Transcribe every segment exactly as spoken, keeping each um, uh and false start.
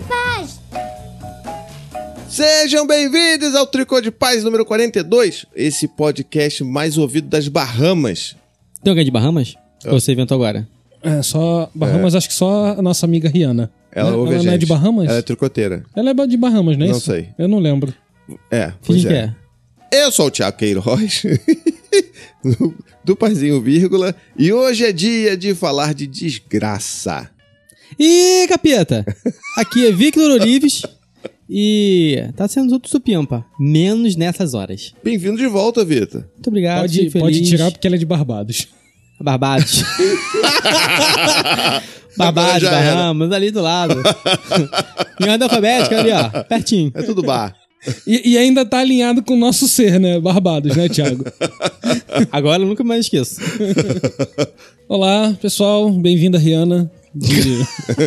Paz! Sejam bem-vindos ao Tricô de Paz número quarenta e dois, esse podcast mais ouvido das Bahamas. Tem alguém de Bahamas? Eu. Ou você inventou agora? É, só Bahamas, é. Acho que só a nossa amiga Rihanna. Ela, né? ouve ela a não gente. é de Bahamas? Ela é tricoteira. Ela é de Bahamas, não é Não isso? sei. Eu não lembro. É, pois Finge é. que é. Eu sou o Thiago Queiroz, do, do Parzinho Vírgula, e hoje é dia de falar de desgraça. Ih, capeta! Aqui é Victor Olives e tá sendo outro supimpa, menos nessas horas. Bem-vindo de volta, Vitor. Muito obrigado, Pode, fico pode feliz. tirar porque ela é de Barbados. Barbados. Barbados, já era. Bahamas, ali do lado. Em ordem alfabética, ali, ó, pertinho. É tudo bar. E, e ainda tá alinhado com o nosso ser, né? Barbados, né, Thiago? Agora eu nunca mais esqueço. Olá, pessoal. Bem-vinda, Rihanna. De...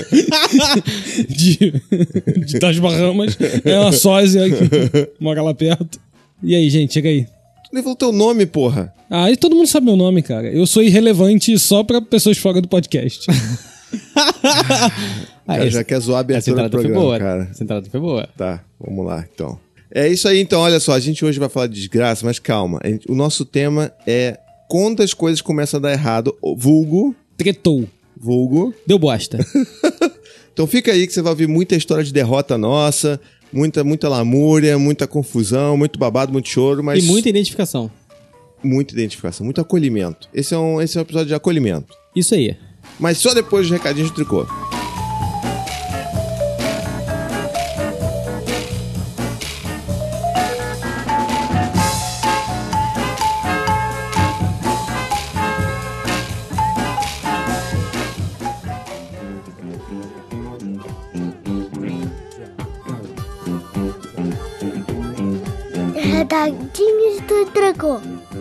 de... de das Bahamas. É uma sósia que mora lá perto. E aí, gente, chega aí. Tu nem falou teu nome, porra. Ah, e todo mundo sabe meu nome, cara. Eu sou irrelevante só pra pessoas fora do podcast. Ah, Cara, esse- já quer zoar a essa abertura do entrada foi programa, boa, cara. Essa entrada foi boa. Tá, vamos lá, então. É isso aí, então, olha só, a gente hoje vai falar de desgraça, mas calma. A gente- o nosso tema é quando as coisas começam a dar errado, vulgo, Tretou. vulgo. Deu bosta. Então fica aí que você vai ouvir muita história de derrota nossa, muita, muita lamúria, muita confusão, muito babado, muito choro, mas E muita identificação. muita identificação, muito acolhimento. Esse é, um, esse é um episódio de acolhimento. Isso aí. Mas só depois dos recadinhos do Tricô. Recadinhos do Tricô.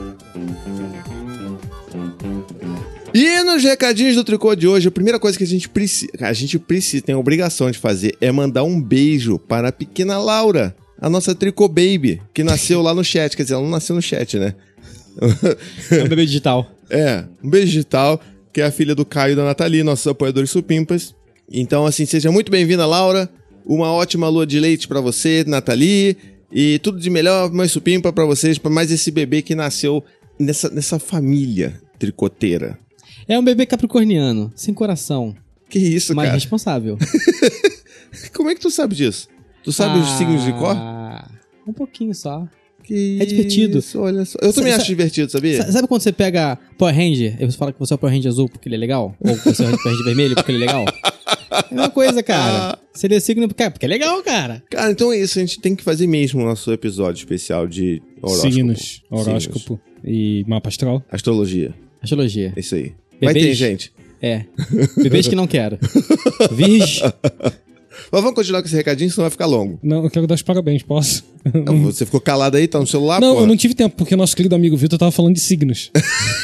E nos recadinhos do Tricô de hoje, a primeira coisa que a gente precisa, a gente precisa, tem a obrigação de fazer é mandar um beijo para a pequena Laura, a nossa Tricô Baby, que nasceu lá no chat, quer dizer, ela não nasceu no chat, né? É um bebê digital. É, um beijo digital, que é a filha do Caio e da Nathalie, nossos apoiadores supimpas. Então, assim, seja muito bem-vinda, Laura. Uma ótima lua de leite pra você, Nathalie. E tudo de melhor, mais supimpa pra vocês, pra mais esse bebê que nasceu nessa, nessa família tricoteira. É um bebê capricorniano, sem coração, Que isso, mas cara? responsável. Como é que tu sabe disso? Tu sabe os Ah, signos de cor? Um pouquinho só. Que é divertido. Isso, olha só. Eu também Sa- acho sa- divertido, sabia? Sa- Sabe quando você pega Power Ranger e você fala que você é o Power Ranger azul porque ele é legal? Ou que você é o Power Ranger vermelho porque ele é legal? É a mesma coisa, cara. Você lê signo porque, porque é legal, cara. Cara, então é isso. A gente tem que fazer mesmo o nosso episódio especial de horóscopo. Signos, horóscopo e mapa astral. Astrologia. Astrologia. É isso aí. Vai ter, Bebês? gente. É. Bebês que não quero. Virgem. Mas vamos continuar com esse recadinho, senão vai ficar longo. Não, eu quero dar os parabéns, posso? Não, você ficou calado aí, tá no celular, não, pô? eu não tive tempo, porque nosso querido amigo Vitor tava falando de signos.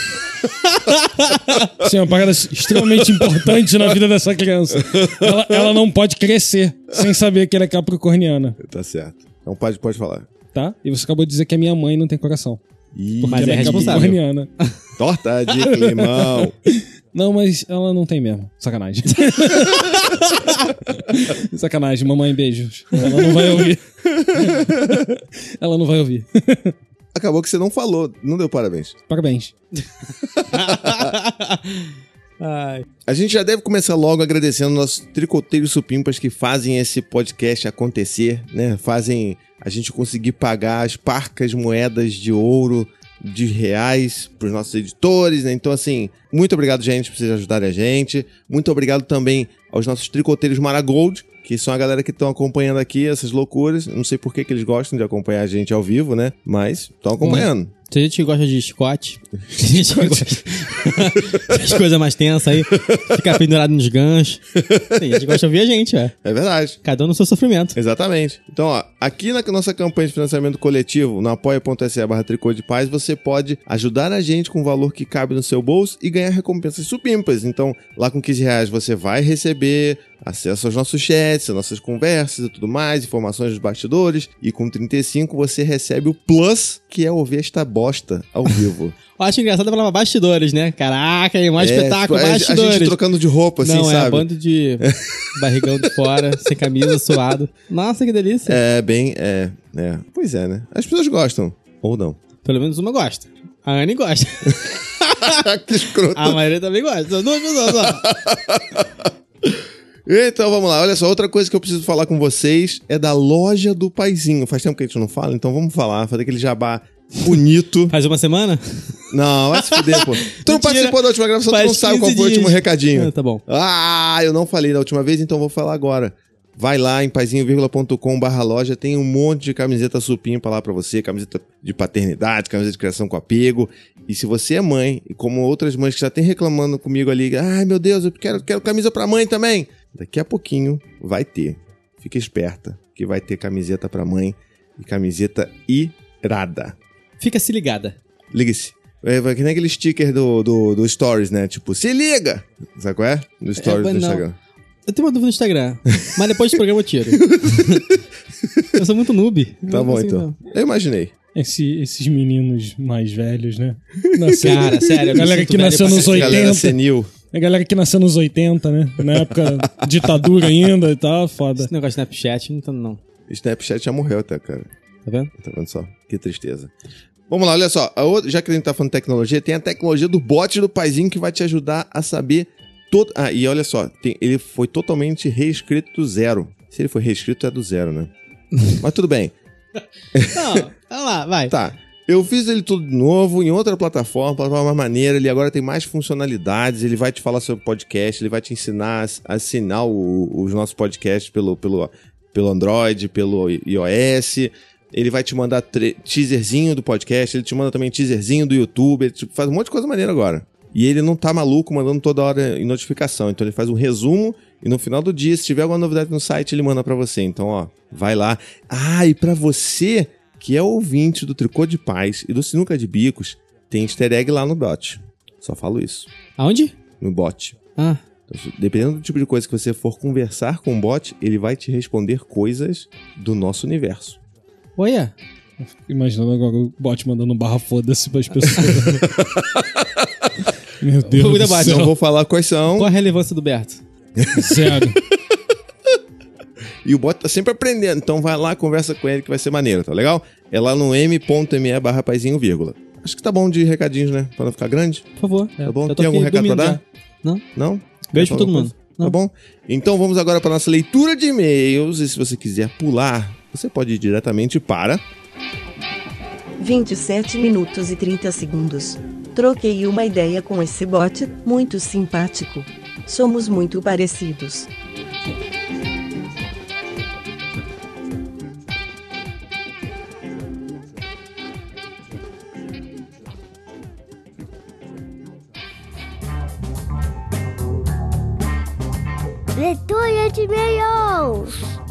Isso é uma parada extremamente importante na vida dessa criança. Ela, ela não pode crescer sem saber que ela é capricorniana, Tá certo. Então pode, pode falar. tá? E você acabou de dizer que a minha mãe não tem coração. Ih, Mas ela é responsável. capricorniana. torta de climão. Não, mas ela não tem mesmo. Sacanagem. Sacanagem, mamãe, beijos. Ela não vai ouvir. Ela não vai ouvir. Acabou que você não falou, não deu parabéns. Parabéns. Ai. A gente já deve começar logo agradecendo nossos tricoteiros supimpas que fazem esse podcast acontecer, né? Fazem a gente conseguir pagar as parcas moedas de ouro, de reais pros nossos editores, né? Então, assim, muito obrigado, gente, por vocês ajudarem a gente. Muito obrigado também aos nossos tricoteiros Maragold, que são a galera que estão acompanhando aqui essas loucuras. Não sei por que, que eles gostam de acompanhar a gente ao vivo, né? Mas estão acompanhando. Tem gente que gosta de Scott. Tem gente que gosta das coisas mais tensas aí. Ficar pendurado nos ganchos. Tem gente que gosta de ouvir a gente, é. É verdade. Cada um no seu sofrimento. Exatamente. Então, ó, aqui na nossa campanha de financiamento coletivo, no apoia.se barra Tricô de Paz, você pode ajudar a gente com o valor que cabe no seu bolso e ganhar recompensas supimpas. Então, lá com quinze reais você vai receber receber acesso aos nossos chats, às nossas conversas e tudo mais, informações dos bastidores. E com trinta e cinco você recebe o Plus, que é ouvir esta bosta ao vivo. Eu acho engraçado falar bastidores, né? Caraca, é um espetáculo, tipo, a- bastidores. A gente trocando de roupa, assim, Não, sabe? é bando de barrigão de fora, sem camisa, suado. Nossa, que delícia. É, bem, é, é. Pois é, né? As pessoas gostam. Ou não. Pelo menos uma gosta. A Anne gosta. Que escroto. A maioria também gosta. São duas pessoas só. Então vamos lá, olha só, outra coisa que eu preciso falar com vocês é da loja do Paizinho. Faz tempo que a gente não fala, então vamos falar, fazer aquele jabá bonito. Faz uma semana? Não, vai se fuder, pô. Tu não Mentira. participou da última gravação, tu Faz não sabe qual quinze foi o último dias. recadinho. Ah, tá bom. Ah, eu não falei da última vez, então vou falar agora. Vai lá em paizinho vírgula ponto com barra loja, tem um monte de camiseta supimpa lá pra você, camiseta de paternidade, camiseta de criação com apego. E se você é mãe, e como outras mães que já tem reclamando comigo ali, ai meu Deus, eu quero, quero camisa pra mãe também. Daqui a pouquinho vai ter. Fica esperta, que vai ter camiseta pra mãe e camiseta irada. Fica se ligada. Ligue-se. É vai que nem aquele sticker do, do, do Stories, né? Tipo, se liga! Sabe qual é? Do Stories É, do não. Instagram. Eu tenho uma dúvida no Instagram, mas depois do programa eu tiro. Eu sou muito noob. Tá Não bom, consigo, então. Eu imaginei. Esse- esses meninos mais velhos, né? Nasceu- Cara, sério, eu me galera sinto que velho nasceu pra nos cacete. Galera oitenta. senil. A galera que nasceu nos oitenta, né? Na época ditadura ainda e tal, foda. Esse negócio de Snapchat, não tá não. Snapchat já morreu até, cara. Tá vendo? Tá vendo só? Que tristeza. Vamos lá, olha só. A outra- já que a gente tá falando de tecnologia, tem a tecnologia do bot do Paizinho que vai te ajudar a saber todo. Ah, e olha só, tem- ele foi totalmente reescrito do zero. Se ele foi reescrito, é do zero, né? Mas tudo bem. Não, vamos lá, vai. Tá. Eu fiz ele tudo de novo em outra plataforma, plataforma mais maneira. Ele agora tem mais funcionalidades. Ele vai te falar sobre podcast, ele vai te ensinar a assinar o- os nossos podcasts pelo, pelo, pelo Android, pelo iOS. Ele vai te mandar tre- teaserzinho do podcast, ele te manda também teaserzinho do YouTube. Ele tipo, faz um monte de coisa maneira agora. E ele não tá maluco mandando toda hora em notificação. Então ele faz um resumo e no final do dia, se tiver alguma novidade no site, ele manda pra você. Então, ó, vai lá. Ah, e pra você que é ouvinte do Tricô de Paz e do Sinuca de Bicos, tem easter egg lá no bot. Só falo isso. Aonde? No bot. Ah, Então, dependendo do tipo de coisa que você for conversar com o bot, ele vai te responder coisas do nosso universo. olha. Imaginando agora o bot mandando barra foda-se pras pessoas. Meu Deus Cuida, do bot. céu. Não vou falar quais são. Qual a relevância do Berto? Sério. E o bot tá sempre aprendendo, então vai lá, conversa com ele que vai ser maneiro, tá legal? É lá no m.me barra paizinho, vírgula. Acho que tá bom de recadinhos, né? Pra não ficar grande. Por favor. Tá bom? Eu tô Tem algum aqui recado pra dormindo dar? já. Não? Não? Beijo Quer pra todo falar mundo. alguma coisa? Não. Tá bom? Então vamos agora pra nossa leitura de e-mails. E se você quiser pular, você pode ir diretamente para... vinte e sete minutos e trinta segundos. Troquei uma ideia com esse bot, muito simpático. Somos muito parecidos. Leitura de e-mails.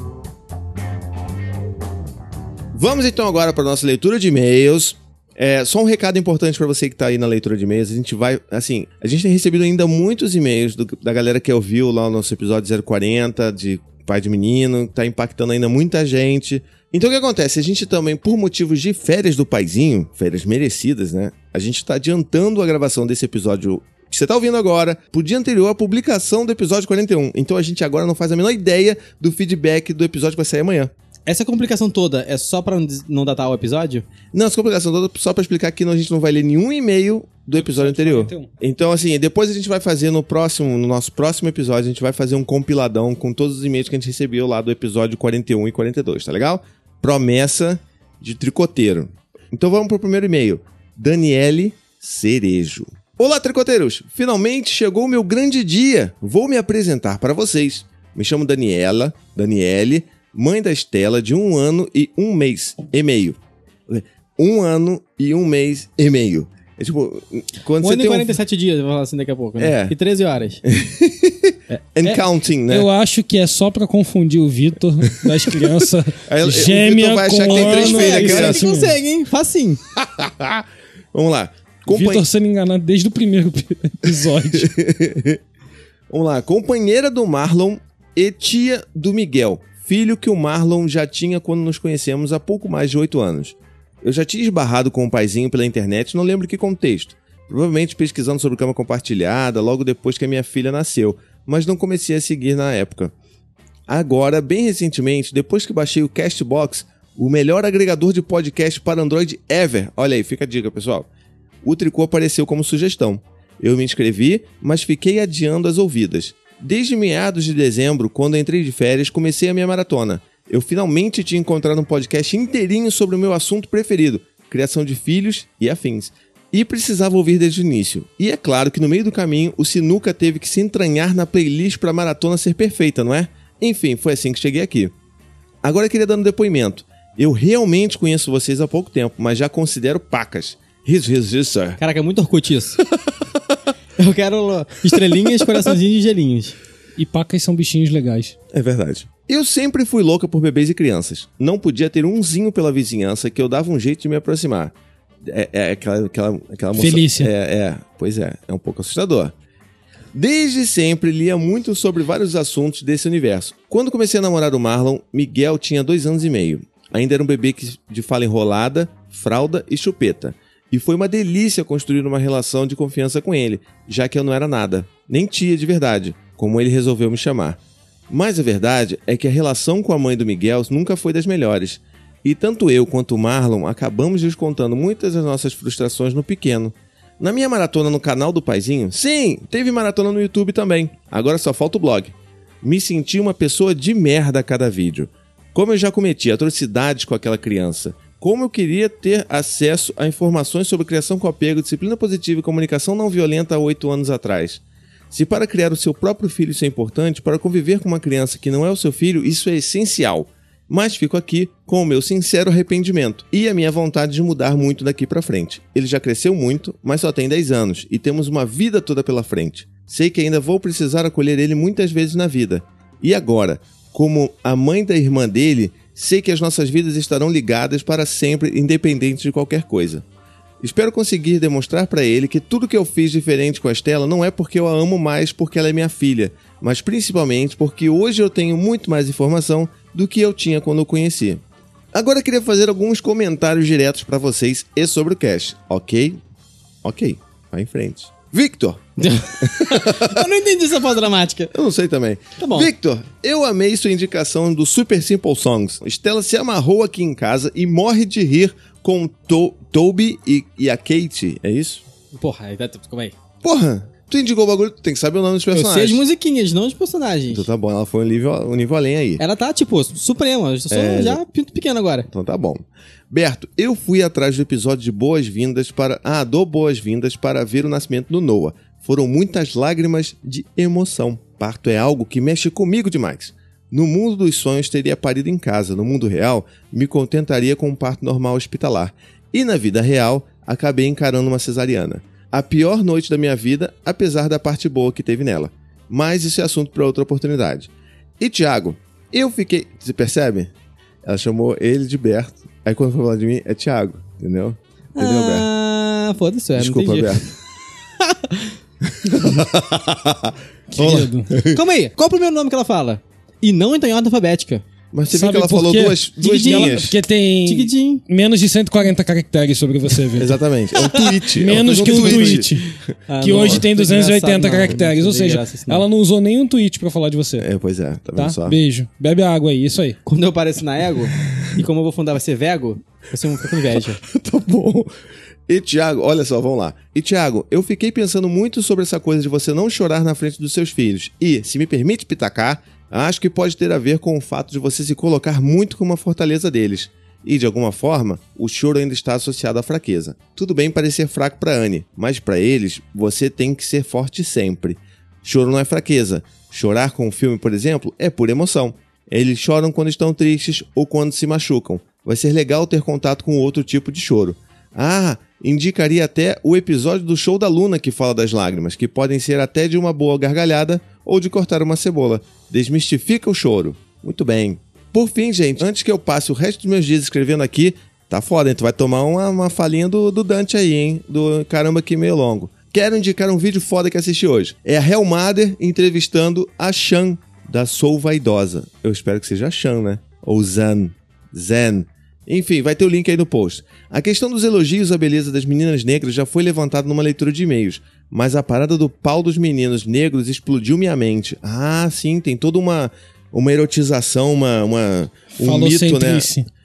Vamos então agora para nossa leitura de e-mails. É, só um recado importante para você que tá aí na leitura de e-mails. A gente vai, assim, a gente tem recebido ainda muitos e-mails do- da galera que ouviu lá o nosso episódio zero quarenta de Pai de Menino, tá impactando ainda muita gente. Então o que acontece? A gente também, por motivos de férias do Paizinho, férias merecidas, né? A gente tá adiantando a gravação desse episódio que você tá ouvindo agora, pro dia anterior à publicação do episódio quarenta e um. Então a gente agora não faz a menor ideia do feedback do episódio que vai sair amanhã. Essa complicação toda é só pra não des- não datar o episódio? Não, essa complicação toda só pra explicar que a gente não vai ler nenhum e-mail do episódio anterior. quarenta e um. Então, assim, depois a gente vai fazer no próximo, no nosso próximo episódio, a gente vai fazer um compiladão com todos os e-mails que a gente recebeu lá do episódio quarenta e um e quarenta e dois, tá legal? Promessa de tricoteiro. Então vamos pro primeiro e-mail. Daniele Cerejo. Olá, tricoteiros! Finalmente chegou o meu grande dia. Vou me apresentar para vocês. Me chamo Daniela, Daniele, mãe da Estela, de um ano e um mês e meio. Um ano e um mês e meio. É tipo, quando Um você ano e tem quarenta e sete dias, eu vou falar assim daqui a pouco, né? É. E treze horas. um... And counting, né? Eu acho que é só pra confundir o Vitor das crianças Aí, o gêmea Vitor vai com achar que tem três ano, filhos, é, que Agora assim ele assim mesmo. consegue, hein? Facinho. Vamos lá. Companhia... Vitor sendo enganado desde o primeiro episódio. Vamos lá. Companheira do Marlon e tia do Miguel. Filho que o Marlon já tinha quando nos conhecemos há pouco mais de oito anos. Eu já tinha esbarrado com o paizinho pela internet, não lembro que contexto. Provavelmente pesquisando sobre cama compartilhada, logo depois que a minha filha nasceu, mas não comecei a seguir na época. Agora, bem recentemente, depois que baixei o Castbox, o melhor agregador de podcast para Android ever. Olha aí, fica a dica, pessoal. O Tricô apareceu como sugestão. Eu me inscrevi, mas fiquei adiando as ouvidas. Desde meados de dezembro, quando entrei de férias, comecei a minha maratona. Eu finalmente tinha encontrado um podcast inteirinho sobre o meu assunto preferido, criação de filhos e afins. E precisava ouvir desde o início. E é claro que no meio do caminho, o Sinuca teve que se entranhar na playlist para a maratona ser perfeita, não é? Enfim, foi assim que cheguei aqui. Agora eu queria dar um depoimento. Eu realmente conheço vocês há pouco tempo, mas já considero pacas. Riso, riso, riso, sir. Caraca, é muito Orkut isso. Eu quero estrelinhas, coraçãozinhos e gelinhos. E pacas são bichinhos legais. É verdade. Eu sempre fui louca por bebês e crianças. Não podia ter umzinho pela vizinhança que eu dava um jeito de me aproximar. É, é aquela, aquela, aquela moça... Felícia. É, é, pois é, é um pouco assustador. Desde sempre lia muito sobre vários assuntos desse universo. Quando comecei a namorar o Marlon, Miguel tinha dois anos e meio. Ainda era um bebê de fala enrolada, fralda e chupeta. E foi uma delícia construir uma relação de confiança com ele, já que eu não era nada, nem tia de verdade, como ele resolveu me chamar. Mas a verdade é que a relação com a mãe do Miguel nunca foi das melhores. E tanto eu quanto o Marlon acabamos descontando muitas das nossas frustrações no pequeno. Na minha maratona no canal do Paizinho, sim, teve maratona no YouTube também, agora só falta o blog. Me senti uma pessoa de merda a cada vídeo. Como eu já cometi atrocidades com aquela criança. Como eu queria ter acesso a informações sobre criação com apego, disciplina positiva e comunicação não violenta há oito anos atrás. Se para criar o seu próprio filho isso é importante, para conviver com uma criança que não é o seu filho, isso é essencial. Mas fico aqui com o meu sincero arrependimento e a minha vontade de mudar muito daqui pra frente. Ele já cresceu muito, mas só tem dez anos e temos uma vida toda pela frente. Sei que ainda vou precisar acolher ele muitas vezes na vida. E agora, como a mãe da irmã dele, sei que as nossas vidas estarão ligadas para sempre, independente de qualquer coisa. Espero conseguir demonstrar para ele que tudo que eu fiz diferente com a Estela não é porque eu a amo mais porque ela é minha filha, mas principalmente porque hoje eu tenho muito mais informação do que eu tinha quando eu conheci. Agora eu queria fazer alguns comentários diretos para vocês e sobre o cast, ok? Ok, vai em frente. Victor! Eu não entendi essa pausa dramática. Eu não sei também. Tá bom. Victor, eu amei sua indicação do Super Simple Songs. Estela se amarrou aqui em casa e morre de rir com to Toby e, e a Kate, é isso? Porra, aí, calma aí. Porra, tu indicou o bagulho, tu tem que saber o nome dos Eu sei personagens. as musiquinhas, não os personagens. Então tá bom, ela foi um nível, um nível além aí. Ela tá, tipo, suprema. Eu sou É. já pinto pequeno agora. Então tá bom. Berto, eu fui atrás do episódio de Boas-Vindas para... Ah, do Boas-Vindas para ver o nascimento do Noah. Foram muitas lágrimas de emoção. Parto é algo que mexe comigo demais. No mundo dos sonhos teria parido em casa. No mundo real, me contentaria com um parto normal hospitalar. E na vida real, acabei encarando uma cesariana. A pior noite da minha vida, apesar da parte boa que teve nela. Mas isso é assunto para outra oportunidade. E Thiago, eu fiquei... Você percebe? Ela chamou ele de Berto. Aí quando foi falar de mim, é Thiago. Entendeu? Entendeu, Berto? Ah, foda-se, é, Desculpa, não entendi. Berto. Querido. Calma aí, qual o primeiro nome que ela fala? E não em ordem alfabética. Mas você viu Sabe que ela por falou quê? duas, duas Dividinho. linhas? Porque tem Tiquitim. menos de cento e quarenta caracteres sobre você, Vitor. Exatamente. É um tweet. Menos Ela que fez um tweet. Ah, que não, hoje tem não duzentos e oitenta engraçado, não. caracteres. Não Ou tem seja, graça isso, não. ela não usou nenhum tweet pra falar de você. É, pois é. Tá vendo Tá? só? Beijo. Bebe água aí, isso aí. Quando eu apareço na Ego, e como eu vou fundar vai ser Vego, você não fica com inveja. Tá bom. E Thiago, olha só, vamos lá. E Thiago, eu fiquei pensando muito sobre essa coisa de você não chorar na frente dos seus filhos. E, se me permite pitacar, acho que pode ter a ver com o fato de você se colocar muito como uma fortaleza deles. E, de alguma forma, o choro ainda está associado à fraqueza. Tudo bem parecer fraco pra Anne, mas pra eles, você tem que ser forte sempre. Choro não é fraqueza. Chorar com um filme, por exemplo, é pura emoção. Eles choram quando estão tristes ou quando se machucam. Vai ser legal ter contato com outro tipo de choro. Ah, indicaria até o episódio do Show da Luna que fala das lágrimas, que podem ser até de uma boa gargalhada ou de cortar uma cebola. Desmistifica o choro. Muito bem. Por fim, gente, antes que eu passe o resto dos meus dias escrevendo aqui, tá foda, hein? Tu vai tomar uma, uma falinha do, do Dante aí, hein? Do caramba que meio longo. quero indicar um vídeo foda que assisti hoje. É a Hellmother entrevistando a Shan, da Sou Vaidosa. Eu espero que seja a Shan, né? Ou Zan. Zen. Enfim, vai ter o link aí no post. A questão dos elogios à beleza das meninas negras já foi levantada numa leitura de e-mails, mas a parada do pau dos meninos negros explodiu minha mente. Ah, sim, tem toda uma, uma erotização, uma, uma, um mito, né?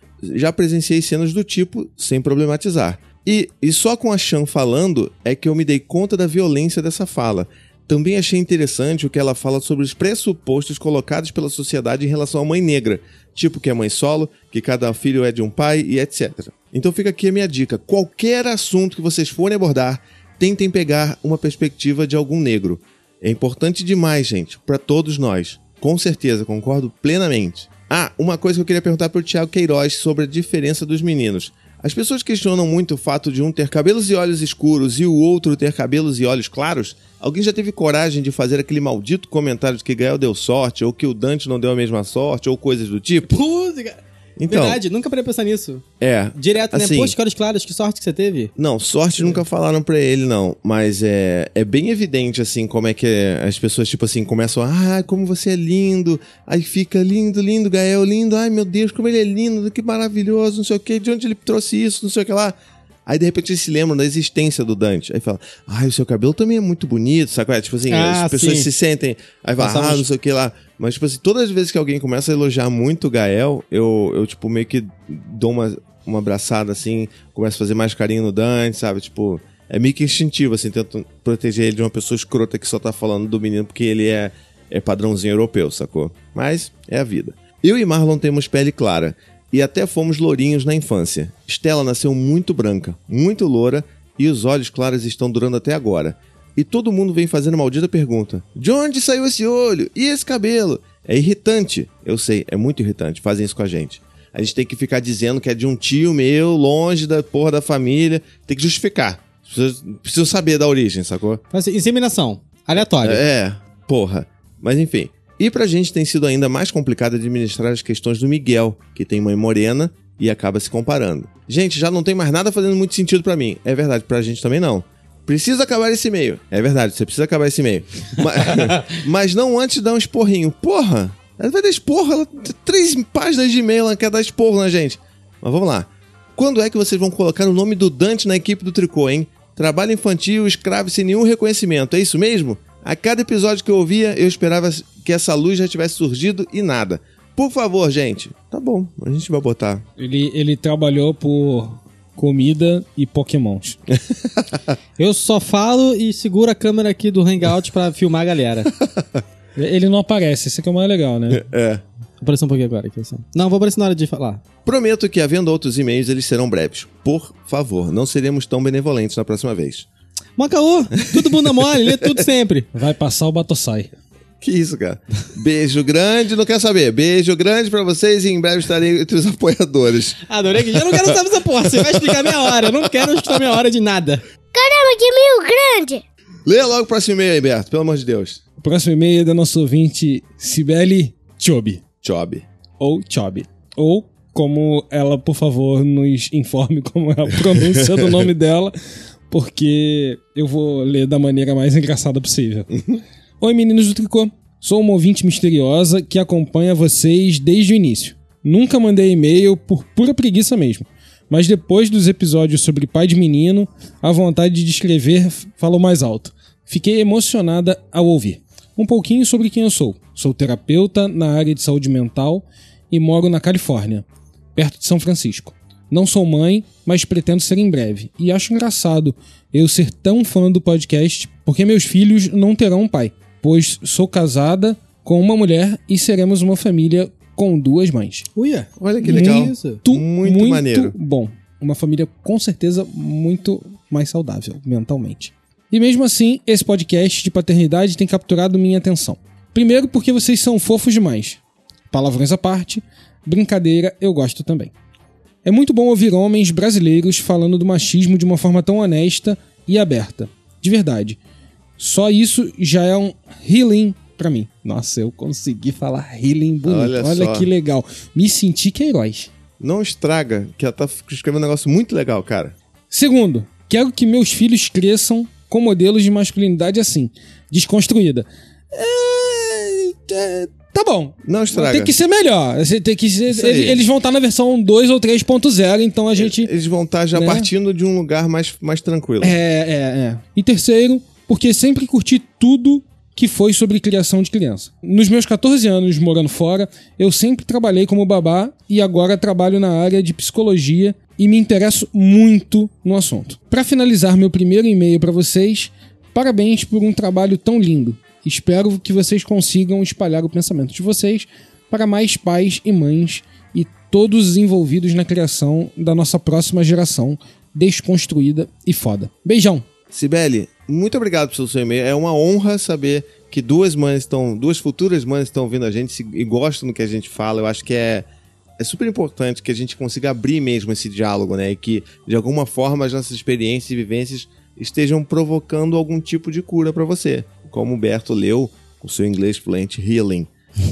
Já presenciei cenas do tipo, sem problematizar. E, e só com a Shan falando é que eu me dei conta da violência dessa fala. Também achei interessante o que ela fala sobre os pressupostos colocados pela sociedade em relação à mãe negra, tipo que é mãe solo, que cada filho é de um pai e etcétera. Então fica aqui a minha dica. Qualquer assunto que vocês forem abordar, tentem pegar uma perspectiva de algum negro. É importante demais, gente, para todos nós. Com certeza, concordo plenamente. Ah, uma coisa que eu queria perguntar pro Thiago Queiroz sobre a diferença dos meninos. As pessoas questionam muito o fato de um ter cabelos e olhos escuros e o outro ter cabelos e olhos claros. Alguém já teve coragem de fazer aquele maldito comentário de que Gael deu sorte, ou que o Dante não deu a mesma sorte, ou coisas do tipo? Puta, então, verdade, nunca parei pra pensar nisso. É. Direto, assim, né? Poxa, que olhos claros, que sorte que você teve. Não, sorte nunca falaram pra ele, não. Mas é, é bem evidente, assim, como é que é, as pessoas, tipo assim, começam a... Ah, como você é lindo. Aí fica lindo, lindo, Gael, lindo. Ai, meu Deus, como ele é lindo, que maravilhoso, não sei o quê. De onde ele trouxe isso, não sei o que lá. Aí, de repente, eles se lembram da existência do Dante. Aí fala, ai, o seu cabelo também é muito bonito, sabe? Tipo assim, ah, as pessoas sim. se sentem... Aí fala, Passamos... ah, não sei o que lá. Mas, tipo assim, todas as vezes que alguém começa a elogiar muito o Gael, eu, eu tipo, meio que dou uma, uma abraçada, assim, começo a fazer mais carinho no Dante, sabe? Tipo, é meio que instintivo, assim, tento proteger ele de uma pessoa escrota que só tá falando do menino porque ele é, é padrãozinho europeu, sacou? Mas é a vida. Eu e Marlon temos pele clara. E até fomos lourinhos na infância. Stella nasceu muito branca, muito loura, e os olhos claros estão durando até agora. E todo mundo vem fazendo a maldita pergunta. De onde saiu esse olho? E esse cabelo? É irritante. Eu sei, é muito irritante. Fazem isso com a gente. A gente tem que ficar dizendo que é de um tio meu, longe da porra da família. Tem que justificar. Preciso, preciso saber da origem, sacou? Mas, inseminação. Aleatório. É, porra. Mas enfim... E pra gente tem sido ainda mais complicado administrar as questões do Miguel, que tem mãe morena e acaba se comparando. Gente, já não tem mais nada fazendo muito sentido pra mim. É verdade, pra gente também não. Precisa acabar esse e-mail. É verdade, você precisa acabar esse e-mail. mas, mas não antes de dar um esporrinho. Porra, ela vai dar esporro, ela tem três páginas de e-mail, ela quer dar esporro na gente. Mas vamos lá. Quando é que vocês vão colocar o nome do Dante na equipe do Tricô, hein? Trabalho infantil, escravo sem nenhum reconhecimento, é isso mesmo? A cada episódio que eu ouvia, eu esperava que essa luz já tivesse surgido e nada. Por favor, gente. Tá bom, a gente vai botar. Ele, ele trabalhou por comida e pokémons. Eu só falo e seguro a câmera aqui do Hangout pra filmar a galera. Ele não aparece, esse aqui é o mais legal, né? É. Vou aparecer um pouquinho agora. Aqui, assim. Não, vou aparecer na hora de falar. Prometo que, havendo outros e-mails, eles serão breves. Por favor, não seremos tão benevolentes na próxima vez. Macaô, tudo bunda mole, lê tudo sempre. Vai passar o Batossai. Que isso, cara. Beijo grande, não quer saber. Beijo grande pra vocês e em breve estarei entre os apoiadores. Adorei que já não quero saber essa porra. Você vai explicar meia hora. Eu não quero escutar meia hora de nada. Caramba, que e-mail grande! Lê logo o próximo e-mail aí, Berto, pelo amor de Deus. O próximo e-mail é da nossa ouvinte Cibele Chobi. Chobi. Ou Chobi. Ou, como ela, por favor, nos informe como é a pronúncia do nome dela, porque eu vou ler da maneira mais engraçada possível. Oi, meninos do Tricô. Sou uma ouvinte misteriosa que acompanha vocês desde o início. Nunca mandei e-mail por pura preguiça mesmo. Mas depois dos episódios sobre pai de menino, a vontade de escrever falou mais alto. Fiquei emocionada ao ouvir. Um pouquinho sobre quem eu sou. Sou terapeuta na área de saúde mental e moro na Califórnia, perto de São Francisco. Não sou mãe, mas pretendo ser em breve. E acho engraçado eu ser tão fã do podcast, porque meus filhos não terão um pai, pois sou casada com uma mulher e seremos uma família com duas mães. Uia, olha que legal. Muito, muito, muito maneiro. Bom. Uma família com certeza muito mais saudável mentalmente. E mesmo assim, esse podcast de paternidade tem capturado minha atenção. Primeiro porque vocês são fofos demais. Palavrões à parte, brincadeira eu gosto também. É muito bom ouvir homens brasileiros falando do machismo de uma forma tão honesta e aberta. De verdade. Só isso já é um healing pra mim. Nossa, eu consegui falar healing bonito. Olha, Olha só. Que legal. Me senti Queiroz. Não estraga, que ela tá escrevendo um negócio muito legal, cara. Segundo, quero que meus filhos cresçam com modelos de masculinidade assim, desconstruída. É, é, tá bom. Não estraga. Tem que ser melhor. Tem que ser, Isso aí. eles vão estar na versão dois ou três ponto zero, então a gente... Eles vão estar já né? partindo de um lugar mais, mais tranquilo. É, é, é. E terceiro, porque sempre curti tudo que foi sobre criação de criança. Nos meus catorze anos morando fora, eu sempre trabalhei como babá e agora trabalho na área de psicologia e me interesso muito no assunto. Para finalizar meu primeiro e-mail para vocês, parabéns por um trabalho tão lindo. Espero que vocês consigam espalhar o pensamento de vocês para mais pais e mães e todos os envolvidos na criação da nossa próxima geração desconstruída e foda. Beijão! Cibele, muito obrigado pelo seu e-mail. É uma honra saber que duas mães estão, duas futuras mães estão ouvindo a gente e gostam do que a gente fala. Eu acho que é, é super importante que a gente consiga abrir mesmo esse diálogo, né? E que, de alguma forma, as nossas experiências e vivências estejam provocando algum tipo de cura pra você. Como o Berto leu, com o seu inglês fluente, healing.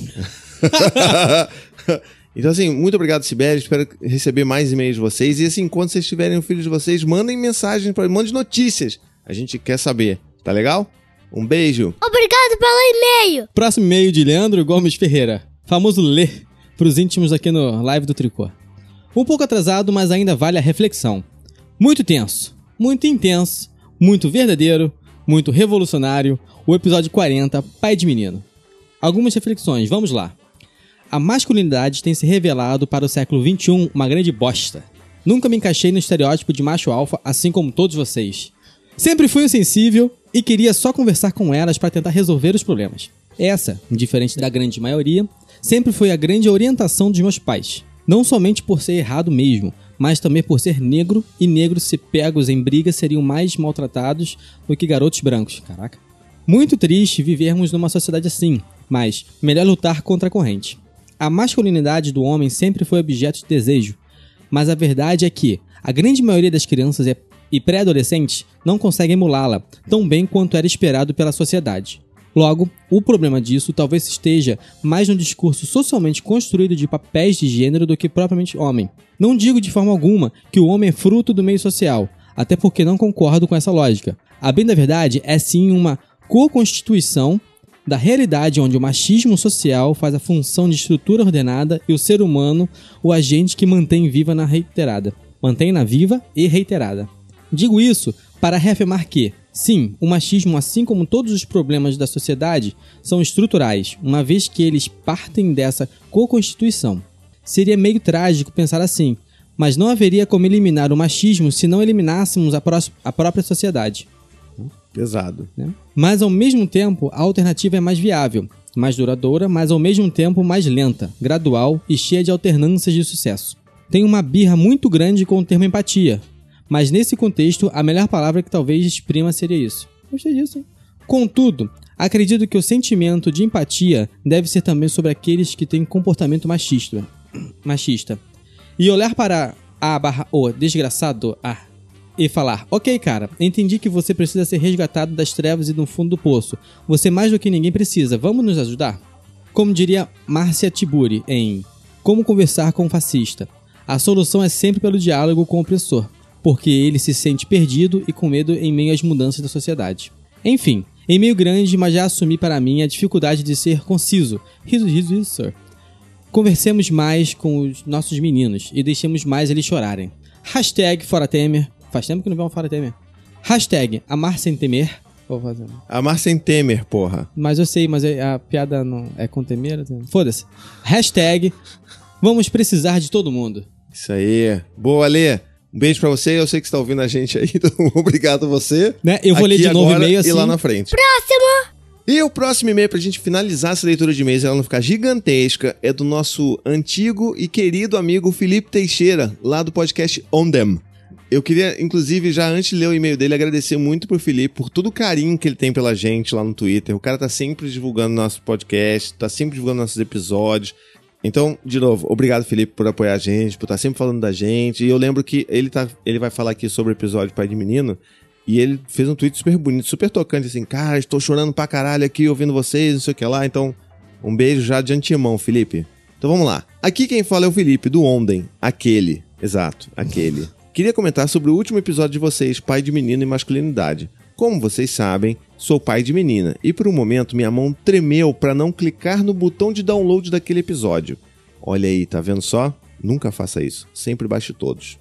Então, assim, muito obrigado, Cibele. Espero receber mais e-mails de vocês. E, assim, quando vocês tiverem o filho de vocês, mandem mensagens, pra, mandem notícias. A gente quer saber. Tá legal? Um beijo. Obrigado pelo e-mail. Próximo e-mail de Leandro Gomes Ferreira. Famoso Lê, pros íntimos aqui no Live do Tricô. Um pouco atrasado, mas ainda vale a reflexão. Muito tenso, muito intenso, muito verdadeiro, muito revolucionário. O episódio quarenta, Pai de Menino. Algumas reflexões, vamos lá. A masculinidade tem se revelado para o século vinte e um uma grande bosta. Nunca me encaixei no estereótipo de macho alfa, assim como todos vocês. Sempre fui insensível e queria só conversar com elas para tentar resolver os problemas. Essa, diferente da grande maioria, sempre foi a grande orientação dos meus pais. Não somente por ser errado mesmo, mas também por ser negro, e negros se pegos em briga seriam mais maltratados do que garotos brancos. Caraca. Muito triste vivermos numa sociedade assim, mas melhor lutar contra a corrente. A masculinidade do homem sempre foi objeto de desejo, mas a verdade é que a grande maioria das crianças e pré-adolescentes não consegue emulá-la tão bem quanto era esperado pela sociedade. Logo, o problema disso talvez esteja mais no discurso socialmente construído de papéis de gênero do que propriamente homem. Não digo de forma alguma que o homem é fruto do meio social, até porque não concordo com essa lógica. A bem da verdade é sim uma co-constituição da realidade onde o machismo social faz a função de estrutura ordenada e o ser humano o agente que mantém viva na reiterada. Mantém-na viva e reiterada. Digo isso para reafirmar que, sim, o machismo, assim como todos os problemas da sociedade, são estruturais, uma vez que eles partem dessa co-constituição. Seria meio trágico pensar assim, mas não haveria como eliminar o machismo se não eliminássemos a, pró- a própria sociedade. Pesado. Né? Mas, ao mesmo tempo, a alternativa é mais viável, mais duradoura, mas, ao mesmo tempo, mais lenta, gradual e cheia de alternâncias de sucesso. Tenho uma birra muito grande com o termo empatia, mas nesse contexto, a melhor palavra que talvez exprima seria isso. Gostei disso, hein? Contudo, acredito que o sentimento de empatia deve ser também sobre aqueles que têm comportamento machista. machista. E olhar para a barra o desgraçado a e falar, ok, cara, entendi que você precisa ser resgatado das trevas e do fundo do poço. Você mais do que ninguém precisa, vamos nos ajudar? Como diria Márcia Tiburi em Como Conversar com um Fascista, a solução é sempre pelo diálogo com o opressor, porque ele se sente perdido e com medo em meio às mudanças da sociedade. Enfim, em meio grande, mas já assumi para mim a dificuldade de ser conciso. Riso, riso, riso, sir. Conversemos mais com os nossos meninos e deixemos mais eles chorarem. Hashtag Fora Temer. Faz tempo que não vê um Fora Temer. Hashtag Amar Sem Temer. Vou fazer. Amar Sem Temer, porra. Mas eu sei, mas a piada não é com Temer? Foda-se. Hashtag Vamos Precisar de Todo Mundo. Isso aí. Boa, Lê. Um beijo pra você, eu sei que você tá ouvindo a gente aí, então obrigado a você. Né? Eu vou aqui ler de novo o e-mail assim. E lá na frente. Próximo! E o próximo e-mail pra gente finalizar essa leitura de e-mails, ela não ficar gigantesca, é do nosso antigo e querido amigo Felipe Teixeira, lá do podcast On Them. Eu queria, inclusive, já antes de ler o e-mail dele, agradecer muito pro Felipe por todo o carinho que ele tem pela gente lá no Twitter. O cara tá sempre divulgando nosso podcast, tá sempre divulgando nossos episódios. Então, de novo, obrigado, Felipe, por apoiar a gente, por estar sempre falando da gente. E eu lembro que ele, tá, ele vai falar aqui sobre o episódio Pai de Menino, e ele fez um tweet super bonito, super tocante, assim, cara, estou chorando pra caralho aqui, ouvindo vocês, não sei o que lá. Então, um beijo já de antemão, Felipe. Então vamos lá. Aqui quem fala é o Felipe, do Onden, aquele, exato, aquele. Queria comentar sobre o último episódio de vocês, Pai de Menino e Masculinidade. Como vocês sabem, sou pai de menina e por um momento minha mão tremeu para não clicar no botão de download daquele episódio. Olha aí, tá vendo só? Nunca faça isso. Sempre baixe todos.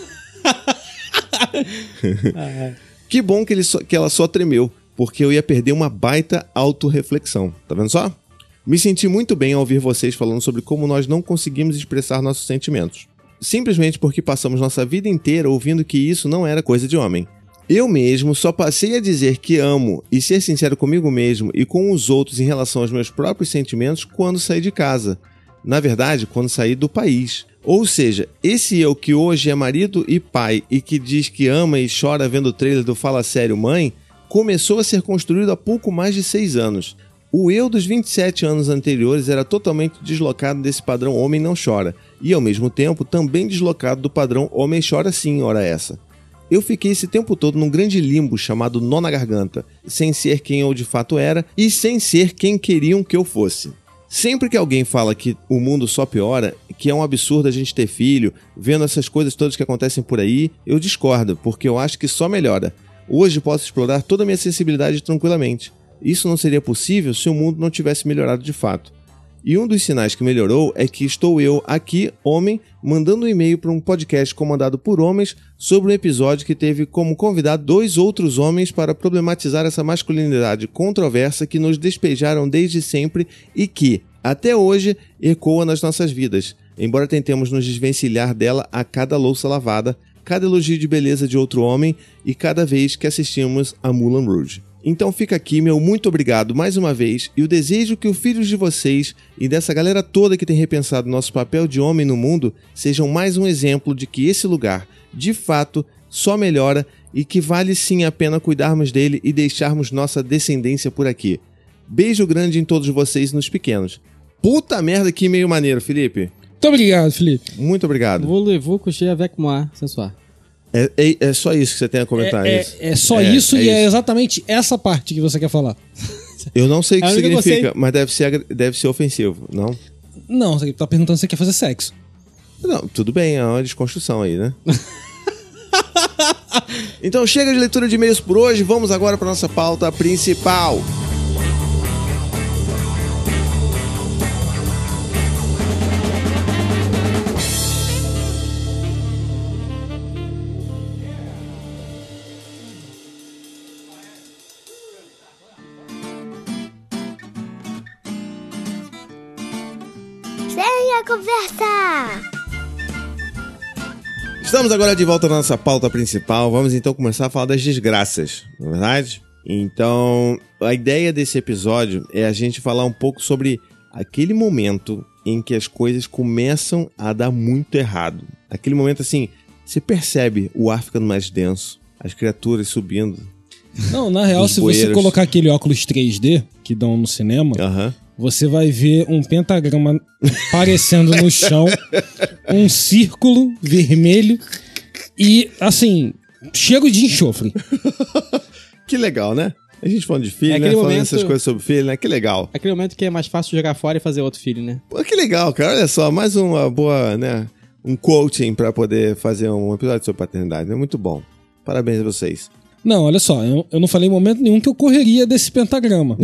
Que bom que, ele só, que ela só tremeu, porque eu ia perder uma baita autorreflexão. Tá vendo só? Me senti muito bem ao ouvir vocês falando sobre como nós não conseguimos expressar nossos sentimentos. Simplesmente porque passamos nossa vida inteira ouvindo que isso não era coisa de homem. Eu mesmo só passei a dizer que amo e ser sincero comigo mesmo e com os outros em relação aos meus próprios sentimentos quando saí de casa. Na verdade, quando saí do país. Ou seja, esse eu que hoje é marido e pai e que diz que ama e chora vendo o trailer do Fala Sério Mãe, começou a ser construído há pouco mais de seis anos. O eu dos vinte e sete anos anteriores era totalmente deslocado desse padrão homem não chora, e ao mesmo tempo também deslocado do padrão homem chora sim, ora essa. Eu fiquei esse tempo todo num grande limbo chamado nó na garganta, sem ser quem eu de fato era e sem ser quem queriam que eu fosse. Sempre que alguém fala que o mundo só piora, que é um absurdo a gente ter filho, vendo essas coisas todas que acontecem por aí, eu discordo, porque eu acho que só melhora. Hoje posso explorar toda a minha sensibilidade tranquilamente. Isso não seria possível se o mundo não tivesse melhorado de fato. E um dos sinais que melhorou é que estou eu, aqui, homem, mandando um e-mail para um podcast comandado por homens sobre um episódio que teve como convidado dois outros homens para problematizar essa masculinidade controversa que nos despejaram desde sempre e que, até hoje, ecoa nas nossas vidas, embora tentemos nos desvencilhar dela a cada louça lavada, cada elogio de beleza de outro homem e cada vez que assistimos a Moulin Rouge. Então fica aqui meu muito obrigado mais uma vez e o desejo que os filhos de vocês e dessa galera toda que tem repensado nosso papel de homem no mundo sejam mais um exemplo de que esse lugar, de fato, só melhora e que vale sim a pena cuidarmos dele e deixarmos nossa descendência por aqui. Beijo grande em todos vocês nos pequenos. Puta merda, que meio maneiro, Felipe. Muito obrigado, Felipe. Muito obrigado. Voulez-vous coucher avec moi ce soir? É, é, é só isso que você tem a comentar. É, isso. é, é só é, isso é e isso. é exatamente essa parte que você quer falar. Eu não sei o que É a única que eu significa, sei. mas deve ser, deve ser ofensivo, não? Não, você tá perguntando se você quer fazer sexo. Não, tudo bem, é uma desconstrução aí, né? Então chega de leitura de e-mails por hoje, vamos agora para nossa pauta principal. Sem a conversa! Estamos agora de volta na nossa pauta principal. Vamos então começar a falar das desgraças, não é verdade? Então, a ideia desse episódio é a gente falar um pouco sobre aquele momento em que as coisas começam a dar muito errado. Aquele momento assim, você percebe o ar ficando mais denso, as criaturas subindo. Não, na real, Os se bueiros. você colocar aquele óculos três D que dão no cinema, Aham. você vai ver um pentagrama aparecendo no chão, um círculo vermelho e, assim, cheiro de enxofre. Que legal, né? A gente falando de filho, É né? aquele Falando momento- essas coisas sobre filho, né? Que legal. Aquele momento que é mais fácil jogar fora e fazer outro filho, né? Pô, que legal, cara. Olha só, mais uma boa, né? Um coaching pra poder fazer um episódio sobre paternidade. É muito bom. Parabéns a vocês. Não, olha só, eu, eu não falei em momento nenhum que eu correria desse pentagrama.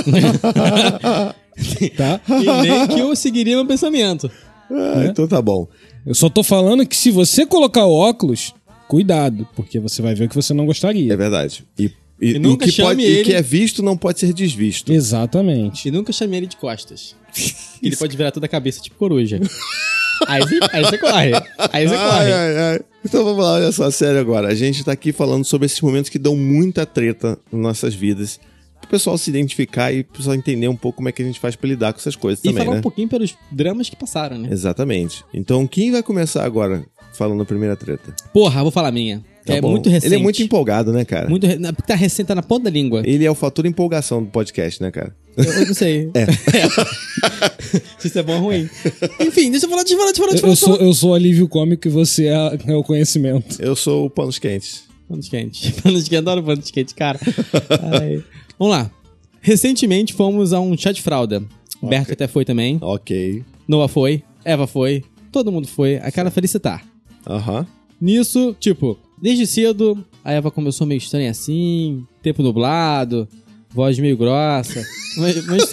Tá? E nem que eu seguiria meu pensamento. Ah, então tá bom. Eu só tô falando que se você colocar o óculos, cuidado, porque você vai ver o que você não É gostaria. verdade. E, e, E nunca o que chame pode, ele- e que é visto não pode ser desvisto. Exatamente. E nunca chamei ele de costas. Ele pode virar toda a cabeça, tipo coruja. Aí você, aí você corre. Aí você Ai, corre. ai, ai. Então vamos lá, olha só, sério agora. A gente tá aqui falando sobre esses momentos que dão muita treta nas nossas vidas. Pro pessoal se identificar e pro pessoal entender um pouco como é que a gente faz pra lidar com essas coisas E também, falar né? um pouquinho pelos dramas que passaram, né? Exatamente. Então quem vai começar agora falando a primeira treta? Porra, vou falar a minha. Que Tá é bom? muito recente. Ele é muito empolgado, né, cara? Muito re... não, porque tá recente, tá na ponta da língua. Ele é o fator empolgação do podcast, né, cara? Eu, eu não sei. É. Se isso é bom ou ruim. Enfim, deixa eu falar, deixa eu falar, deixa eu falar. Eu, Deixa eu eu falar. sou, eu sou alívio cômico e você é, é o conhecimento. Eu sou o Panos Quentes. Panos quentes. Panos quentes, adoro panos quentes, cara. Ai. Vamos lá. Recentemente fomos a um chá de fralda. Berto até foi também. Ok. Noah foi. Eva foi. Todo mundo foi. A cara felicitar. Aham. Nisso, tipo, desde cedo, a Eva começou meio estranha assim. tempo nublado, voz meio grossa. mas, mas...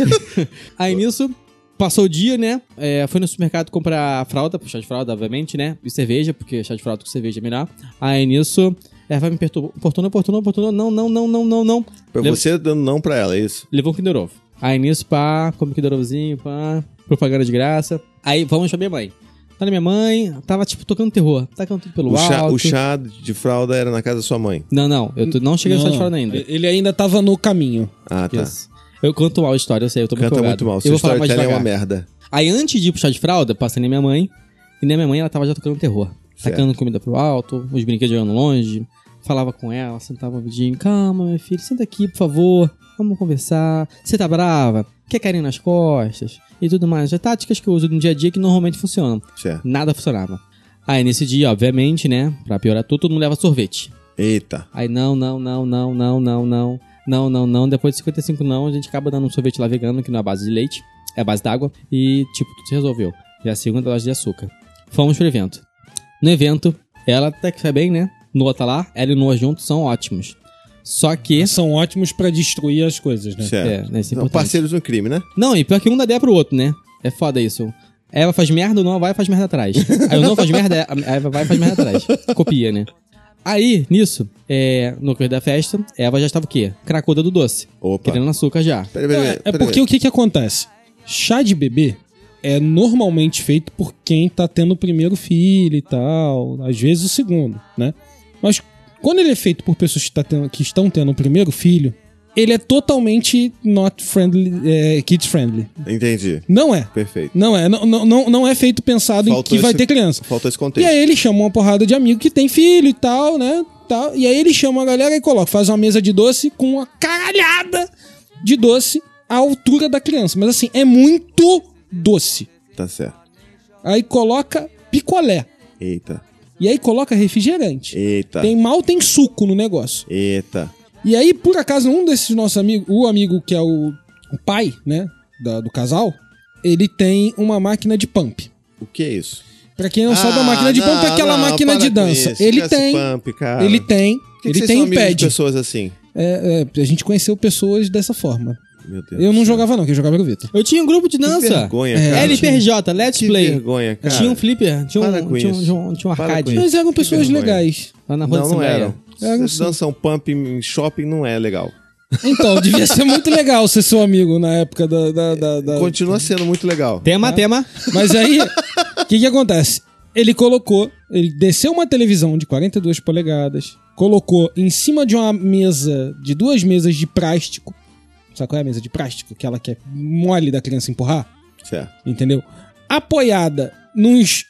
Aí nisso, passou o dia, né? É, foi no supermercado comprar fralda, chá de fralda, obviamente, né? E cerveja, porque chá de fralda com cerveja é melhor. Aí nisso, ela vai me perturbou, importunou, importunou, importunou, não, não, não, não, não, não. Pra Lev... você dando não pra ela, é isso? Levou um Kinder Ovo. Aí nisso, pá, come Kinder Ovozinho, pá, propaganda de graça. Aí vamos pra minha mãe. Tá na minha mãe, tava tipo tocando terror, tacando tudo pelo O chá, alto. o chá de fralda era na casa da sua mãe. Não, não, eu tô, não cheguei no chá de Não, fralda ainda. Ele ainda tava no caminho. Ah, tá. Isso. Eu canto mal a história, eu sei, eu tô muito Canta empolgado. muito mal. Eu Seu vou falar mais storytelling é devagar. uma merda. Aí antes de ir pro chá de fralda, passei na minha mãe. E na minha mãe ela tava já tocando terror. Certo. Tacando comida pro alto, os brinquedos jogando longe. Falava com ela, sentava um vidinho. Calma, meu filho, senta aqui, por favor. Vamos conversar. Você tá brava? Quer carinho nas costas? E tudo mais. É táticas que eu uso no dia a dia que normalmente funcionam. Certo. Nada funcionava. Aí nesse dia, obviamente, né? Pra piorar tudo, todo mundo leva sorvete. Eita. Aí não, não, não, não, não, não, não. Não, não, não. Depois de cinquenta e cinco não, a gente acaba dando um sorvete lá vegano, que não é a base de leite, é a base d'água. E, tipo, tudo se resolveu. E a segunda loja de açúcar. Fomos pro evento. No evento, ela até que foi bem, né? Noah tá lá, ela e Noah juntos são ótimos. Só que... São ótimos pra destruir as coisas, né? Certo. É, né, isso é São importante. parceiros no crime, né? Não, e pior que um dá ideia pro outro, né? É foda isso. A Eva faz merda, o Noah vai e faz merda atrás. Aí o Noah faz merda, a Eva vai e faz merda atrás. Copia, né? Aí, nisso, é, no correr da festa, Eva já estava o quê? Cracuda do doce. Opa. Querendo açúcar já. Peraí, Não, peraí, é, é peraí, porque o que que acontece? Chá de bebê é normalmente feito por quem tá tendo o primeiro filho e tal, às vezes o segundo, né? Mas quando ele é feito por pessoas que, tá tendo, que estão tendo o primeiro filho, ele é totalmente not friendly, é, kids friendly. Entendi. Não é. Perfeito. Não é. Não, não- não, não é feito pensado Faltou em que vai esse- ter criança. Faltou esse E contexto. aí ele chama uma porrada de amigo que tem filho e tal, né? Tal, e aí ele chama a galera e coloca, faz uma mesa de doce com uma caralhada de doce à altura da criança. Mas assim, é muito doce. Tá certo. Aí coloca picolé. Eita. E aí coloca refrigerante. Eita. Tem mal, tem suco no negócio. Eita. E aí, por acaso, um desses nossos amigos, o amigo que é o, o pai, né, da- do casal, ele tem uma máquina de pump. O que é isso? Pra quem não sabe, a Ah, máquina de não, pump é aquela não, máquina para de com dança. isso. Ele Esquece tem, pump, cara. ele tem, Por que que ele vocês tem são um amigos de pad. pessoas assim? É, é, a gente conheceu pessoas dessa forma. Meu Deus. Eu não do céu. jogava não, quem jogava era o Vitor. Eu tinha um grupo de Que dança. vergonha, É, cara. L P R J, Let's Que Play. vergonha, cara. Tinha um flipper, tinha Para um, com tinha um, isso. tinha um, tinha um Para arcade. com isso. Mas eram Que pessoas vergonha. legais. Lá na rua Não, de não Assembleia. eram. Era Vocês sim. dançam pump em shopping, não é legal. Então, devia ser muito legal ser seu amigo na época da... da, da, da- Continua sendo muito legal. Tema, tema. Mas aí, o que que acontece? Ele colocou, ele desceu uma televisão de quarenta e duas polegadas, colocou em cima de uma mesa, de duas mesas de plástico. Sabe qual é a mesa de plástico? Aquela que é mole da criança empurrar, Certo. entendeu? Apoiada nos...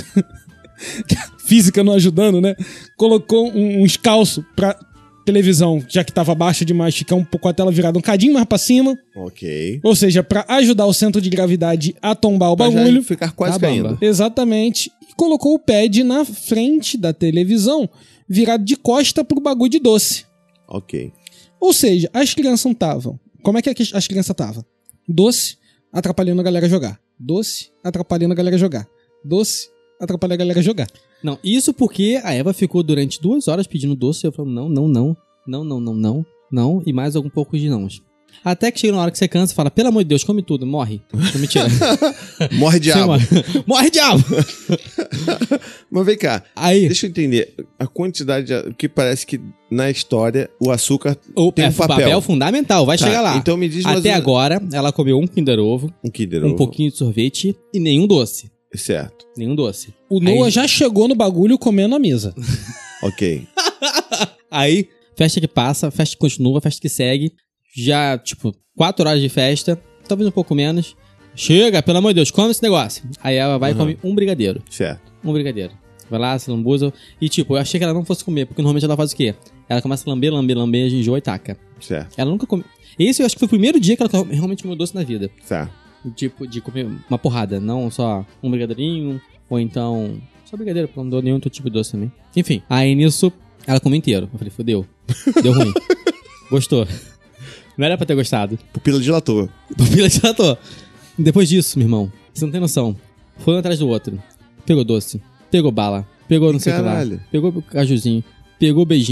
Física não ajudando, né? Colocou um- uns calços pra televisão, já que tava baixa demais, ficar um pouco a tela virada um cadinho mais pra cima. Ok. Ou seja, pra ajudar o centro de gravidade a tombar o Pra já bagulho. ficar quase Caramba. caindo. Exatamente. E colocou o pad na frente da televisão, virado de costa pro bagulho de doce. Ok. Ou seja, as crianças não estavam. Como é que as crianças estavam? Doce, atrapalhando a galera a jogar. Doce, atrapalhando a galera a jogar. Doce, atrapalhando a galera a jogar. Não, isso porque a Eva ficou durante duas horas pedindo doce e eu falando não, não, não, não, não, não, não, não, e mais algum pouco de nãos. Até que chega na hora que você cansa e fala, pelo amor de Deus, come tudo, morre. Não, mentira. Morre diabo. Morre. Morre, diabo! Mas vem cá. Aí, Deixa eu entender. A quantidade... de- que parece que na história o açúcar o tem é, um papel. fundamental, vai Tá, chegar lá. então me diz mais Até ou- agora, ela comeu um Kinder Ovo, um Kinder um Ovo. pouquinho de sorvete e nenhum doce. Certo. Nenhum doce. O Noah Aí- já chegou no bagulho comendo a mesa. Ok. Aí, festa que passa, festa que continua, festa que segue. Já, tipo, quatro horas de festa, talvez um pouco menos. Chega, pelo amor de Deus, come esse negócio. Aí ela vai Uhum. e come um brigadeiro. Certo. Um brigadeiro. Vai lá, se lambuza. E, tipo, eu achei que ela não fosse comer, porque normalmente ela faz o quê? Ela começa a lamber, lamber, lamber, enjoa e taca. Certo. Ela nunca come. Esse eu acho que foi o primeiro dia que ela realmente comeu doce na vida. Certo. Tipo, de comer uma porrada, não só um brigadeirinho, ou então só brigadeiro, porque eu não dou nenhum outro tipo de doce também. Enfim, aí nisso, ela comeu inteiro. Eu falei, fodeu. Deu ruim. Gostou. Não era pra ter gostado. Pupila dilatou. Pupila dilatou. Depois disso, meu irmão, você não tem noção. Foi um atrás do outro. Pegou doce, pegou bala, pegou não sei o que lá. Caralho. Pegou cajuzinho, pegou beijinho,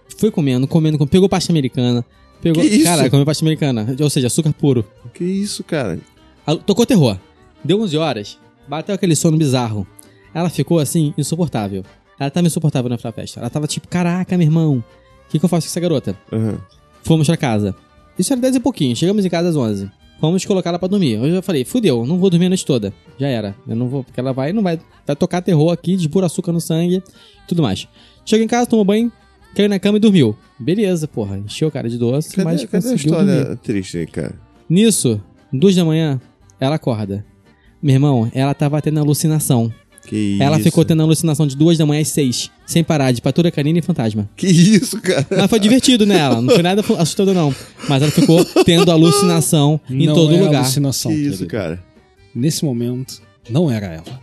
Foi comendo, comendo, comendo. Pegou pasta americana. Pegou... Que isso? Cara, comeu pasta americana. Ou seja, açúcar puro. Que isso, cara? Tocou terror. Deu onze horas. Bateu aquele sono bizarro. Ela ficou assim, insuportável. Ela tava insuportável na festa. Ela tava tipo, caraca, meu irmão. O que, que eu faço com essa garota? Uhum. Fomos pra casa. Isso era dez e pouquinho. Chegamos em casa às onze. Fomos colocar ela pra dormir. Eu já falei, fudeu, não vou dormir a noite toda. Já era. Eu não vou, porque ela vai não vai, vai tocar terror aqui, desbura açúcar no sangue, tudo mais. Chegou em casa, tomou banho, caiu na cama e dormiu. Beleza, porra. Encheu o cara de doce, Cadê, mas cadê a conseguiu história dormir. triste aí, cara? Nisso, duas da manhã, ela acorda. Meu irmão, ela tava tendo alucinação. Que Ela isso? ficou tendo alucinação de duas da manhã às seis, sem parar, de patrulha canina e fantasma. Que isso, cara? Mas foi divertido, né, ela? Não foi nada assustador, não. Mas ela ficou tendo alucinação em não todo é lugar. alucinação, Que isso, querido. cara? Nesse momento, não era ela.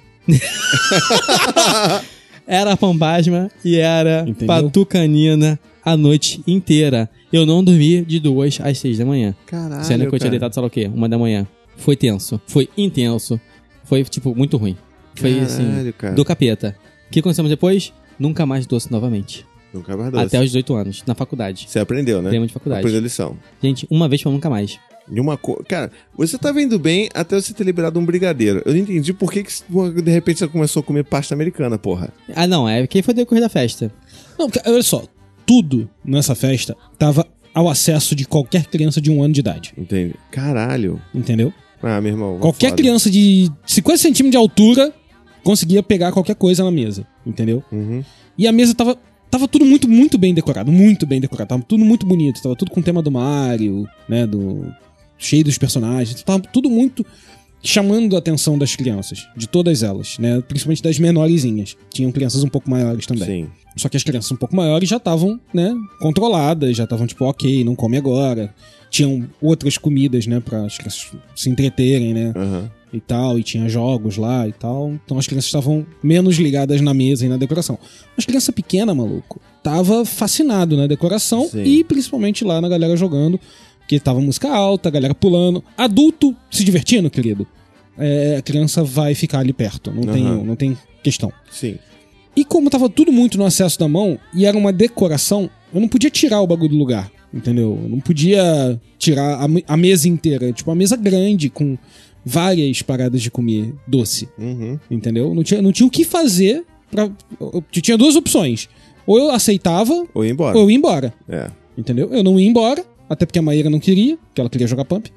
Era fantasma e era Entendeu? patucanina a noite inteira. Eu não dormi de duas às seis da manhã. Caralho, Sendo que eu tinha cara. deitado, sei lá o quê, uma da manhã. Foi tenso. Foi intenso. Foi, tipo, muito ruim. Foi, Caralho, assim, cara. do capeta. O que aconteceu depois? Nunca mais doce novamente. Nunca mais doce. Até os dezoito anos, na faculdade. Você aprendeu, né? Tema de faculdade. Aprendeu a lição. Gente, uma vez pra nunca mais. De uma co... Cara, você tava indo bem até você ter liberado um brigadeiro. Eu não entendi por que, que de repente você começou a comer pasta americana, porra. Ah, não, é que foi decorrer da festa. Não, porque, olha só, tudo nessa festa tava ao acesso de qualquer criança de um ano de idade. Entende? Caralho. Entendeu? Ah, meu irmão. Qualquer foda. criança de cinquenta centímetros de altura conseguia pegar qualquer coisa na mesa. Entendeu? Uhum. E a mesa tava, tava tudo muito, muito bem decorado. Muito bem decorado. Tava tudo muito bonito. Tava tudo com o tema do Mario, né? Do... cheio dos personagens. Tava tudo muito chamando a atenção das crianças. De todas elas, né? Principalmente das menorzinhas. Tinham crianças um pouco maiores também. Sim. Só que as crianças um pouco maiores já estavam, né, controladas, já estavam tipo, ok, não come agora. Tinham outras comidas, né, pra as crianças se entreterem, né, Aham. e tal, e tinha jogos lá e tal. Então as crianças estavam menos ligadas na mesa e na decoração. Mas criança pequena, maluco, tava fascinado na decoração. Sim. E principalmente lá na galera jogando, porque tava música alta, a galera pulando. Adulto se divertindo, querido. É, a criança vai ficar ali perto, não, Aham. tem, não tem questão. Sim. E como tava tudo muito no acesso da mão e era uma decoração, eu não podia tirar o bagulho do lugar, entendeu? Eu não podia tirar a, me- a mesa inteira. Tipo, uma mesa grande com várias paradas de comer doce, Uhum. entendeu? Não tinha, não tinha o que fazer. Pra, eu, eu tinha duas opções. Ou eu aceitava, Ou ir embora. ou eu ia embora, É. entendeu? Eu não ia embora, até porque a Maíra não queria, porque ela queria jogar Pump.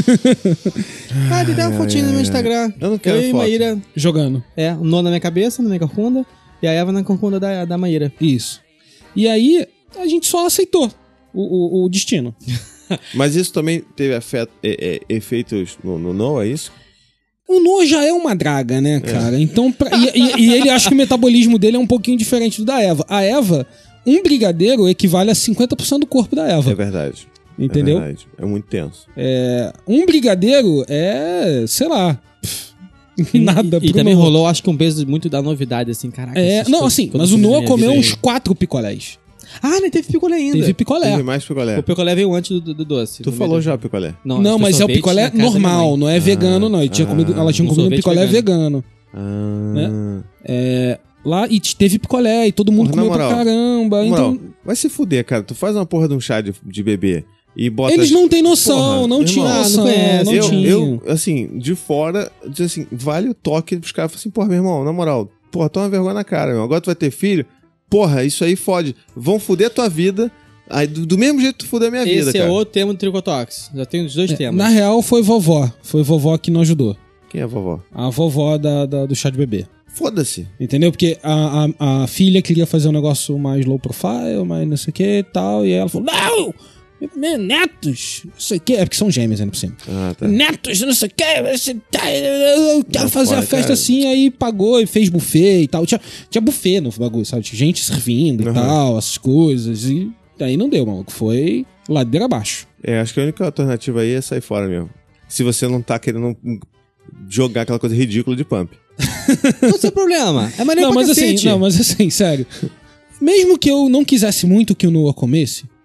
Ah, me dá uma fotinha no meu Instagram. Eu não quero Eu e foto. Maíra, Jogando. é, um nó na minha cabeça, na minha corcunda, e a Eva na corcunda da, da Maíra. Isso. E aí, a gente só aceitou o, o, o destino. Mas isso também teve afeto, é, é, efeitos no, no Noah, é isso? O Noah já é uma draga, né, cara? Então, pra- e, e- e ele acha que o metabolismo dele é um pouquinho diferente do da Eva. A Eva, um brigadeiro equivale a cinquenta por cento do corpo da É Eva. verdade. Entendeu? É verdade. É muito tenso. É, um brigadeiro é, sei lá, pff, nada E, e pro também Noah. rolou, acho que um peso muito da novidade, assim, caraca. É, essas não, coisas- assim, todas mas o coisas da Noah minha comeu vida. uns quatro picolés. Ah, nem teve picolé ainda. Teve picolé. Teve mais picolé. O picolé veio antes do, do- do doce. Tu No falou meio já do- picolé. Não, esse mas é o sorvete picolé na casa da minha normal, mãe. não é vegano, não. Ele tinha comido, ela tinha um comido um sorvete picolé vegano. Ah. Né? É, lá e t- teve picolé e todo mundo Porra, na comeu pra moral, caramba. Na Então, moral, vai se fuder, cara. Tu faz uma porra de um chá de, de bebê e bota... eles não têm noção, Porra, não meu tinham irmão, noção, não conhece. não eu, tinham. eu, assim, de fora, diz assim, vale o toque pros caras. Assim, porra, meu irmão, na moral, porra, toma vergonha na cara, meu. Agora tu vai ter filho, porra, isso aí fode. Vão fuder tua vida, aí do, do mesmo jeito que tu fuder a minha vida, Esse é cara. outro tema do Tricotox. Já tem os dois temas. Na real, foi vovó. Foi vovó que não ajudou. Quem é a vovó? A vovó da, da- do chá de bebê. Foda-se. Entendeu? Porque a, a, a filha queria fazer um negócio mais low profile, mais não sei o que e tal. E ela falou: Não! Meu, netos! Não sei o que. É porque são gêmeos ainda por cima. Ah, tá. Netos, não sei o que. Você tá, eu quero Não fazer a pode, festa cara. assim. Aí pagou e fez buffet e tal. Tinha, tinha buffet no bagulho, sabe? Tinha gente servindo Uhum. e tal, essas coisas. E aí não deu, maluco. Foi ladeira abaixo. É, acho que a única alternativa aí é sair fora mesmo. Se você não tá querendo jogar aquela coisa ridícula de pump. Qual o seu problema? É maneiro Não, pra mas assim, cacete. não, mas assim, sério. Mesmo que eu não quisesse muito que o Noah comesse,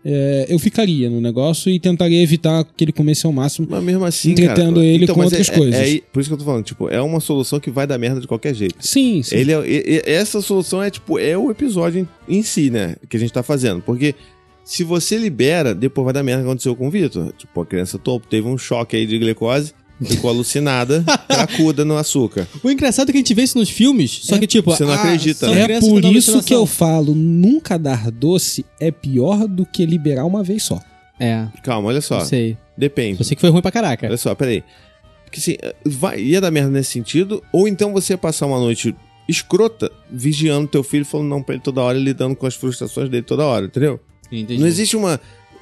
é, eu ficaria no negócio e tentaria evitar que ele comesse ao máximo, Mas mesmo assim, entretendo cara, ele então, com mas outras é, coisas. É, é, por isso que eu tô falando, tipo, é uma solução que vai dar merda de qualquer jeito. Sim, sim. Ele é, é- é- essa solução é, tipo, é o episódio em, em si, né, que a gente tá fazendo. Porque se você libera, depois vai dar merda que aconteceu com o Vitor. Tipo, a criança to- teve um choque aí de glicose, ficou alucinada, cracuda no açúcar. O engraçado é que a gente vê isso nos filmes, só que tipo... você não ah, acredita, são né? É crianças por com isso que eu alucinação. falo, nunca dar doce é pior do que liberar uma vez só. É, Calma, olha só. não sei. Depende. Eu sei que foi ruim pra caraca. Olha só, peraí. Porque assim, vai, ia dar merda nesse sentido, ou então você ia passar uma noite escrota vigiando teu filho, falando não pra ele toda hora, e lidando com as frustrações dele toda hora, entendeu? Entendi. Não existe uma,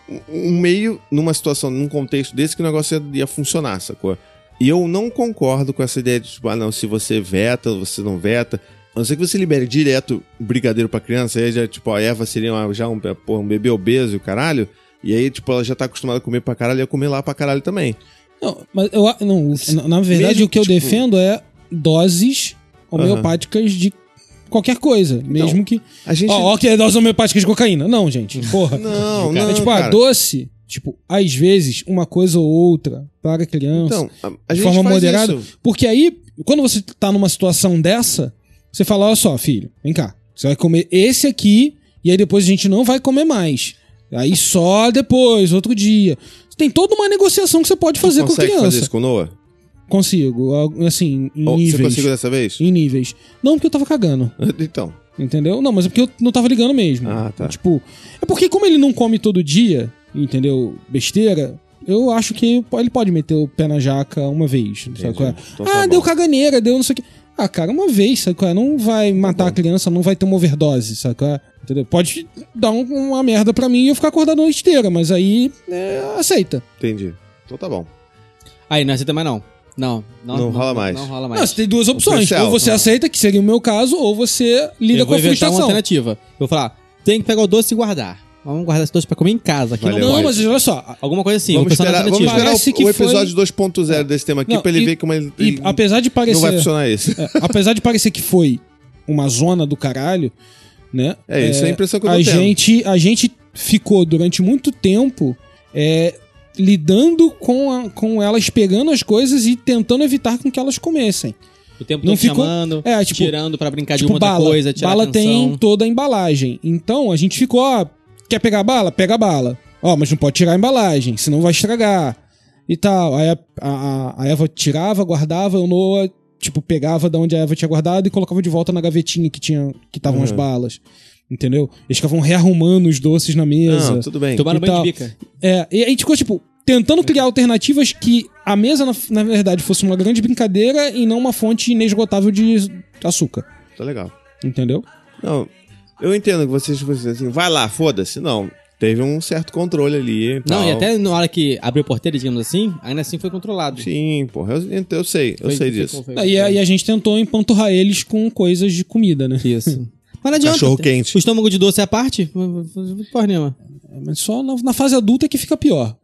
um meio, numa situação, num contexto desse, que o negócio ia, ia funcionar, sacou? E eu não concordo com essa ideia de, tipo, ah, não, se você veta, você não veta. A não ser que você libere direto brigadeiro pra criança, aí já, tipo, a Eva seria uma- já um, porra, um bebê obeso e o caralho, e aí, tipo, ela já tá acostumada a comer pra caralho, ia comer lá pra caralho também. Não, mas eu, a- não, na, na verdade Mesmo o que eu que, tipo- defendo é doses homeopáticas de qualquer coisa, mesmo que... A gente... Ó, ó, que é doses homeopáticas de cocaína. Não, gente, porra. Não, Cara, não, tipo, ah, cara. doce, tipo, às vezes, uma coisa ou outra para a criança, Então, a, a de gente forma faz moderada. isso. Porque aí, quando você tá numa situação dessa, você fala, olha só, filho, vem cá, você vai comer esse aqui, e aí depois a gente não vai comer mais. Aí só depois, outro dia. Tem toda uma negociação que você pode fazer com a Consegue criança. fazer isso com o Noah? Consigo, algo assim, em Ou você níveis. conseguiu dessa vez? Em níveis. Não, porque eu tava cagando. Então. Entendeu? Não, mas é porque eu não tava ligando mesmo. Ah, tá. Tipo, é porque como ele não come todo dia, entendeu? Besteira, eu acho que ele pode meter o pé na jaca uma vez. Sabe qual é? Então tá ah, bom. deu caganeira, deu não sei o que. Ah, cara, uma vez, sabe qual é? Não vai matar a criança, não vai ter uma overdose, sabe qual é? Entendeu? Pode dar um- uma merda pra mim e eu ficar acordado a noite inteira, mas aí é, aceita. Entendi. Então tá bom. Aí, não aceita mais não. Não, não, Não rola mais. Não rola mais. Não, você tem duas opções. preço é Ou alto, você né? aceita, que seria o meu caso, ou você lida eu com vou a inventar uma frustração. alternativa. Eu vou falar, tem que pegar o doce e guardar. Vamos guardar esse doce pra comer em casa. Aqui Valeu. não Não, pode. mas olha só, Alguma coisa assim. vamos vou pensar na esperar, vamos alternativa. esperar Parece o, que o episódio foi- dois ponto zero desse tema aqui Não, pra ele e- ver como ele, e ele apesar de parecer... não vai funcionar esse. É, apesar de parecer que foi uma zona do caralho, né? É, isso é a impressão que eu a tô tendo. gente, a gente ficou durante muito tempo é, lidando com, a- com elas pegando as coisas e tentando evitar com que elas comessem. O tempo Não todo ficou- chamando, é, tipo- tirando pra brincar de Tipo, uma outra bala. coisa, tirar bala atenção. tem toda a embalagem. Então a gente ficou, ó, quer pegar a bala? Pega a bala. Ó, mas não pode tirar a embalagem, senão vai estragar. E tal. Aí a, a, a Eva tirava, guardava, o Noah, tipo, pegava da onde a Eva tinha guardado e colocava de volta na gavetinha que tinha que estavam as Uhum. balas. Entendeu? Eles ficavam rearrumando os doces na mesa. Não, tudo bem. Tomaram e banho de tal. bica. É, e a gente ficou, tipo, tentando criar alternativas que a mesa, na, na verdade, fosse uma grande brincadeira e não uma fonte inesgotável de açúcar. Tá legal. Entendeu? Não, eu entendo que vocês, vocês assim, vai lá, foda-se. Não, teve um certo controle ali. E Não, tal. e até na hora que abriu a porteira, digamos assim, ainda assim foi controlado. Sim, porra, eu, eu sei, eu Foi- sei foi- disso. foi- Ah, E a, e a gente tentou empanturrar eles com coisas de comida, né? Isso. Mas não adianta. Cachorro quente. O estômago de doce é a parte? Porra nenhuma. Mas só na, na fase adulta é que fica pior.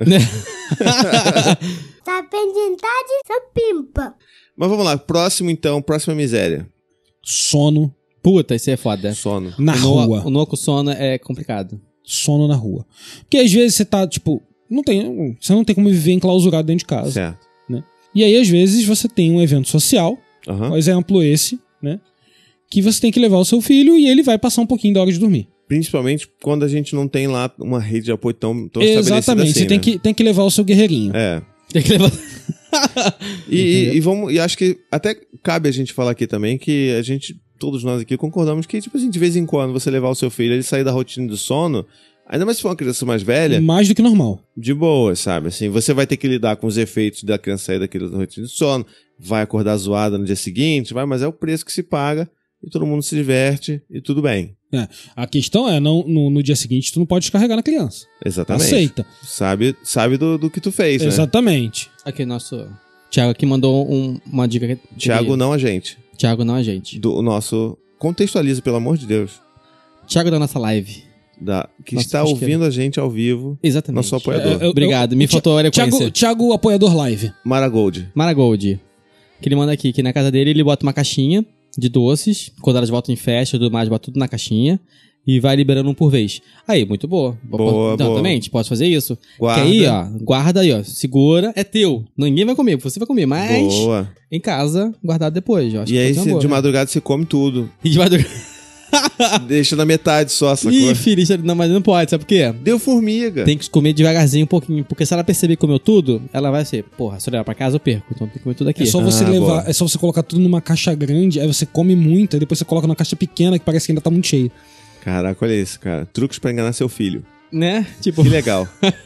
Sapendentade, sapimpa. Mas vamos lá, próximo então, próxima miséria. Sono Puta, isso é foda. Sono. na o Noah- rua. O Noah com sono é complicado. Sono na rua. Porque às vezes você tá, tipo, não tem, você não tem como viver enclausurado dentro de casa. Certo. E aí, às vezes, você tem um evento social, Aham. por exemplo, esse, né? Que você tem que levar o seu filho e ele vai passar um pouquinho da hora de dormir. Principalmente quando a gente não tem lá uma rede de apoio tão, tão estabelecida Exatamente. assim, Você tem, né? que, tem que levar o seu guerreirinho. É. Tem que levar. E, e, e vamos, e acho que até cabe a gente falar aqui também que a gente, todos nós aqui concordamos que, tipo assim, de vez em quando você levar o seu filho, ele sair da rotina do sono, ainda mais se for uma criança mais velha, Mais do que normal. de boa, sabe? Assim, você vai ter que lidar com os efeitos da criança sair daquele da rotina de sono, vai acordar zoada no dia seguinte, vai, mas é o preço que se paga e todo mundo se diverte e tudo bem. É. A questão é, não, no, no dia seguinte, tu não pode descarregar na criança. Exatamente. Aceita. Sabe, sabe do, do que tu fez, né? Exatamente. Aqui, nosso. Thiago aqui mandou um- uma dica. que- Thiago, não a gente. Thiago, não a gente. Do nosso... Contextualiza, pelo amor de Deus. Thiago da nossa live. Da, que Nossa, está acho que ouvindo a gente ao vivo. Exatamente. Nosso apoiador. É, eu- Obrigado, eu- me Thi- faltou a eloquência. Thiago, Thiago, apoiador live. Maragold. Maragold. Que ele manda aqui, que na casa dele ele bota uma caixinha de doces. Quando elas voltam em festa e tudo mais, bota tudo na caixinha. e vai liberando um por vez. Aí, muito boa. Boa, então, boa. também, pode fazer isso. Guarda. Que aí, ó, guarda aí, ó, segura, é teu. Ninguém vai comer, você vai comer, mas Boa. em casa, guardado depois. Eu acho E que aí, pode ser uma cê- boa, de né? madrugada, você come tudo. E de madrugada. Deixa na metade só, sacou? Ih, filho, isso- não, mas não pode, sabe por quê? Deu formiga. Tem que comer devagarzinho um pouquinho, porque se ela perceber que comeu tudo, ela vai ser, porra, se eu levar pra casa eu perco, então tem que comer tudo aqui. É só você Ah, levar, boa. é só você colocar tudo numa caixa grande, aí você come muito, aí depois você coloca numa caixa pequena que parece que ainda tá muito cheio. Caraca, olha isso, cara. Truques pra enganar seu filho. Né? Tipo, Que legal.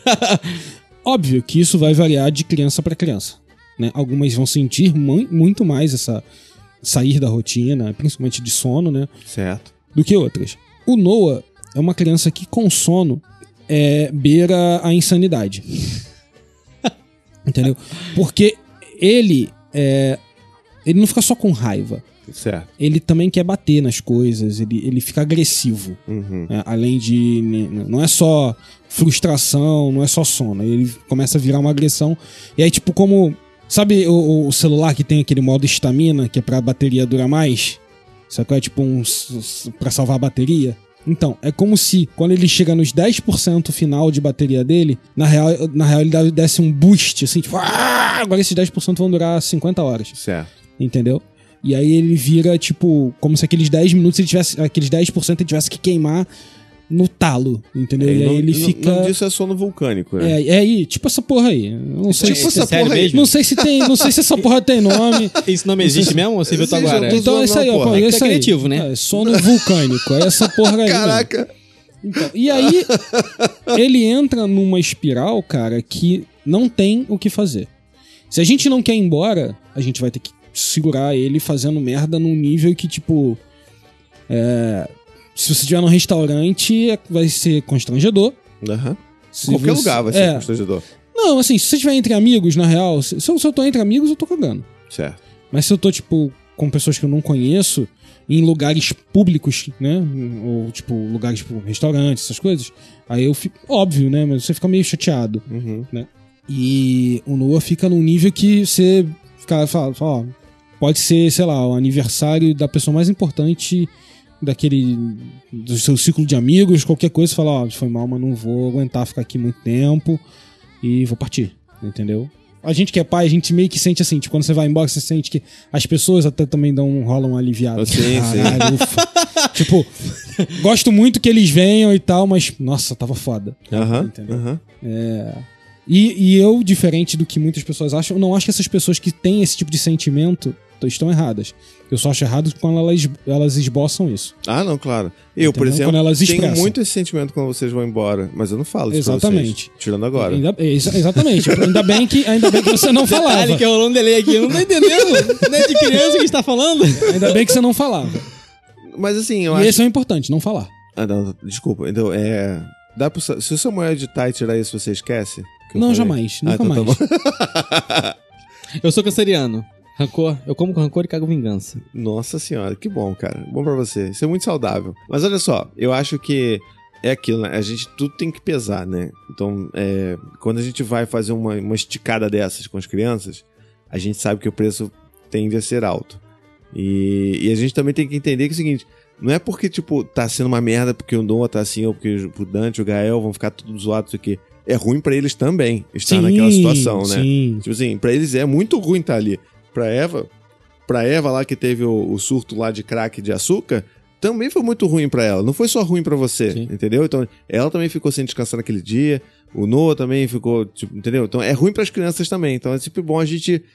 Óbvio que isso vai variar de criança pra criança, né? Algumas vão sentir mu- muito mais essa sair da rotina, principalmente de sono, né? Certo. Do que outras. O Noah é uma criança que com sono é, beira a insanidade. Entendeu? Porque ele é, ele não fica só com raiva. Certo. Ele também quer bater nas coisas, ele, ele fica agressivo. Uhum. Né? Além de... né, não é só frustração, não é só sono. Ele começa a virar uma agressão. E aí, tipo, como... Sabe o, o celular que tem aquele modo estamina, que é pra bateria durar mais? Sabe qual é? Tipo um... s- pra salvar a bateria? Então, é como se, quando ele chega nos dez por cento final de bateria dele, na real, na real ele desse um boost, assim, tipo... "Ah!" Agora esses dez por cento vão durar cinquenta horas. Certo. Entendeu? E aí ele vira, tipo, como se aqueles dez minutos ele tivesse. Aqueles dez por cento ele tivesse que queimar no talo, entendeu? e aí não, ele não- fica. não disso é sono vulcânico, né? É, é aí, tipo essa porra aí. Eu Não sei Tipo se, essa sério porra aí. mesmo? não sei se tem. Não sei se essa porra tem nome. esse nome existe mesmo ou você inventou Sim, agora? já tô Então é isso aí, ó. porra. pô, É que é tá isso aí. criativo, né? É, sono vulcânico. É essa porra aí. Caraca. mesmo. Então, e aí, ele entra numa espiral, cara, que não tem o que fazer. Se a gente não quer ir embora, a gente vai ter que segurar ele fazendo merda num nível que, tipo... é, se você estiver num restaurante, é- vai ser constrangedor. Aham. Se Qualquer você- lugar vai ser é. constrangedor. Não, assim, se você estiver entre amigos, na real... Se, se eu, se eu tô entre amigos, eu tô cagando. Certo. Mas se eu tô, tipo, com pessoas que eu não conheço, em lugares públicos, né? Ou, tipo, lugares, tipo, restaurantes, essas coisas, aí eu fico. Óbvio, né? Mas você fica meio chateado, Uhum. né? E o Noah fica num nível que você fica, fala, fala, ó, pode ser, sei lá, o aniversário da pessoa mais importante daquele. Do seu ciclo de amigos, qualquer coisa, você fala, ó, foi mal, mas não vou aguentar ficar aqui muito tempo e vou partir, entendeu? A gente que é pai, a gente meio que sente assim, tipo, quando você vai embora, você sente que as pessoas até também dão, rolam um aliviado. Sim, sim. Caralho, ufa. Tipo, gosto muito que eles venham e tal, mas, nossa, tava foda. Aham. Entendeu? Aham. E, e eu, diferente do que muitas pessoas acham, eu não acho que essas pessoas que têm esse tipo de sentimento estão erradas. Eu só acho errado quando elas, elas esboçam isso. Ah, não, claro. Eu, por Entendeu? exemplo, Quando elas tenho expressam. muito esse sentimento quando vocês vão embora, mas eu não falo isso Exatamente. pra vocês. Tirando agora. Ainda, exa- exatamente. ainda, bem que, ainda bem que você não falava. Detalhe que rolou um delay aqui, eu não tô entendendo. Não é de criança que a gente tá falando? Ainda bem que você não falava. Mas assim, eu E acho... esse é o importante, não falar. Ah, não, desculpa. Então, é... Dá pro... Se o Samuel editar e tirar isso, você esquece? que eu Não, falei? jamais. Ah, Nunca então mais. tá bom. Eu sou canceriano. Rancor, eu como com rancor e cago vingança. Nossa senhora, que bom, cara. Bom pra você. Isso é muito saudável. Mas olha só, eu acho que é aquilo, né? A gente tudo tem que pesar, né? Então, é, quando a gente vai fazer uma, uma esticada dessas com as crianças, a gente sabe que o preço tende a ser alto. E, e a gente também tem que entender que é o seguinte: não é porque, tipo, tá sendo uma merda porque o Noah tá assim, ou porque o Dante e o Gael vão ficar tudo zoados, isso aqui. É ruim pra eles também estar Sim, naquela situação, né? sim. Tipo assim, pra eles é muito ruim estar ali. Pra Eva, pra Eva lá que teve o, o surto lá de crack de açúcar, também foi muito ruim pra ela. Não foi só ruim pra você, Sim. entendeu? Então, ela também ficou sem descansar naquele dia. O Noah também ficou, tipo, entendeu? Então, é ruim pras crianças também. Então, é sempre bom a gente...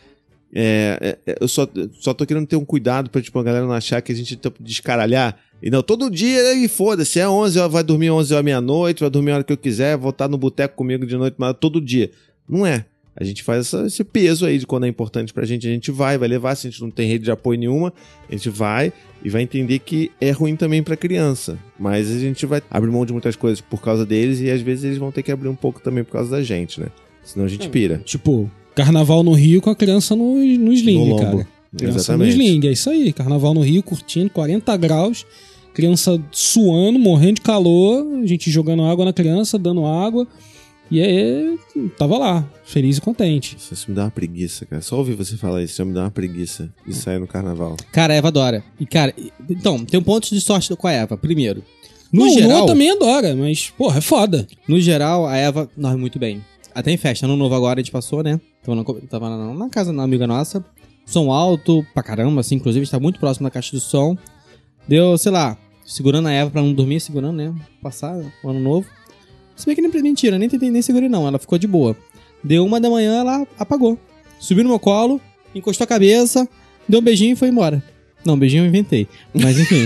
É, é, eu só, só tô querendo ter um cuidado pra, tipo, a galera não achar que a gente tá descaralhar. E não, todo dia, e foda-se, é onze horas, vai dormir onze horas meia-noite, vai dormir a hora que eu quiser, voltar no boteco comigo de noite, mas todo dia. Não é. A gente faz essa, esse peso aí de quando é importante pra gente, a gente vai, vai levar, se a gente não tem rede de apoio nenhuma, a gente vai e vai entender que é ruim também pra criança. Mas a gente vai abrir mão de muitas coisas por causa deles e às vezes eles vão ter que abrir um pouco também por causa da gente, né? Senão a gente pira. Tipo, carnaval no Rio com a criança no, no sling, No lombo. cara. Criança Exatamente. no sling, é isso aí. Carnaval no Rio, curtindo, quarenta graus, criança suando, morrendo de calor, a gente jogando água na criança, dando água. E aí, tava lá, feliz e contente. Isso me dá uma preguiça, cara. Só ouvir você falar isso já me dá uma preguiça de sair no carnaval. Cara, a Eva adora. E, cara, e- então, tem um ponto de sorte com a Eva. Primeiro, No não, geral, o Noah também adora, mas, porra, é foda. no geral, a Eva dorme muito bem. Até em festa, ano novo agora a gente passou, né? Tava na, tava na, na casa de uma amiga nossa. Som alto pra caramba, assim, inclusive está muito próximo da caixa do som. Deu, sei lá, segurando a Eva pra não dormir, segurando, né? Passar o ano novo. Se bem que nem mentira, nem tentei nem segurei não, ela ficou de boa. Deu uma da manhã, ela apagou. Subiu no meu colo, encostou a cabeça, deu um beijinho e foi embora. Não, beijinho eu inventei. Mas enfim.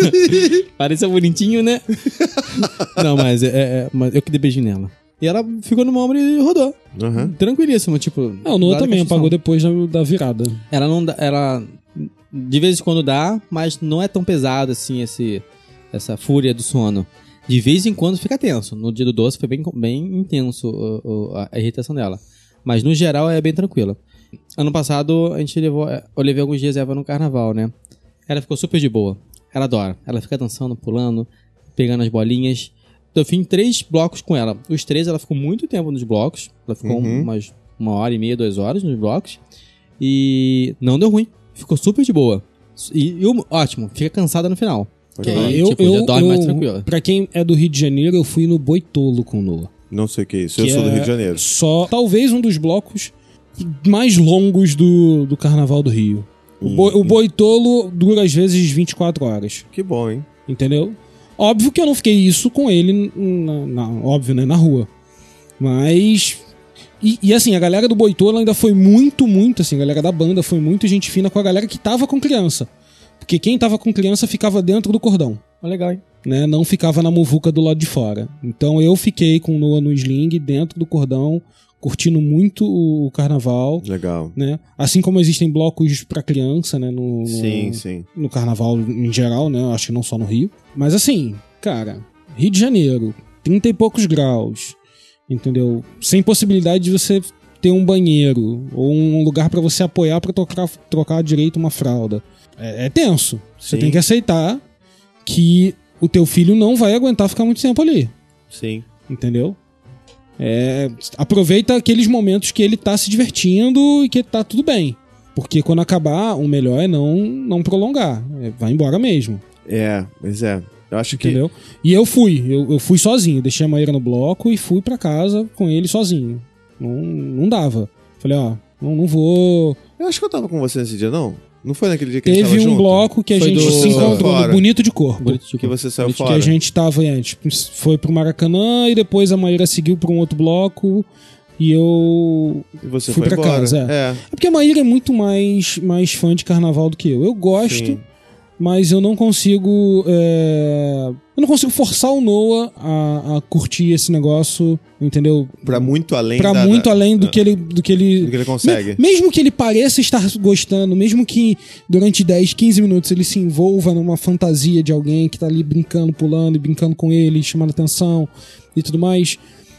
Pareceu bonitinho, né? Não, mas, é, é, mas eu que dei beijinho nela. E ela ficou no meu ombro e rodou. Uhum. Tranquilíssimo, tipo... Ah, o Noah dada também a apagou construção. depois da, da virada. Ela não dá... Ela... De vez em quando dá, mas não é tão pesado assim esse, essa fúria do sono. De vez em quando fica tenso. No dia do doce foi bem, bem intenso o, o, a irritação dela. Mas no geral é bem tranquila. Ano passado a gente levou... Eu levei alguns dias Eva no carnaval, né? Ela ficou super de boa. Ela adora. Ela fica dançando, pulando, pegando as bolinhas. Eu fiz três blocos com ela. Os três, ela ficou muito tempo nos blocos. Ela ficou Uhum. umas uma hora e meia, duas horas nos blocos. E não deu ruim. Ficou super de boa. E, e o- ótimo, fica cansada no final. Que aí, eu, tipo, eu, já dorme mais eu- tranquila. Pra quem é do Rio de Janeiro, eu fui no Boitolo com o Noah. Não sei o que é isso. Eu que sou do é Rio de Janeiro. Só, talvez um dos blocos mais longos do, do Carnaval do Rio. O, boi, o Boitolo dura às vezes vinte e quatro horas, Que bom, hein? entendeu? Óbvio que eu não fiquei isso com ele, na, na- óbvio, né, na rua. Mas... E, e assim, a galera do Boitolo ainda foi muito, muito, assim, a galera da banda foi muito gente fina com a galera que tava com criança. Porque quem tava com criança ficava dentro do cordão. Legal, hein? Né, não ficava na muvuca do lado de fora. Então eu fiquei com o Noah no sling, dentro do cordão, curtindo muito o carnaval, Legal. né? Assim como existem blocos pra criança, né, no, no, Sim, sim. no carnaval em geral, né? Eu acho que não só no Rio. Mas assim, cara, Rio de Janeiro, trinta e poucos graus, entendeu? Sem possibilidade de você ter um banheiro ou um lugar pra você apoiar pra trocar, trocar direito uma fralda. É, é tenso. Você Sim. tem que aceitar que o teu filho não vai aguentar ficar muito tempo ali, Sim. entendeu? É, aproveita aqueles momentos que ele tá se divertindo e que tá tudo bem. Porque quando acabar, o melhor é não, não prolongar. É, vai embora mesmo, É, mas é. Eu acho que. entendeu? E eu fui, eu, eu fui sozinho. Deixei a Maíra no bloco e fui pra casa com ele sozinho. Não, não dava. Falei, ó, não, não vou... Eu acho que eu tava com você nesse dia, não? Não foi naquele dia que a gente Teve tava um junto? bloco que a Foi gente do- se encontrou Fora. no Bonito de Corpo. Bonito, tipo, Que você saiu bonito. fora. Que a gente tava, é, tipo, foi pro Maracanã e depois a Maíra seguiu pra um outro bloco e eu E você fui foi pra embora. casa, é. É. É porque a Maíra é muito mais, mais fã de carnaval do que eu. Eu gosto, Sim. mas eu não consigo. é, Eu não consigo forçar o Noah a, a curtir esse negócio, entendeu? Pra muito além Pra da, muito da- além do é, que ele. Do que ele... do que ele consegue. Me- mesmo que ele pareça estar gostando, mesmo que durante dez, quinze minutos ele se envolva numa fantasia de alguém que tá ali brincando, pulando e brincando com ele, chamando atenção e tudo mais.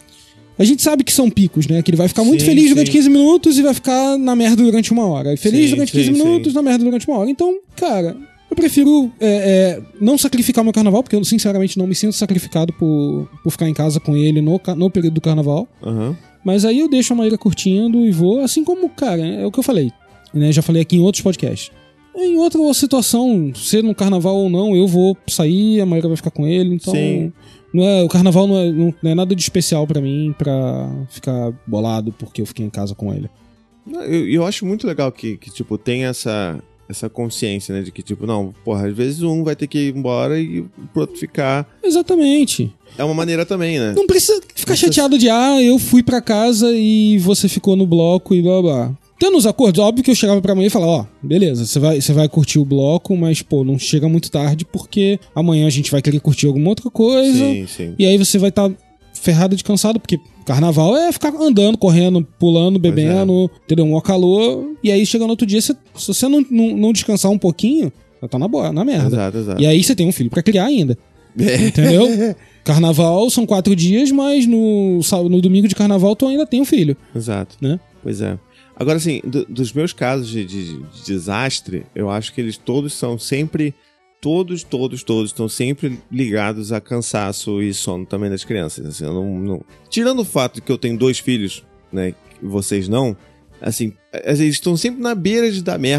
A gente sabe que são picos, né? Que ele vai ficar muito Sim, feliz durante sim. quinze minutos e vai ficar na merda durante uma hora. E feliz Sim, durante sim, quinze sim. minutos, na merda durante uma hora. Então, cara, eu prefiro é, é, não sacrificar meu carnaval, porque eu sinceramente não me sinto sacrificado por, por ficar em casa com ele no, ca- no período do carnaval. Aham. Mas aí eu deixo a Maíra curtindo e vou, assim como, cara, é o que eu falei. Né? Já falei aqui em outros podcasts. Em outra situação, ser no carnaval ou não, eu vou sair, a Maíra vai ficar com ele, então. Sim. Não é, o carnaval não é, não, não é nada de especial pra mim pra ficar bolado porque eu fiquei em casa com ele. Não, Eu, eu acho muito legal que, que, tipo, tem essa, essa consciência, né? De que, tipo, não, porra, às vezes um vai ter que ir embora e o outro ficar. Exatamente. É uma maneira também, né? Não precisa ficar Precisa- chateado de, ah, eu fui pra casa e você ficou no bloco e blá blá. Tendo os acordos, óbvio que eu chegava pra amanhã e falava, ó, beleza, você vai, você vai curtir o bloco, mas, pô, não chega muito tarde porque amanhã a gente vai querer curtir alguma outra coisa. Sim, sim. E aí você vai estar ferrado de cansado, porque carnaval é ficar andando, correndo, pulando, bebendo, entendeu? Um calor. E aí chega no outro dia, você, se você não, não, não descansar um pouquinho, você tá na, boa, na merda. Exato, exato. E aí você tem um filho pra criar ainda. Entendeu? Carnaval são quatro dias, mas no, sá- no domingo de carnaval tu ainda tem um filho, Exato. né? Pois é. Agora, assim, do- dos meus casos de, de- de desastre, eu acho que eles todos são sempre. Todos, todos, todos estão sempre ligados a cansaço e sono também das crianças. Assim, eu não, não- Tirando o fato de que eu tenho dois filhos, né? E vocês não, assim, eles estão sempre na beira de dar merda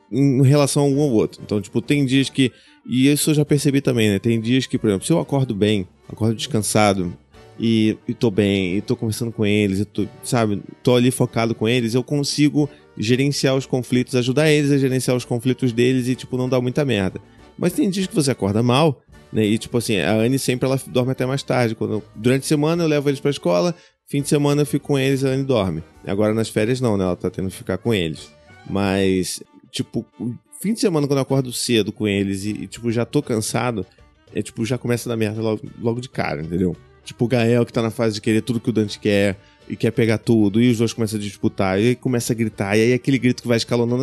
em relação a um ou outro. Então, tipo, tem dias que... E isso eu já percebi também, né? Tem dias que, por exemplo, se eu acordo bem, acordo descansado e, e tô bem, e tô conversando com eles, e tô, sabe? Tô ali focado com eles, eu consigo gerenciar os conflitos, ajudar eles a gerenciar os conflitos deles e, tipo, não dar muita merda. Mas tem dias que você acorda mal, né? E, tipo assim, a Anne sempre ela dorme até mais tarde. Quando eu, durante a semana eu levo eles pra escola, fim de semana eu fico com eles e a Anne dorme. Agora nas férias não, né? Ela tá tendo que ficar com eles. Mas, tipo, fim de semana quando eu acordo cedo com eles e, e tipo, já tô cansado, é tipo, já começa a dar merda logo, logo de cara, entendeu? Tipo, o Gael que tá na fase de querer tudo que o Dante quer e quer pegar tudo, e os dois começam a disputar, e aí começa a gritar, e aí aquele grito que vai escalonando,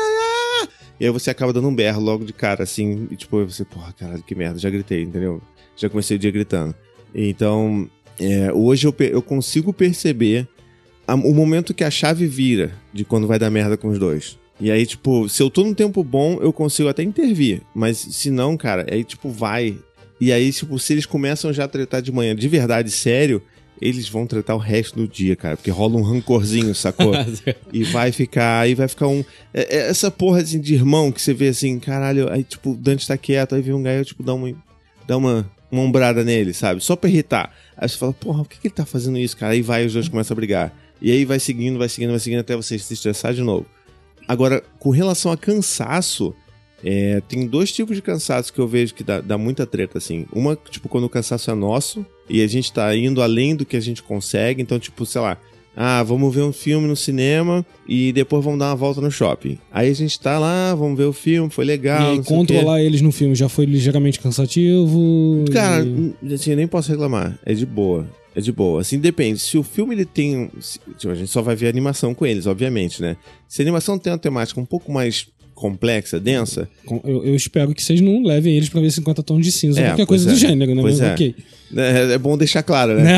ah! E aí você acaba dando um berro logo de cara, assim, e tipo, você, porra, caralho, que merda, já gritei, entendeu? Já comecei o dia gritando. Então, é, hoje eu, eu consigo perceber a, o momento que a chave vira de quando vai dar merda com os dois. E aí, tipo, se eu tô num tempo bom, eu consigo até intervir. Mas se não, cara, aí, tipo, vai. E aí, tipo, se eles começam já a tretar de manhã de verdade, sério, eles vão tretar o resto do dia, cara. Porque rola um rancorzinho, sacou? E vai ficar, aí vai ficar um... É, é essa porra, assim, de irmão que você vê assim, caralho, aí, tipo, o Dante tá quieto, aí vem um Gael, tipo, dá uma... Dá uma... uma ombrada nele, sabe? Só pra irritar. Aí você fala, porra, por que, que ele tá fazendo isso, cara? Aí vai, os dois começam a brigar. E aí vai seguindo, vai seguindo, vai seguindo até você se estressar de novo. Agora, com relação a cansaço, é, tem dois tipos de cansaço que eu vejo que dá, dá muita treta, assim. Uma, tipo, quando o cansaço é nosso e a gente tá indo além do que a gente consegue. Então, tipo, sei lá, ah, vamos ver um filme no cinema e depois vamos dar uma volta no shopping. Aí a gente tá lá, vamos ver o filme, foi legal. E aí, controlar eles no filme já foi ligeiramente cansativo? Cara, e... assim, eu nem posso reclamar. É de boa. É de boa. Assim, depende. Se o filme ele tem... Se, tipo, a gente só vai ver a animação com eles, obviamente, né? Se a animação tem uma temática um pouco mais complexa, densa... Eu, eu espero que vocês não levem eles pra ver cinquenta tons de cinza ou é, qualquer coisa é. do gênero, né? Pois Mas, é. ok. É, é bom deixar claro, né? né?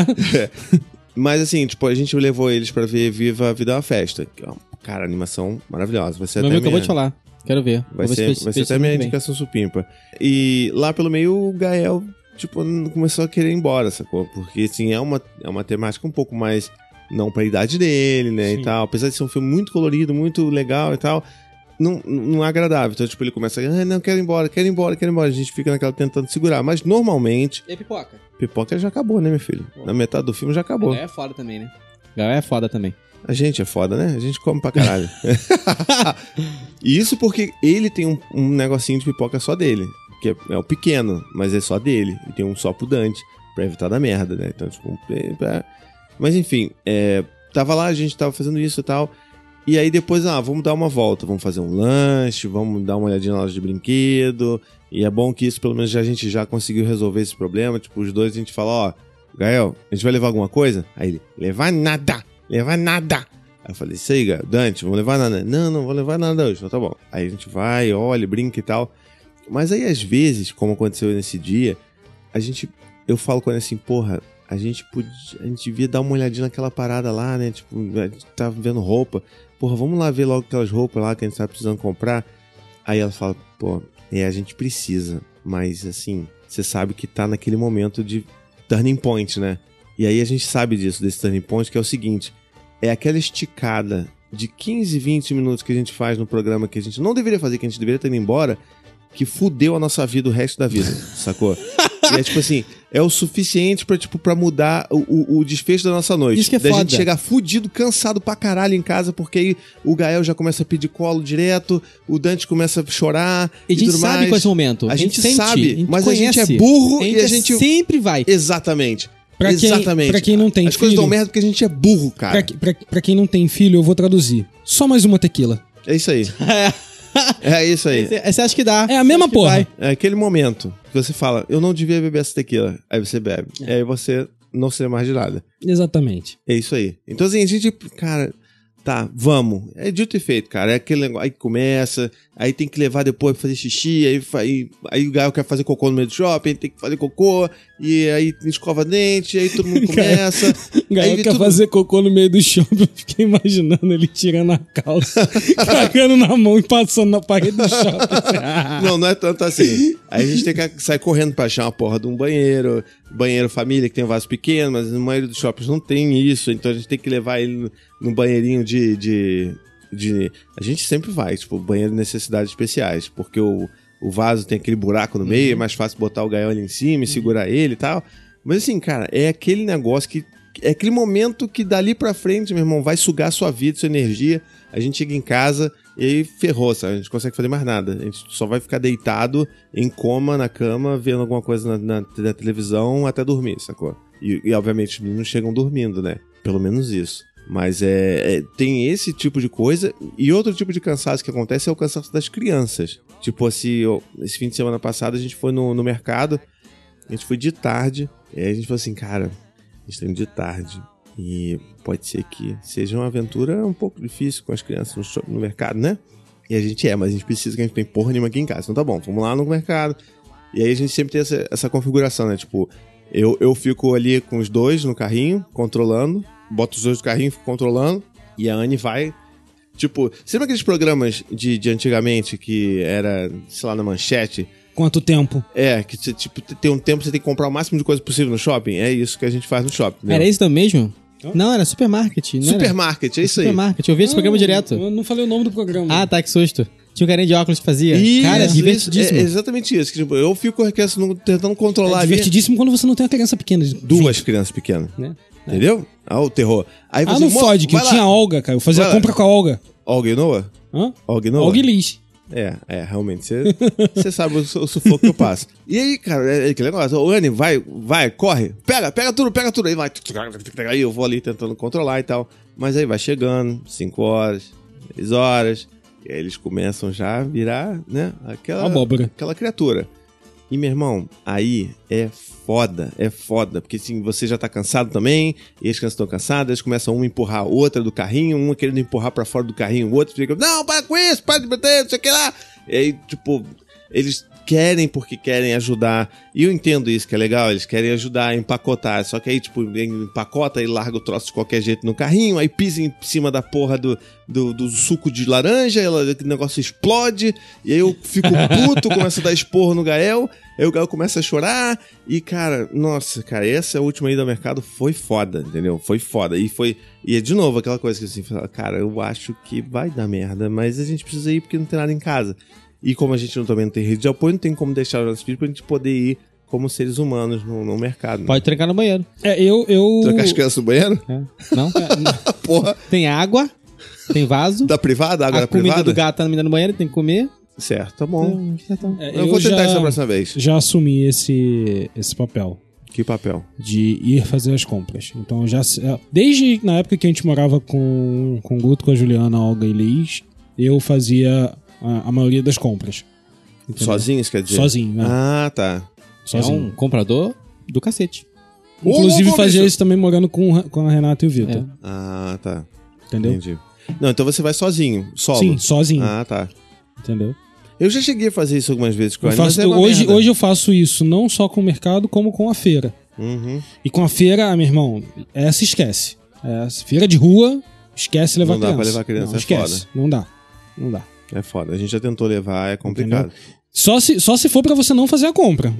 Mas assim, tipo, a gente levou eles pra ver Viva a Vida é uma Festa. Que é uma, cara, animação maravilhosa. Vai ser Meu até amigo acabou minha... de falar. Quero ver. Vai Vou ser, ver se- vai se- ser se até minha muito bem. indicação supimpa. E lá pelo meio o Gael, tipo, começou a querer ir embora, sacou? Porque, assim, é uma, é uma temática um pouco mais... Não pra idade dele, né, Sim. e tal. Apesar de ser um filme muito colorido, muito legal e tal, não, não é agradável. Então, tipo, ele começa a... Ah, não, quero ir embora, quero ir embora, quero ir embora. A gente fica naquela tentando segurar. Mas, normalmente, E a pipoca? pipoca já acabou, né, meu filho? Na metade do filme já acabou. Gael é foda também, né? Gael é foda também. A gente é foda, né? A gente come pra caralho. E isso porque ele tem um, um negocinho de pipoca só dele. Que é, é o pequeno, mas é só dele. E tem um só pro Dante, pra evitar da merda, né? Então, tipo... é, pra... Mas enfim, é, tava lá, a gente tava fazendo isso e tal. E aí depois, ah, vamos dar uma volta. Vamos fazer um lanche, vamos dar uma olhadinha na loja de brinquedo. E é bom que isso, pelo menos, já, a gente já conseguiu resolver esse problema. Tipo, os dois a gente fala, ó... Gael, a gente vai levar alguma coisa? Aí ele, levar nada, levar nada. Aí eu falei, isso aí, Gael, Dante, vamos levar nada. Não, não vou levar nada hoje, então tá bom. Aí a gente vai, olha, brinca e tal. Mas aí, às vezes, como aconteceu nesse dia, a gente, eu falo com ele assim, porra, a gente podia, a gente devia dar uma olhadinha naquela parada lá, né? Tipo, a gente tava vendo roupa. Porra, vamos lá ver logo aquelas roupas lá que a gente tá precisando comprar. Aí ela fala, pô, é, a gente precisa, mas assim, você sabe que tá naquele momento de turning point, né? E aí a gente sabe disso, desse turning point, que é o seguinte, é aquela esticada de quinze, vinte minutos que a gente faz no programa que a gente não deveria fazer, que a gente deveria ter ido embora, que fudeu a nossa vida o resto da vida, sacou? E é tipo assim, é o suficiente pra, tipo, pra mudar o, o, o desfecho da nossa noite. Isso que é da foda. gente chegar fudido, cansado pra caralho em casa, porque aí o Gael já começa a pedir colo direto, o Dante começa a chorar E e, a gente tudo sabe mais. qual é esse momento. A gente sente, sabe, mas a gente conhece. é burro a gente e a é gente- sempre vai. Exatamente. Pra quem- Exatamente. pra quem não tem As coisas filho- dão merda porque a gente é burro, cara. Pra, pra, pra quem não tem filho, eu vou traduzir. Só mais uma tequila. É isso aí. É isso aí. Você você acha que dá. É a mesma Acho que porra. vai. É aquele momento que você fala, eu não devia beber essa tequila. Aí você bebe. E aí você não se lembra mais de nada. Exatamente. É isso aí. Então assim, a gente, cara, tá, vamos. É dito e feito, cara. É aquele negócio, aí começa, aí tem que levar depois pra fazer xixi, aí, fa- aí, aí o Gael quer fazer cocô no meio do shopping, tem que fazer cocô, e aí escova dente, aí todo mundo começa. Gael aí quer tudo- fazer cocô no meio do shopping. Eu fiquei imaginando ele tirando a calça, cagando na mão e passando na parede do shopping. Não, não é tanto assim. Aí a gente tem que sair correndo pra achar uma porra de um banheiro. Banheiro família que tem um vaso pequeno, mas no maioria dos shoppings não tem isso. Então a gente tem que levar ele no, no banheirinho de, de, de... A gente sempre vai, tipo, banheiro de necessidades especiais, porque o, o vaso tem aquele buraco no meio, é mais fácil botar o gaiol ali em cima e segurar ele e tal. Mas assim, cara, é aquele negócio que... É aquele momento que dali pra frente, meu irmão, vai sugar sua vida, sua energia. A gente chega em casa e aí ferrou, sabe? A gente não consegue fazer mais nada. A gente só vai ficar deitado em coma na cama, vendo alguma coisa na, na, na televisão até dormir, sacou? E, e obviamente os meninos chegam dormindo, né? Pelo menos isso. Mas é, é, tem esse tipo de coisa. E outro tipo de cansaço que acontece é o cansaço das crianças. Tipo assim, ó, esse fim de semana passado a gente foi no, no mercado, a gente foi de tarde, e aí a gente falou assim, cara... Estamos de tarde e pode ser que seja uma aventura um pouco difícil com as crianças no, show, no mercado, né? E a gente é, mas a gente precisa que a gente tem porra nenhuma aqui em casa. Então tá bom, vamos lá no mercado. E aí a gente sempre tem essa, essa configuração, né? Tipo, eu, eu fico ali com os dois no carrinho, controlando, boto os dois no carrinho, fico controlando, e a Anne vai... Tipo, você lembra aqueles programas de, de antigamente que era, sei lá, na manchete... Quanto tempo? É, que você, tipo, tem um tempo que você tem que comprar o máximo de coisa possível no shopping. É isso que a gente faz no shopping. Entendeu? Era isso também mesmo? Oh. Não, era supermarket. Não supermarket, era? é isso aí. Supermarket, eu vi esse não, programa direto. Eu não falei o nome do programa. Ah, tá, que susto. Tinha um carinha de óculos que fazia. Isso, cara, isso, divertidíssimo. É exatamente isso. Que, tipo, eu fico tentando controlar é divertidíssimo ali. Quando você não tem uma criança pequena. Duas crianças pequenas. Né? Entendeu? Ah, o terror. Aí ah, você, não fode, que eu lá. tinha a Olga, cara. Eu fazia vai a compra lá. com a Olga. Olga e Noah? Hã? Olga e Noah? Olga e Liz. É, é, realmente, você sabe o, o sufoco que eu passo. E aí, cara, é aquele negócio, ô Anny, vai, vai, corre, pega, pega tudo, pega tudo, aí vai, aí eu vou ali tentando controlar e tal, mas aí vai chegando, cinco horas, seis horas, e aí eles começam já a virar, né, aquela, abóbora. Aquela criatura. E, meu irmão, aí é foda, é foda, porque assim, você já tá cansado também, e as crianças estão cansadas, eles começam uma a empurrar a outra do carrinho, uma querendo empurrar pra fora do carrinho, o outro fica, não, para com isso, para de bater, não sei o que lá. E aí, tipo, eles querem porque querem ajudar, e eu entendo isso, que é legal, eles querem ajudar a empacotar, só que aí, tipo, empacota e larga o troço de qualquer jeito no carrinho, aí pisa em cima da porra do, do, do suco de laranja, ela, o negócio explode, e aí eu fico puto, começo a dar esporro no Gael, aí o Gael começa a chorar, e cara, nossa, cara, essa última ida ao mercado foi foda, entendeu? Foi foda, e foi, e é de novo aquela coisa que assim, cara, eu acho que vai dar merda, mas a gente precisa ir porque não tem nada em casa. E como a gente não, também não tem rede de apoio, não tem como deixar os nossos filhos pra gente poder ir como seres humanos no, no mercado. Né? Pode trancar no banheiro. É, eu... eu... Trancar as crianças no banheiro? É. Não? É, porra. Tem água, tem vaso. Da privada? Água a da comida privada? do gato tá no banheiro, tem que comer. Certo, tá bom. É, tá. É, eu, eu vou tentar já, isso na próxima vez. Já assumi esse, esse papel. Que papel? De ir fazer as compras. Então, já desde na época que a gente morava com, com o Guto, com a Juliana, a Olga e Liz, eu fazia a, a maioria das compras. Entendeu? Sozinho, isso quer dizer? Sozinho, né? Ah, tá. Sozinho. É um comprador do cacete. Inclusive, fazia isso também morando com, com a Renata e o Vitor. É. Ah, tá. Entendeu? Entendi. Não, então você vai sozinho, solo. Sim, sozinho. Ah, tá. Entendeu? Eu já cheguei a fazer isso algumas vezes com a eu faço, Ana, hoje, hoje eu faço isso não só com o mercado, como com a feira. Uhum. E com a feira, meu irmão, essa esquece. Essa feira de rua, esquece levar não criança. Não dá pra levar criança, não, é esquece. foda. Não dá. Não dá. É foda. A gente já tentou levar, é complicado. Entendeu? Só se, só se for pra você não fazer a compra.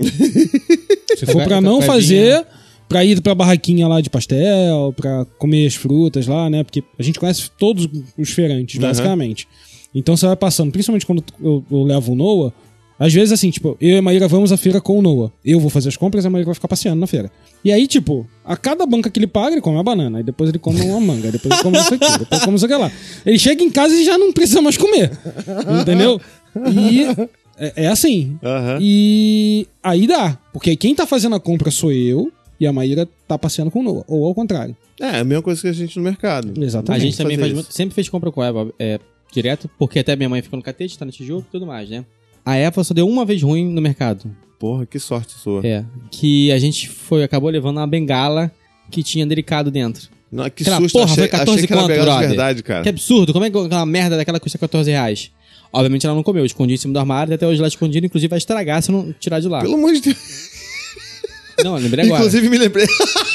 Se for pra não fazer, pra ir pra barraquinha lá de pastel, pra comer as frutas lá, né? Porque a gente conhece todos os feirantes, uhum. basicamente. Então você vai passando, principalmente quando eu, eu levo o Noah, às vezes assim, tipo, eu e a Maíra vamos à feira com o Noah. Eu vou fazer as compras e a Maíra vai ficar passeando na feira. E aí, tipo, a cada banca que ele paga, ele come uma banana. Aí depois ele come uma manga. Aí depois ele come não sei o quê. Depois ele come não sei o que lá. Ele chega em casa e já não precisa mais comer. Entendeu? E é, é assim. Uhum. E aí dá. Porque quem tá fazendo a compra sou eu e a Maíra tá passeando com o Noah. Ou ao contrário. É, a mesma coisa que a gente no mercado. Exatamente. A gente também faz isso. muito, sempre fez compra com a Eva é, direto, porque até minha mãe fica no catete, tá no Tijuca e tudo mais, né? A Eva só deu uma vez ruim no mercado. Porra, que sorte sua. É, que a gente foi, acabou levando uma bengala que tinha delicado dentro. Não, que Aquela susto, porra, achei, foi catorze achei que era conto, bengala de brother. verdade, cara. Que absurdo, como é que aquela merda daquela custa catorze reais? Obviamente ela não comeu, eu escondi em cima do armário, até hoje lá escondido, inclusive vai estragar se eu não tirar de lá. Pelo amor de Deus. Não, eu lembrei agora. Inclusive me lembrei.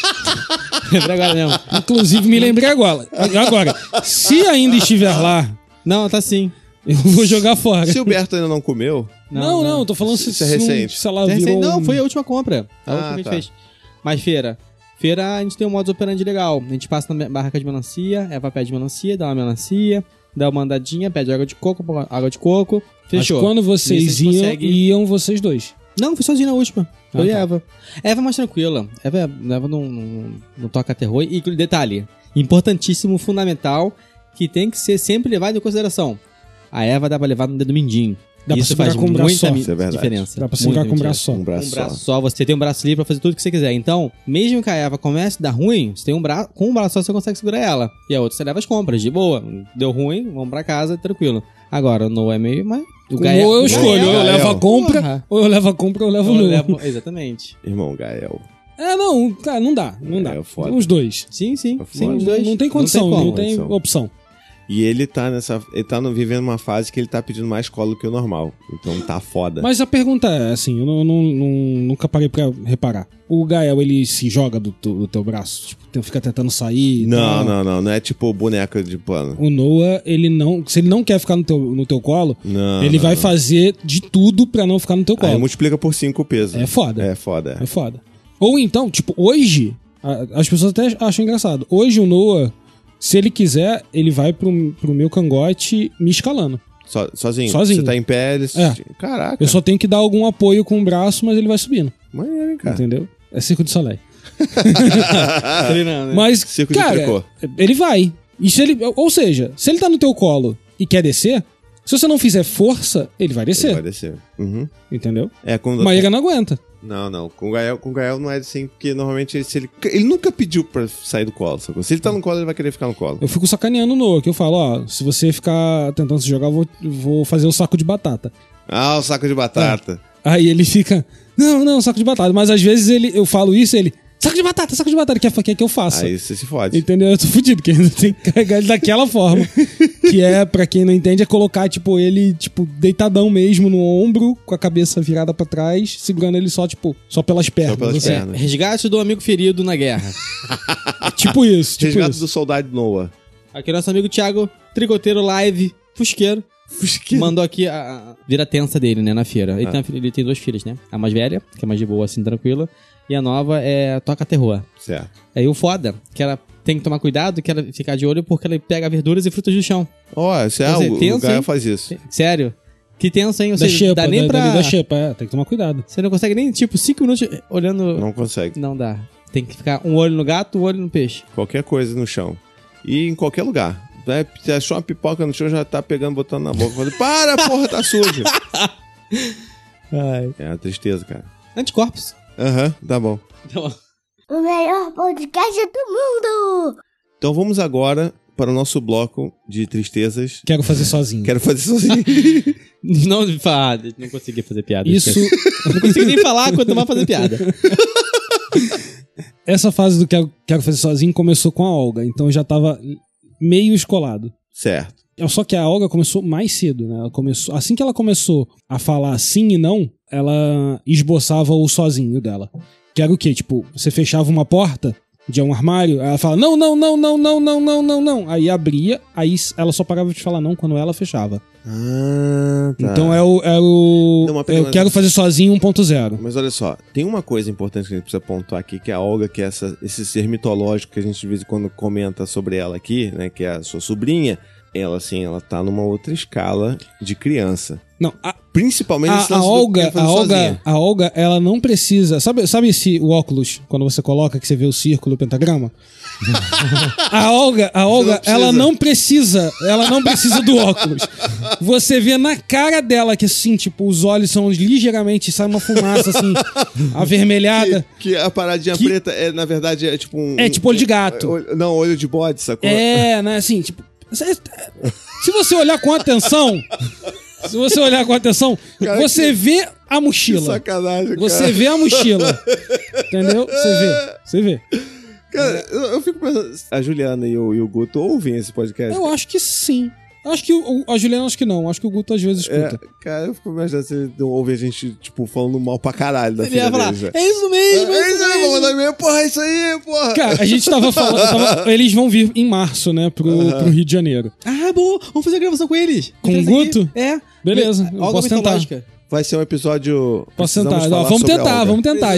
lembrei agora mesmo. Inclusive me lembrei agora. Agora, se ainda estiver lá... Não, tá sim. Eu vou jogar fora. Se o Berto ainda não comeu... Não, não, não, tô falando se, se é recente. Se ela se é virou recente. Não, um... foi a última compra. A Ah, última que a gente tá. fez. Mas feira. Feira, a gente tem um modus operandi legal. A gente passa na barraca de melancia, Eva pede melancia, dá uma melancia. dá uma andadinha, pede água de coco, água de coco, fechou. Mas quando vocês Nisso a iam, gente consegue- iam vocês dois. Não, fui sozinho na última. Ah, Eu e tá. a Eva. Eva é mais tranquila. Eva, Eva não, não, não toca terror. E detalhe, importantíssimo, fundamental, que tem que ser sempre levado em consideração. A Eva dá pra levar no dedo mindinho. Dá pra Isso segurar faz com um braço muita só. mi- Isso é verdade. diferença. Dá pra segurar Muita com um mentira. braço só. Um braço Um só. braço só, você tem um braço livre pra fazer tudo que você quiser. Então, mesmo que a Eva comece a dar ruim, você tem um braço, com um braço só você consegue segurar ela. E a outra você leva as compras, de boa. Deu ruim, vamos pra casa, tranquilo. Agora, o Noah é meio mais... O Ou eu escolho, ou eu Gael. levo a compra, Porra. ou eu levo a compra, ou eu levo o Eu Noah. levo- Exatamente. Irmão, Gael. É, não, cara, não dá, não É, dá. é foda. Os dois. Sim, sim. É sim foda. os dois. Não tem condição, não como. tem, condição. opção. E ele tá nessa. Ele tá no- vivendo uma fase que ele tá pedindo mais colo que o normal. Então tá foda. Mas a pergunta é, assim, eu não, não- não- nunca parei pra reparar. O Gael, ele se joga do, tu- do teu braço? Tipo, tem- fica tentando sair? e Não, tal? não, não. Não é tipo boneca de pano. O Noah, ele não... Se ele não quer ficar no teu, no teu colo, Não. ele não, vai não. fazer de tudo pra não ficar no teu Aí colo. multiplica por cinco o peso. É foda. É foda. É foda. Ou então, tipo, hoje, a- as pessoas até acham engraçado. Hoje o Noah, se ele quiser, ele vai pro, pro meu cangote me escalando. So- sozinho. Sozinho. Você tá em pé, ele... É. Caraca. Eu só tenho que dar algum apoio com o braço, mas ele vai subindo. Maneiro, hein, cara. Entendeu? É Circo de Soleil. Treinando, né? Mas, Circo de cara, tricô. ele vai. E se ele, ou seja, se ele tá no teu colo e quer descer, se você não fizer força, ele vai descer. Ele vai descer. Uhum. Entendeu? É, quando... Mas ele não aguenta. Não, não. Com o Gael, com o Gael não é assim, porque normalmente ele, se ele... Ele nunca pediu pra sair do colo, sacou? Se ele tá no colo, ele vai querer ficar no colo. Eu fico sacaneando o Noah, que eu falo, ó, se você ficar tentando se jogar, eu vou, vou fazer o saco de batata. Ah, o saco de batata. Aí ele fica, não, não, saco de batata. Mas às vezes ele, eu falo isso e ele, saco de batata, saco de batata, quer, quer que eu faça. Aí você se fode. Entendeu? Eu tô fudido, porque ainda tem que carregar ele daquela forma. Que é, pra quem não entende, é colocar, tipo, ele, tipo, deitadão mesmo no ombro, com a cabeça virada pra trás, segurando ele só, tipo, só pelas pernas. pelas assim. pernas. Resgate do amigo ferido na guerra. Tipo isso, tipo Resgate isso. do soldado Noah. Aqui é nosso amigo Thiago, tricoteiro live, fusqueiro. Mandou aqui a, a vira tensa dele, né, na feira. Ele, Ah. tem, ele tem duas filhas, né? A mais velha, que é mais de boa, assim, tranquila. E a nova é toca terror. Certo. Aí o foda, que ela tem que tomar cuidado, que ela ficar de olho porque ela pega verduras e frutas do chão. Ó, isso é, Quer dizer, o, o tenso, Gael hein? faz isso. Sério? Que tenso, hein? Ou Da seja, xepa, dá nem da, pra... da, da xepa, é, tem que tomar cuidado. Você não consegue nem, tipo, cinco minutos olhando... Não consegue. Não dá. Tem que ficar um olho no gato, um olho no peixe. Qualquer coisa no chão. E em qualquer lugar. Né? Você achou uma pipoca no chão, já tá pegando, botando na boca. Falei, para, porra, tá sujo. Ai. É uma tristeza, cara. Anticorpos. Aham, tá bom. Então, O melhor podcast do mundo! Então vamos agora para o nosso bloco de tristezas. Quero fazer sozinho. Quero fazer sozinho. não, ah, não consegui fazer piada. Isso, Não consegui nem falar quanto mais fazer piada. essa fase do quero, quero fazer sozinho começou com a Olga, então eu já tava meio escolado. Certo. Só que a Olga começou mais cedo, né? Ela começou, assim que ela começou a falar sim e não, ela esboçava o sozinho dela. Que era o quê? Tipo, você fechava uma porta de um armário, aí ela fala não, não, não, não, não, não, não, não, não. Aí abria, aí ela só parava de falar não quando ela fechava. Ah, tá. Então é o, é o Não, mas peraí, eu mas- quero fazer sozinho um ponto zero. Mas olha só, tem uma coisa importante que a gente precisa pontuar aqui, que é a Olga, que é essa, esse ser mitológico que a gente de vez em quando comenta sobre ela aqui, né? Que é a sua sobrinha. Ela, assim, ela tá numa outra escala de criança. Não, a, Principalmente A, esse a lance do Olga, quero fazer a Olga, sozinha. a Olga, ela não precisa. Sabe, sabe esse o óculos quando você coloca que você vê o círculo, o pentagrama? a Olga, a Olga, precisa. ela não precisa, ela não precisa do óculos. Você vê na cara dela que assim, tipo, os olhos são ligeiramente, sai uma fumaça assim, avermelhada. Que, que a paradinha Que- preta é, na verdade, é tipo um... É tipo olho de gato. olho- não, olho de bode, sacou? É, né, assim, tipo, se se você olhar com atenção, se você olhar com atenção, Cara, você que- vê a Que mochila. sacanagem, Você cara. vê a mochila. Entendeu? Você vê. Você vê. Cara, eu, eu fico pensando... A Juliana e o, e o Guto ouvem esse podcast? Eu acho que sim. Acho que o, a Juliana acho que não. Acho que o Guto às vezes É, escuta. cara, eu fico imaginando se ele não ouve a gente, tipo, falando mal pra caralho da Ele filha ia falar, deles. né? é isso mesmo, é, É isso isso aí, mesmo. vou mandar e-mail, porra, é isso aí, porra. Cara, a gente tava falando. eu tava- eles vão vir em março, né? Pro, pro Rio de Janeiro. Ah, boa, vamos fazer a gravação com eles. Com Traz o aqui. Guto? É. Beleza, eu Olga posso tentar. mitológica. Vai ser um episódio... Posso precisamos tentar. falar Ó, vamos sobre a tentar, Olga. vamos tentar,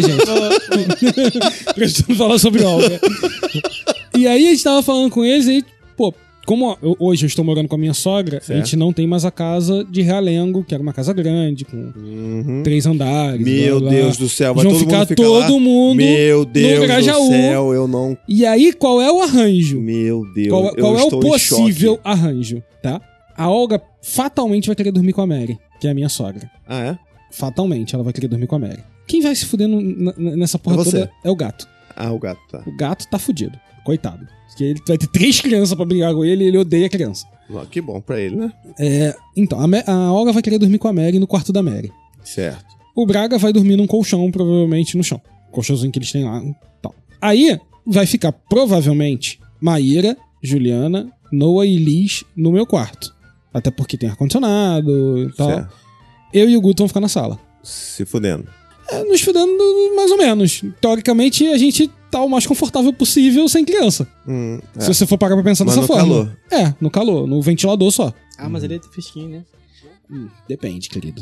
gente. Precisamos falar sobre Olga. E aí a gente tava falando com eles e, pô, como eu, hoje eu estou morando com a minha sogra, Certo. a gente não tem mais a casa de Realengo, que era uma casa grande, com Uhum. três andares. Meu blá, blá. Deus do céu, vai Vão todo ficar mundo ficar todo lá? mundo Meu Deus no Grajaú. do céu, eu não... E aí, qual é o arranjo? Meu Deus, Qual, eu qual é o estou em possível choque. arranjo, tá? A Olga fatalmente vai querer dormir com a Mary, que é a minha sogra. Ah, é? Fatalmente ela vai querer dormir com a Mary. Quem vai se fuder no- n- n- nessa porra É você. toda é o gato. Ah, o gato, tá. O gato tá fudido. Coitado. Porque ele vai ter três crianças pra brigar com ele e ele odeia criança. Ah, que bom pra ele, né? É, então, a, Me- a Olga vai querer dormir com a Mary no quarto da Mary. Certo. O Braga vai dormir num colchão, provavelmente no chão. Colchãozinho que eles têm lá. Tal. Aí vai ficar, provavelmente, Maíra, Juliana, Noah e Liz no meu quarto. Até porque tem ar-condicionado e tal. Certo. Eu e o Guto vão ficar na sala. Se fudendo. É, nos fudendo mais ou menos. Teoricamente, a gente tá o mais confortável possível sem criança. Hum, é. Se você for parar pra pensar Mas dessa no forma. calor. É, no calor, no ventilador só. Ah, mas ele é fresquinho, né? Hum, depende, querido.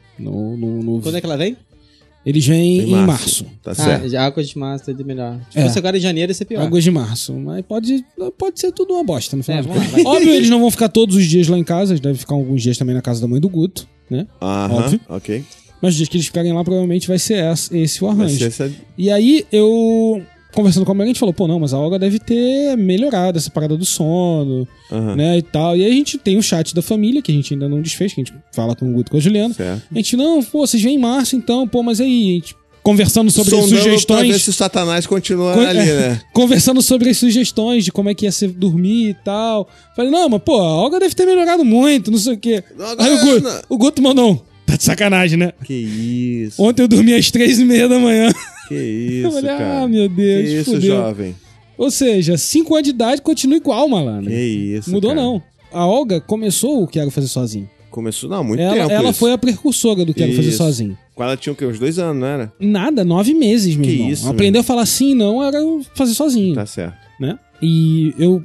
No, no, no- Quando é que ela vem? Eles vêm Em em março. março. Tá Ah, certo. já águas de março é de melhor. Se É. fosse agora em janeiro, ia ser pior. Águas de março. Mas pode, pode ser tudo uma bosta no final. É, de vamos contas. lá, Óbvio, eles não vão ficar todos os dias lá em casa. Eles devem ficar alguns dias também na casa da mãe do Guto, né? Aham, óbvio. ok. Mas os dias que eles ficarem lá, provavelmente vai ser esse, esse o Vai arranjo. ser essa... E aí, eu... Conversando com a mãe, a gente falou, pô, não, mas a Olga deve ter melhorado essa parada do sono, Aham. né, e tal. E aí a gente tem o chat da família, que a gente ainda não desfez, que a gente fala com o Guto e com a Juliana. Certo. A gente, não, pô, vocês vêm em março então, pô, mas aí... A gente conversando sobre as Sondando pra ver sugestões... se o Satanás continua Co- ali, é, né? Conversando sobre as sugestões de como é que ia ser dormir e tal. Falei, não, mas pô, a Olga deve ter melhorado muito, não sei o quê. Não, Aí o Guto, não. o Guto mandou um, tá de sacanagem, né? Que isso. Ontem eu dormi às três e meia da manhã. Que isso, Eu falei, cara. ah, meu Deus, Que isso, fudeu. jovem. Ou seja, cinco anos de idade continua igual, malandro. Que isso, Mudou cara. não. A Olga começou o Quero Fazer Sozinho. Começou, não, muito Ela, tempo ela isso. foi a precursora do Quero Fazer Isso. Sozinho. Quando ela tinha o quê? Uns dois anos, não era? Nada, nove meses, meu Que irmão. isso, Aprendeu a falar sim e não, era fazer sozinho. Tá certo. Né? E eu...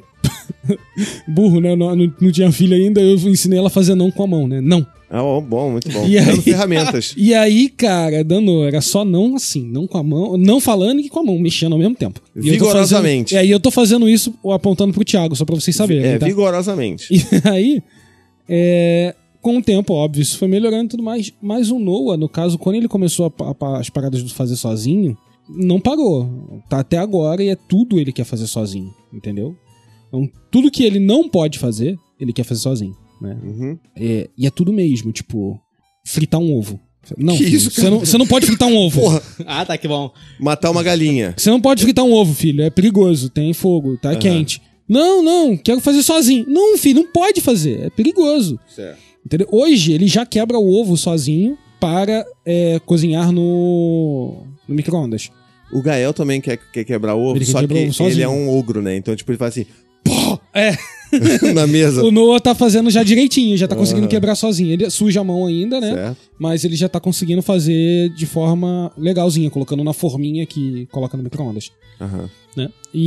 Burro, né? Não, não, não tinha filha ainda, eu ensinei ela a fazer não com a mão, né? Não. Ah, bom, bom, muito bom. E aí- Dando ferramentas. E aí, cara, dando, era só não assim, não com a mão, não falando e com a mão, mexendo ao mesmo tempo. E eu tô Vigorosamente. fazendo- É, e eu tô fazendo isso apontando pro Thiago, só pra vocês saberem. É, tá? vigorosamente. E aí, é, com o tempo, óbvio, isso foi melhorando e tudo mais. Mas o Noah, no caso, quando ele começou a, a- as paradas do fazer sozinho, não parou. Tá até agora e é tudo ele quer fazer sozinho, entendeu? Então, tudo que ele não pode fazer, ele quer fazer sozinho, né? Uhum. É, e é tudo mesmo, tipo, fritar um ovo. Não, Que filho, isso, você cara? não, você não pode fritar um ovo. Porra, Ah, tá, que bom. matar uma galinha. Você não pode fritar um ovo, filho. É perigoso. Tem fogo, tá quente. Não, não, quero fazer sozinho. Não, filho, não pode fazer. É perigoso. Certo. Entendeu? Hoje ele já quebra o ovo sozinho para é, cozinhar no, no micro-ondas. O Gael também quer, quer quebrar ovo, Ele quer só que quebrar ovo sozinho. ele é um ogro, né? Então, tipo, ele faz assim, pô, É, na mesa. o Noah tá fazendo já direitinho, já tá conseguindo Aham. quebrar sozinho. Ele suja a mão ainda, né? Certo. Mas ele já tá conseguindo fazer de forma legalzinha, colocando na forminha que coloca no micro-ondas. Aham. Né?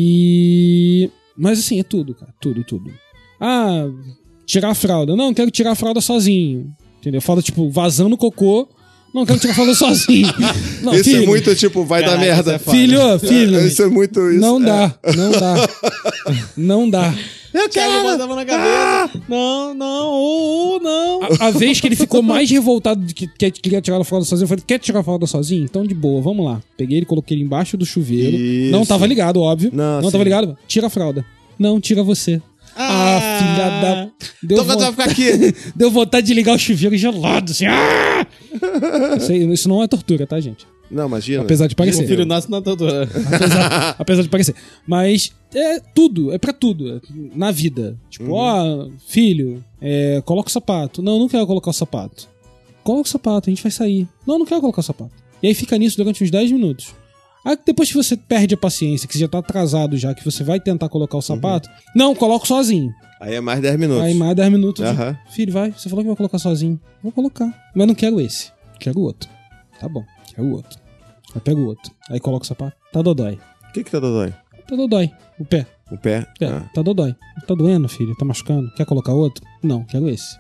E... Mas assim, é tudo, cara. Tudo, tudo. Ah, tirar a fralda. Não, quero tirar a fralda sozinho. Entendeu? Fralda, tipo, vazando cocô. Não, quero tirar a fralda sozinho. Não, Isso filho, é muito, tipo, vai Caraca, dar merda. isso é foda. Filho, filho. Isso é muito isso. Não é. dá, não dá. Não dá. Eu quero botar a mão na cabeça. Não, não, ou não. A, a vez que ele ficou mais revoltado de que, que queria tirar a fralda sozinho, eu falei, quer tirar a fralda sozinho? Então de boa, vamos lá. Peguei ele, coloquei ele embaixo do chuveiro. Isso. Não tava ligado, óbvio. Não, não sim. tava ligado. Tira a fralda. Não, tira você. Ah, filha da... Deu, Então, vo- vai ficar aqui. Deu vontade de ligar o chuveiro gelado, assim. Ah! Isso, aí- isso não é tortura, tá, gente? Não, imagina. Apesar de O parecer. filho nosso não tá doutora. Apesar, apesar de parecer. Mas é tudo, é pra tudo. é na vida. Tipo, ó, filho, é, coloca o sapato. Não, não quero colocar o sapato. Coloca o sapato, a gente vai sair. Não, não quero colocar o sapato. E aí fica nisso durante uns dez minutos. Aí depois que você perde a paciência, que você já tá atrasado já, que você vai tentar colocar o sapato, não, coloco sozinho. Aí é mais dez minutos. Aí mais dez minutos. de, Aham. Filho, vai, você falou que vai colocar sozinho. Vou colocar. Mas não quero esse. Quero o outro. Tá bom, quero o outro. Aí pega o outro. Aí coloca o sapato. Tá dodói. O que que tá dodói? Tá dodói. O pé. O pé? Pé. Ah. Tá dodói. Tá doendo, filho. Tá machucando. Quer colocar outro? Não, quero esse.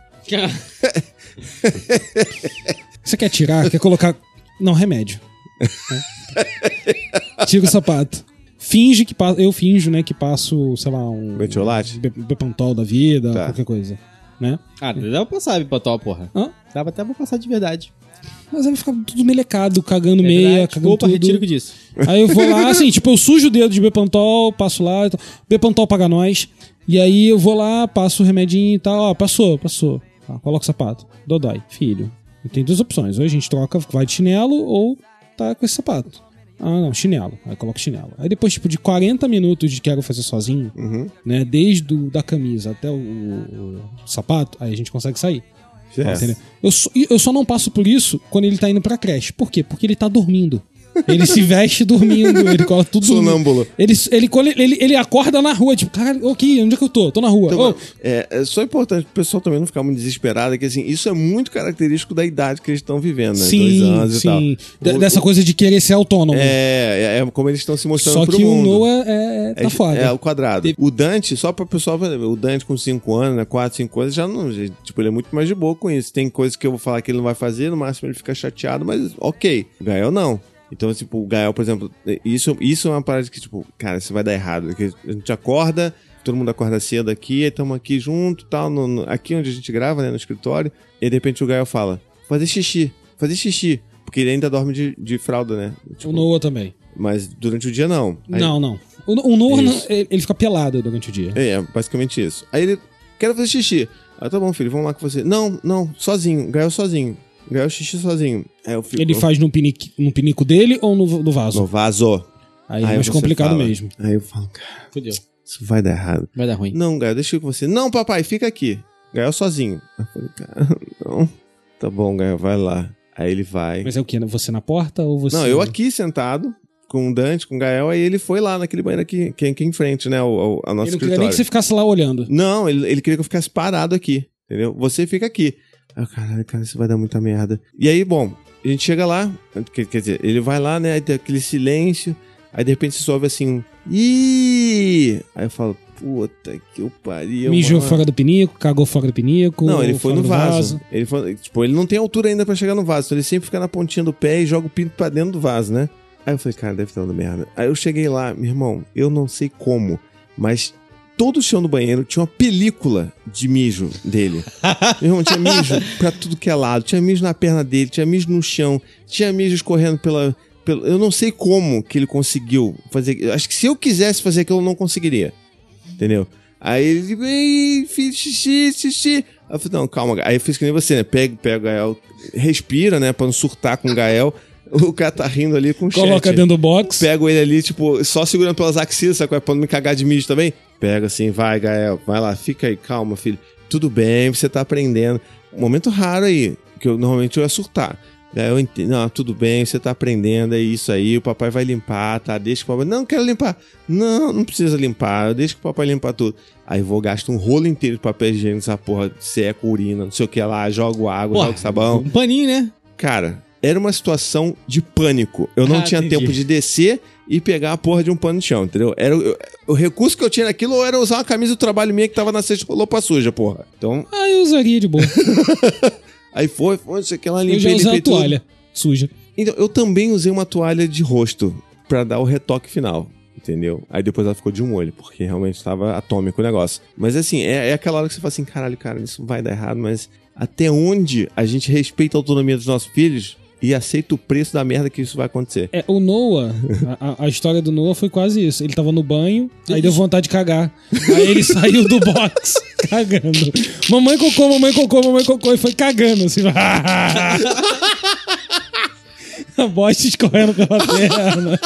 Você quer tirar? Quer colocar... Não, remédio. Tira o sapato. finge que passa, eu finjo, né, que passo, sei lá, um... Metiolate? Be- Bepantol da vida, Tá. qualquer coisa, né? Ah, dá pra passar Bepantol, porra. Hã? Dava até pra passar de verdade. Mas aí fica tudo melecado, cagando É meia, verdade. cagando Opa, tudo. retiro que disse. Aí eu vou lá, assim, tipo, eu sujo o dedo de Bepantol, passo lá, e tal. Bepantol paga nós. E aí eu vou lá, passo o remedinho e tal, ó, passou, passou. Tá, coloca o sapato. Dodói, filho. E tem duas opções, ou a gente troca, vai de chinelo, ou tá com esse sapato. Ah, não, chinelo. Aí coloca chinelo. Aí depois, tipo, de quarenta minutos de quero fazer sozinho, Uhum. né, desde o, da camisa até o, o, o sapato, aí a gente consegue sair. Certo. Entendeu? Eu, só, eu só não passo por isso quando ele tá indo pra creche. Por quê? Porque ele tá dormindo. Ele se veste dormindo, ele coloca tudo dormindo. Sonâmbulo. Ele, ele, ele, ele, ele acorda na rua, tipo, caralho, ok, onde é que eu tô? Tô na rua. Então, Ô, é, é só importante o pessoal também não ficar muito desesperado, que assim, isso é muito característico da idade que eles estão vivendo, né? sim, Dois anos sim. e tal. D- O- Dessa o- coisa de querer ser autônomo. É, é, é como eles estão se mostrando Só pro que o mundo. Noah é, é, tá É, foda. é o quadrado. O Dante, só pra pessoal ver, o Dante com cinco anos, né, quatro, cinco anos, já não, já, tipo, ele é muito mais de boa com isso. Tem coisas que eu vou falar que ele não vai fazer, no máximo ele fica chateado, mas ok. O Gael não. Então, tipo, o Gael, por exemplo, isso, isso é uma parada que, tipo, cara, isso vai dar errado. Porque a gente acorda, todo mundo acorda cedo aqui, aí estamos aqui junto, tal, no, no, aqui onde a gente grava, né, no escritório, e de repente o Gael fala, fazer xixi, fazer xixi, porque ele ainda dorme de, de fralda, né? Tipo, O Noah também. mas durante o dia não. Aí- Não, não. O, o Noah, Isso. não- ele ele fica pelado durante o dia. É, é, basicamente isso. Aí ele, quero fazer xixi. Ah, tá bom, filho, vamos lá com você. Não, não, sozinho, Gael sozinho. Gael xixi sozinho. Aí eu fico, Ele faz no pinico, no pinico dele ou no, no vaso? no vaso. Aí é Aí mais você complicado fala. mesmo. Aí eu falo, cara, Fudeu. isso vai dar errado. Vai dar ruim. Não, Gael, deixa eu ir com você. Não, papai, fica aqui. Gael sozinho. Eu falei, cara, não. Tá bom, Gael, vai lá. Aí ele vai. Mas é o quê? Você na porta ou você... Não, eu aqui sentado, com o Dante, com o Gael, aí ele foi lá naquele banheiro aqui, que é aqui em frente, né, o, o, a nossa Ele não queria escritório. nem que você ficasse lá olhando. Não, ele, ele queria que eu ficasse parado aqui, entendeu? Você fica aqui. Aí eu, caralho, cara, isso vai dar muita merda. E aí, bom, a gente chega lá, quer, quer dizer, ele vai lá, né, aí tem aquele silêncio, aí de repente se ouve assim, um... Ih! Aí eu falo, puta que eu pariu, Mijou mano. fora do pinico, cagou fora do pinico. Não, ele foi fora no do vaso. Ele foi, tipo, ele não tem altura ainda pra chegar no vaso, então ele sempre fica na pontinha do pé e joga o pinto pra dentro do vaso, né? Aí eu falei, cara, deve estar dando merda. Aí eu cheguei lá, meu irmão, eu não sei como, mas todo o chão do banheiro tinha uma película de mijo dele. Meu irmão, tinha mijo pra tudo que é lado. Tinha mijo na perna dele, tinha mijo no chão, tinha mijo escorrendo pela... pela eu não sei como que ele conseguiu fazer... eu acho que se eu quisesse fazer aquilo, eu não conseguiria. Entendeu? Aí ele... Ei, fiz xixi, xixi. Aí eu falei, não, calma. Aí eu fiz que nem você, né? Pega, pega o Gael, respira, né? Pra não surtar com o Gael. O cara tá rindo ali com o Coloca chat. dentro do box. Pego ele ali, tipo, só segurando pelas axilas, sabe? Pra não me cagar de mijo também. Pega assim, vai, Gael, vai lá, fica aí, calma, filho. Tudo bem, você tá aprendendo. Um momento raro aí, que eu normalmente eu ia surtar. Gael, ent... não, tudo bem, você tá aprendendo, é isso aí, o papai vai limpar, tá? Deixa que o papai... Não, não quero limpar. Não, não precisa limpar, deixa que o papai limpar tudo. Aí vou gastar um rolo inteiro de papel higiênico, essa porra, seco, urina, não sei o que lá, jogo água, Porra, jogo sabão. Um paninho, né? Cara, era uma situação de pânico. Eu não Ah, tinha entendi. tempo de descer e pegar a porra de um pano de chão, entendeu? Era, o- o recurso que eu tinha naquilo era usar uma camisa do trabalho minha que tava na cesta rolou pra suja, porra. Então, Ah, eu usaria de boa. aí foi, foi, isso aqui, ela Eu já limpei, usei limpei a tudo. toalha suja. Então, eu também usei uma toalha de rosto pra dar o retoque final, entendeu? Aí depois ela ficou de um olho, porque realmente tava atômico o negócio. Mas assim, é, é aquela hora que você fala assim, caralho, cara, isso vai dar errado, mas até onde a gente respeita a autonomia dos nossos filhos e aceita o preço da merda que isso vai acontecer? É, o Noah, a, a história do Noah foi quase isso. Ele tava no banho, aí deu vontade de cagar. Aí ele saiu do box cagando. Mamãe cocô, mamãe cocô, mamãe cocô. E foi cagando assim. A bosta escorrendo pela perna.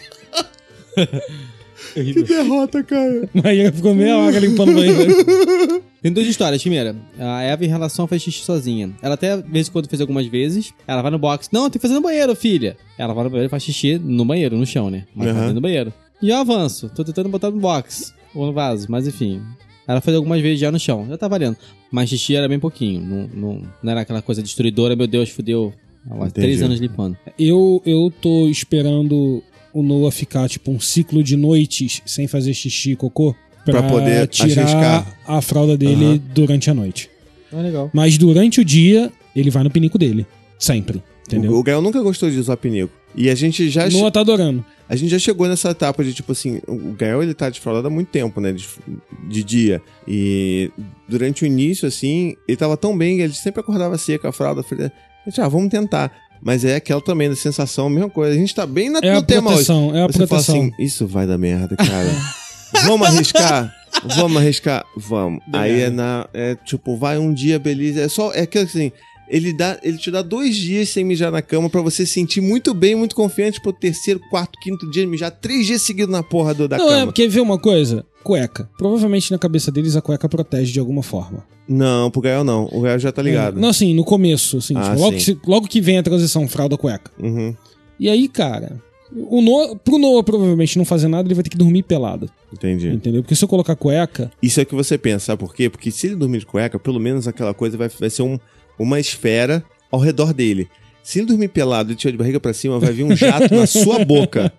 Que derrota, cara. Aí ficou meia hora limpando o banheiro. Tem duas histórias. Primeira, a Eva em relação a fazer xixi sozinha. Ela até, de vez em quando, fez algumas vezes. Ela vai no box. Não, tem que fazer no banheiro, filha. Ela vai no banheiro e faz xixi no banheiro, no chão, né? Mas Uhum. faz no banheiro. E eu avanço. Tô tentando botar no box. Ou no vaso, mas enfim. Ela fez algumas vezes já no chão. Já tá valendo. Mas xixi era bem pouquinho. Não, não, não era aquela coisa destruidora. Meu Deus, fudeu. Há três anos limpando. Eu, eu tô esperando o Noah ficar, tipo, um ciclo de noites sem fazer xixi e cocô pra, Pra poder tirar arriscar. a fralda dele Aham. durante a noite. Ah, legal. Mas durante o dia, ele vai no pinico dele. Sempre. Entendeu? O, o Gael nunca gostou de usar pinico. E a gente já... Noah tá adorando. A gente já chegou nessa etapa de, tipo assim, o Gael, ele tá desfraldado há muito tempo, né, de, de dia. E durante o início, assim, ele tava tão bem, ele sempre acordava seca a fralda. A gente, ah, vamos tentar. Mas é aquela também, da sensação, a mesma coisa. A gente tá bem na, é no tema hoje. É a Você proteção. fala assim, isso vai dar merda, cara. Vamos arriscar? Vamos arriscar? Vamos. Deu Aí merda. é na, é tipo, vai um dia, beleza. É só, é aquilo assim... Ele, dá, ele te dá dois dias sem mijar na cama pra você se sentir muito bem, muito confiante pro terceiro, quarto, quinto dia mijar três dias seguidos na porra do, da Não, cama. é porque vê uma coisa? Cueca. Provavelmente na cabeça deles a cueca protege de alguma forma. Não, pro Gael não. O Gael já tá ligado. É. Não, assim, no começo, assim, Ah, tipo, logo, sim. que, se- logo que vem a transição fralda-cueca. Uhum, E aí, cara, o Noah, pro Noah provavelmente não fazer nada, ele vai ter que dormir pelado. entendi. Entendeu? Porque se eu colocar cueca, Isso é o que você pensa, sabe por quê? Porque se ele dormir de cueca, pelo menos aquela coisa vai, vai ser um, uma esfera ao redor dele. Se ele dormir pelado e tiver de barriga pra cima, vai vir um jato na sua boca.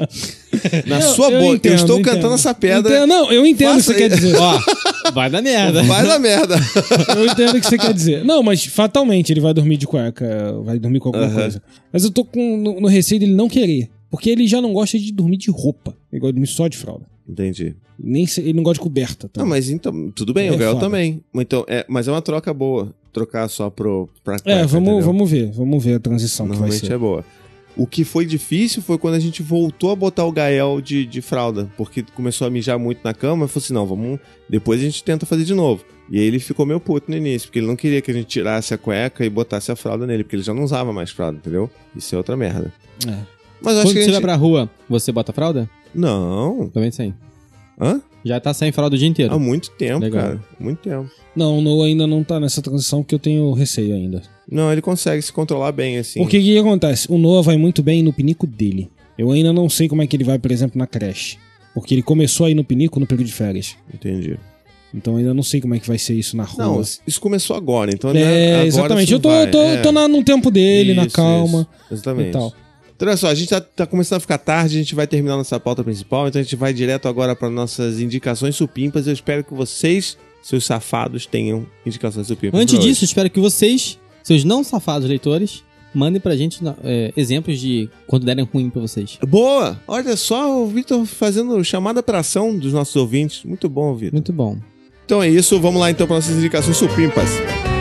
Na Eu- sua eu boca. entendo, eu estou entendo. cantando essa pedra. Entendo- não, eu entendo o que Faça você quer aí. dizer. Ó, vai dar merda. Vai dar merda. Eu entendo o que você quer dizer. Não, mas fatalmente ele vai dormir de cueca, vai dormir com alguma Aham. coisa. Mas eu tô com, no, no receio dele não querer. Porque ele já não gosta de dormir de roupa. Ele gosta de dormir só de fralda. Entendi. Nem se- ele não gosta de coberta. Não, Também. mas então, tudo bem, É o Gael foda. também. Então, é, mas é uma troca boa. Trocar só pro, pra É, cueca, vamos, entendeu? vamos ver. Vamos ver a transição que vai Normalmente ser. é boa. O que foi difícil foi quando a gente voltou a botar o Gael de, de fralda, porque começou a mijar muito na cama, e falou assim, não, vamos... Depois a gente tenta fazer de novo. E aí ele ficou meio puto no início, porque ele não queria que a gente tirasse a cueca e botasse a fralda nele, porque ele já não usava mais fralda, entendeu? Isso é outra merda. É. Mas eu acho Quando que a você gente... vai pra rua, você bota fralda? Não. Também sem. Hã? Já tá sem fralda o dia inteiro. Há muito tempo, Legal. cara. Muito tempo. Não, o Noah ainda não tá nessa transição porque eu tenho receio ainda. Não, ele consegue se controlar bem, assim. Porque o que, que acontece? O Noah vai muito bem no pinico dele. Eu ainda não sei como é que ele vai, por exemplo, na creche. Porque ele começou a ir no pinico no período de férias. Entendi. Então ainda não sei como é que vai ser isso na rua. Não, isso começou agora, então... né, é, agora exatamente. isso Eu tô, vai, tô, é. tô na, no tempo dele, na Isso, calma isso. Exatamente. e tal. Então, olha só, a gente tá, tá começando a ficar tarde, a gente vai terminar nossa pauta principal, então a gente vai direto agora para nossas indicações supimpas. Eu espero que vocês, seus safados, tenham indicações supimpas. Antes pra disso, espero que vocês, seus não safados leitores, mandem pra gente é, exemplos de quando derem ruim pra vocês. hoje. Boa! Olha só o Vitor fazendo chamada pra ação dos nossos ouvintes. Muito bom, Vitor. Muito bom. Então é isso, vamos lá então para nossas indicações supimpas.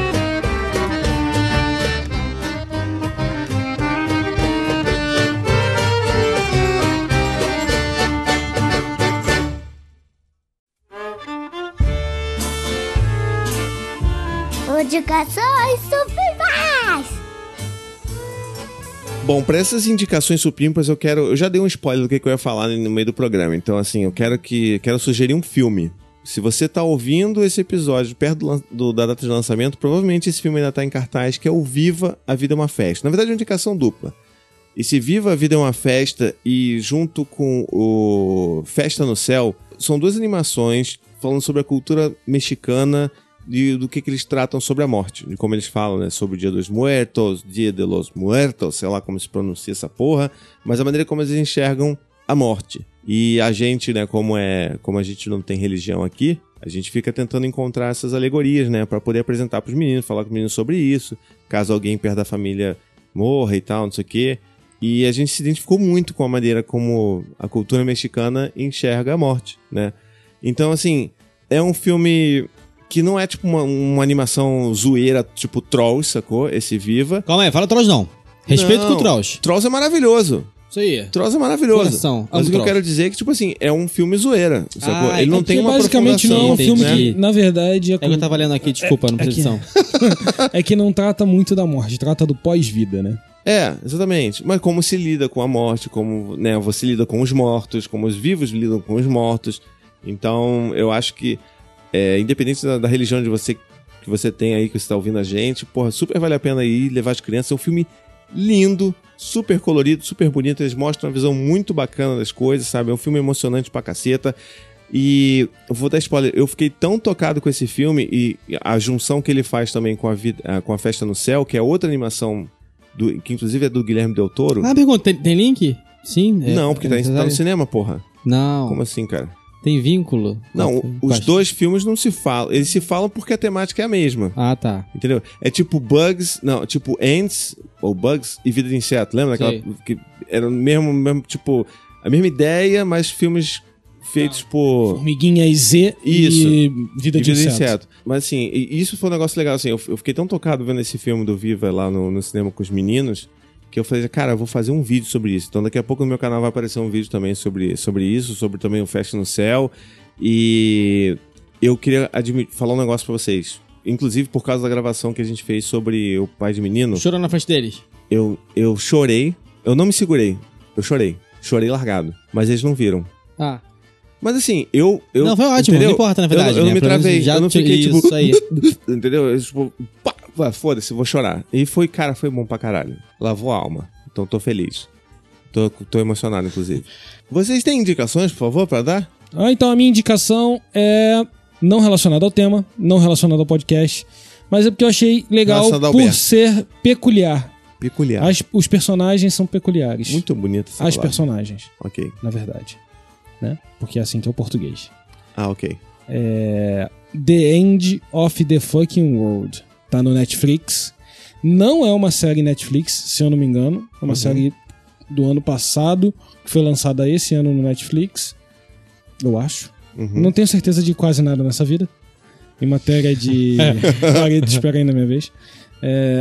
Indicações supimpas! Bom, para essas indicações supimpas eu quero... Eu já dei um spoiler do que, que eu ia falar no meio do programa. Então, assim, eu quero que quero sugerir um filme. Se você tá ouvindo esse episódio perto do, lan- do- da data de lançamento, provavelmente esse filme ainda tá em cartaz, que é o Viva, a Vida é uma Festa. Na verdade, é uma indicação dupla. Esse Viva, a Vida é uma Festa e junto com o Festa no Céu, são duas animações falando sobre a cultura mexicana e do que, que eles tratam sobre a morte, de como eles falam, né, sobre o Dia dos Muertos, Dia de los Muertos, sei lá como se pronuncia essa porra, mas a maneira como eles enxergam a morte. E a gente, né, como é, como a gente não tem religião aqui, a gente fica tentando encontrar essas alegorias, né, para poder apresentar pros meninos, falar com os meninos sobre isso, caso alguém perto da família morra e tal, não sei o quê. E a gente se identificou muito com a maneira como a cultura mexicana enxerga a morte, né? Então, assim, é um filme que não é tipo uma, uma animação zoeira, tipo Trolls, sacou? Esse Viva. Calma aí, fala Trolls não. Respeito Não, com o Trolls. Trolls é maravilhoso. Isso aí. Trolls é maravilhoso. Coração, Mas amo o que eu Trolls. quero dizer é que, tipo assim, é um filme zoeira, sacou? Ah, Ele não é tem Porque uma basicamente não é um aprofundação, filme entendi. que, na verdade, é, É que eu tava lendo aqui, desculpa, não preciso edição. é que não trata muito da morte, trata do pós-vida, né? É, exatamente. Mas como se lida com a morte, como, né, você lida com os mortos, como os vivos lidam com os mortos. Então, eu acho que, é, independente da, da religião de você, que você tem aí, que você tá ouvindo a gente, porra, super vale a pena ir levar as crianças. É um filme lindo, super colorido, super bonito. Eles mostram uma visão muito bacana das coisas, sabe? É um filme emocionante pra caceta. E eu vou dar spoiler, eu fiquei tão tocado com esse filme e a junção que ele faz também com a, vida, com a Festa no Céu, que é outra animação, do, que inclusive é do Guilherme Del Toro. Ah, pergunta, tem, tem link? Sim. é- Não, porque é tá, em- tá no necessário? cinema, porra. Não. Como assim, cara? Tem vínculo? Não, Com- os com- dois filmes não se falam. Eles se falam porque a temática é a mesma. Ah, tá. Entendeu? É tipo Bugs, não, tipo Ants, ou Bugs e Vida de Inseto. Lembra daquela Sei. que era o mesmo, mesmo, tipo, a mesma ideia, mas filmes feitos por... Formiguinha Z Isso. e Vida E de Vida de Inseto. Inseto. Mas assim, e- isso foi um negócio legal, assim, eu, eu fiquei tão tocado vendo esse filme do Viva lá no, no cinema com os meninos, que eu falei, cara, eu vou fazer um vídeo sobre isso. Então daqui a pouco no meu canal vai aparecer um vídeo também sobre, sobre isso, sobre também o Festa no Céu. E eu queria admi- falar um negócio pra vocês. Inclusive por causa da gravação que a gente fez sobre o pai de menino, Chorou na frente deles. eu, eu chorei, eu não me segurei, eu chorei, chorei largado, mas eles não viram. Ah. Mas assim, eu... eu Não, foi ótimo, entendeu? não importa, na verdade, Eu, eu né? não me Pelo menos travei, já eu não te- fiquei tipo... isso aí. Entendeu? Eu, tipo, pá, pá, foda-se, vou chorar. E foi, cara, foi bom pra caralho. Lavou a alma. Então tô feliz. Tô, tô emocionado, inclusive. Vocês têm indicações, por favor, pra dar? Ah, então a minha indicação é não relacionada ao tema, não relacionada ao podcast, mas é porque eu achei legal Relacionada ao por Alberto. ser peculiar. Peculiar. As- os personagens são peculiares. Muito bonita essa As palavra. personagens, Ok. na verdade. Né? Porque é assim que é o português. Ah, ok. É... The End of the Fucking World. Tá no Netflix. Não é uma série Netflix, se eu não me engano. É uma Uhum. série do ano passado, que foi lançada esse ano no Netflix. Eu acho. Uhum. Não tenho certeza de quase nada nessa vida. Em matéria de... Marido, espera aí na minha vez. É...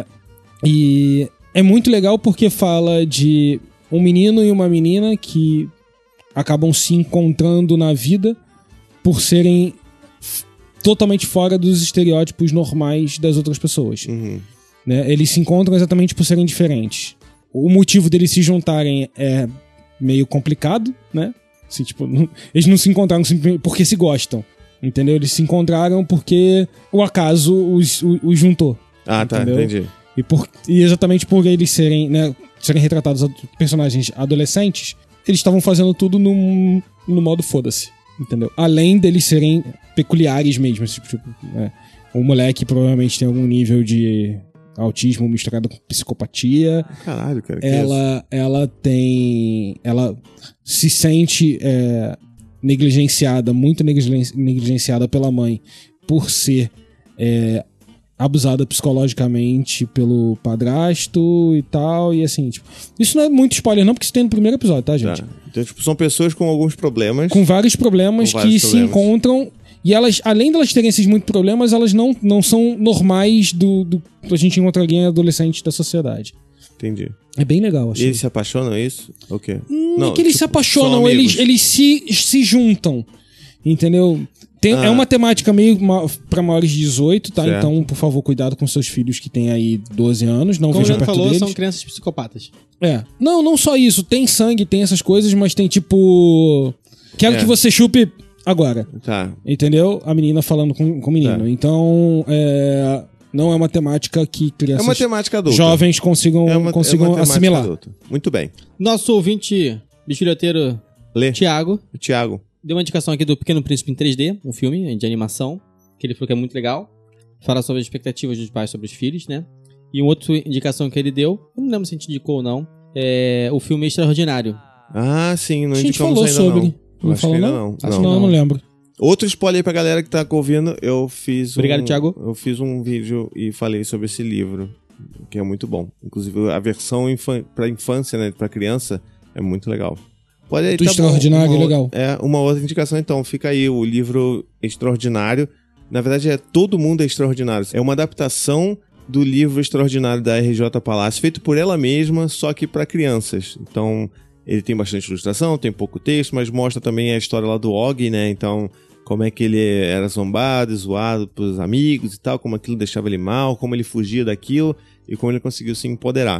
E é muito legal porque fala de um menino e uma menina que acabam se encontrando na vida por serem f- totalmente fora dos estereótipos normais das outras pessoas. Uhum. Né? Eles se encontram exatamente por serem diferentes. O motivo deles se juntarem é meio complicado, né? Assim, tipo, não- eles não se encontraram simplesmente porque se gostam, entendeu? Eles se encontraram porque o acaso os, os, os juntou. Ah, tá, Entendeu? entendi. E, por, e exatamente por eles serem, né, serem retratados ad- personagens adolescentes, eles estavam fazendo tudo no, no modo foda-se, entendeu? Além deles serem peculiares mesmo. Tipo, tipo, né, o moleque provavelmente tem algum nível de autismo misturado com psicopatia. Caralho, cara. Que isso? Ela, ela tem... Ela se sente é, negligenciada, muito negligen- negligenciada pela mãe por ser... É, abusada psicologicamente pelo padrasto e tal, e assim, tipo... Isso não é muito spoiler não, porque isso tem no primeiro episódio, tá, gente? Tá. Então, tipo, são pessoas com alguns problemas. Com vários problemas Com vários que problemas. se encontram, e elas, além delas terem esses muitos problemas, elas não, não são normais do, do a gente encontrar alguém adolescente da sociedade. Entendi. É bem legal, E achei. eles se apaixonam, é isso? O quê? Não é que eles tipo, se apaixonam, são eles, amigos. eles se, se juntam, entendeu? Tem, Ah. É uma temática meio ma- pra maiores de dezoito, tá? Certo. Então, por favor, cuidado com seus filhos que têm aí doze anos, não Como o vejam Leandro perto falou, deles. são crianças psicopatas. É. Não, não só isso. Tem sangue, tem essas coisas, mas tem tipo... Quero É. que você chupe agora. Tá. Entendeu? A menina falando com, com o menino. Tá. Então, é... não é uma temática que É crianças uma temática adulta. jovens consigam, É uma, consigam é uma temática assimilar. adulta. Muito bem. Nosso ouvinte bisbilhoteiro Lê. Thiago Tiago. deu uma indicação aqui do Pequeno Príncipe em três D, um filme de animação, que ele falou que é muito legal. Fala sobre as expectativas dos pais sobre os filhos, né? E uma outra indicação que ele deu, eu não lembro se a gente indicou ou não, é o filme Extraordinário. Ah, sim, não A gente indicamos falou ainda sobre. não. Não Acho falou, que ainda não? não. Acho Não. que não, eu não lembro. Outro spoiler aí pra galera que tá ouvindo, eu fiz um... Obrigado, Thiago. Eu fiz um vídeo e falei sobre esse livro, que é muito bom. Inclusive, a versão infan... pra infância, né, pra criança, é muito legal. Pode aí, Do tá bom. Extraordinário, Uma o- legal. É, uma outra indicação, então. Fica aí o livro Extraordinário. Na verdade, é Todo Mundo é Extraordinário. É uma adaptação do livro Extraordinário da R J Palácio, feito por ela mesma, só que pra crianças. Então, ele tem bastante ilustração, tem pouco texto, mas mostra também a história lá do Og, né? Então, como é que ele era zombado, zoado pelos amigos e tal, como aquilo deixava ele mal, como ele fugia daquilo e como ele conseguiu se empoderar.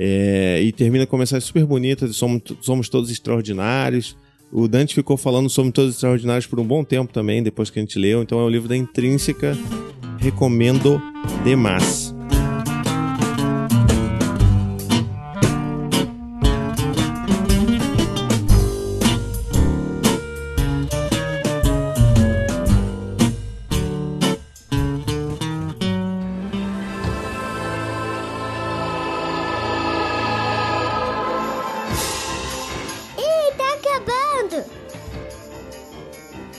É, e termina com uma mensagem super bonita de somos, somos todos extraordinários. O Dante ficou falando Somos Todos Extraordinários por um bom tempo também, depois que a gente leu. Então é o livro da Intrínseca. Recomendo demais. Ih, tá acabando.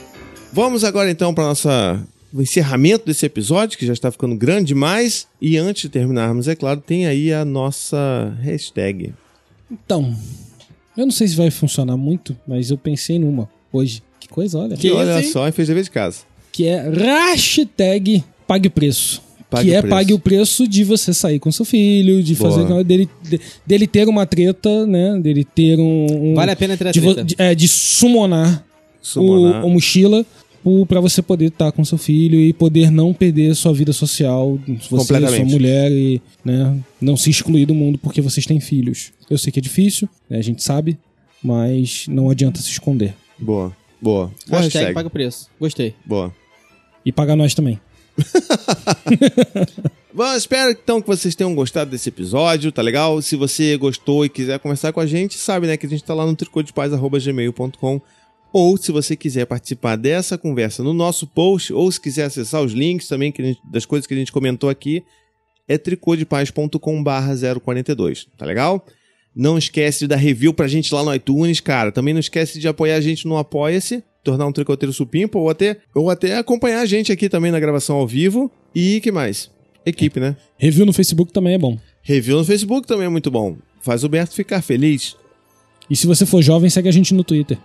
Vamos agora então para nossa o encerramento desse episódio, que já está ficando grande demais. E antes de terminarmos, é claro, tem aí a nossa hashtag. Então, eu não sei se vai funcionar muito, mas eu pensei numa hoje. Que coisa, olha. Que olha só, e fez dever de casa. Que é hashtag pague o preço. Pague que o é preço. pague o preço de você sair com seu filho, de Boa. fazer dele, de- dele ter uma treta, né? Dele ter um. um Vale a pena ter a de, vo- treta. de, é, de summonar, Summonar. O, a mochila o- pra você poder estar com seu filho e poder não perder sua vida social, você, Completamente. sua mulher, e né, não se excluir do mundo porque vocês têm filhos. Eu sei que é difícil, né, a gente sabe, mas não adianta se esconder. Boa, boa. Boa Hashtag hashtag. paga o preço. Gostei. Boa. E pagar nós também. Bom, espero então que vocês tenham gostado desse episódio, tá legal? Se você gostou e quiser conversar com a gente, sabe, né, que a gente tá lá no tricodepaz arroba gmail ponto com. Ou se você quiser participar dessa conversa no nosso post, ou se quiser acessar os links também que a gente- das coisas que a gente comentou aqui, é tricodepaz ponto com barra zero quarenta e dois, tá legal? Não esquece de dar review pra gente lá no iTunes, cara. Também não esquece de apoiar a gente no Apoia-se, tornar um tricoteiro supimpa, ou até, ou até acompanhar a gente aqui também na gravação ao vivo. E que mais? Equipe, né? Review no Facebook também é bom. Review no Facebook também é muito bom. Faz o Berto ficar feliz. E se você for jovem, segue a gente no Twitter.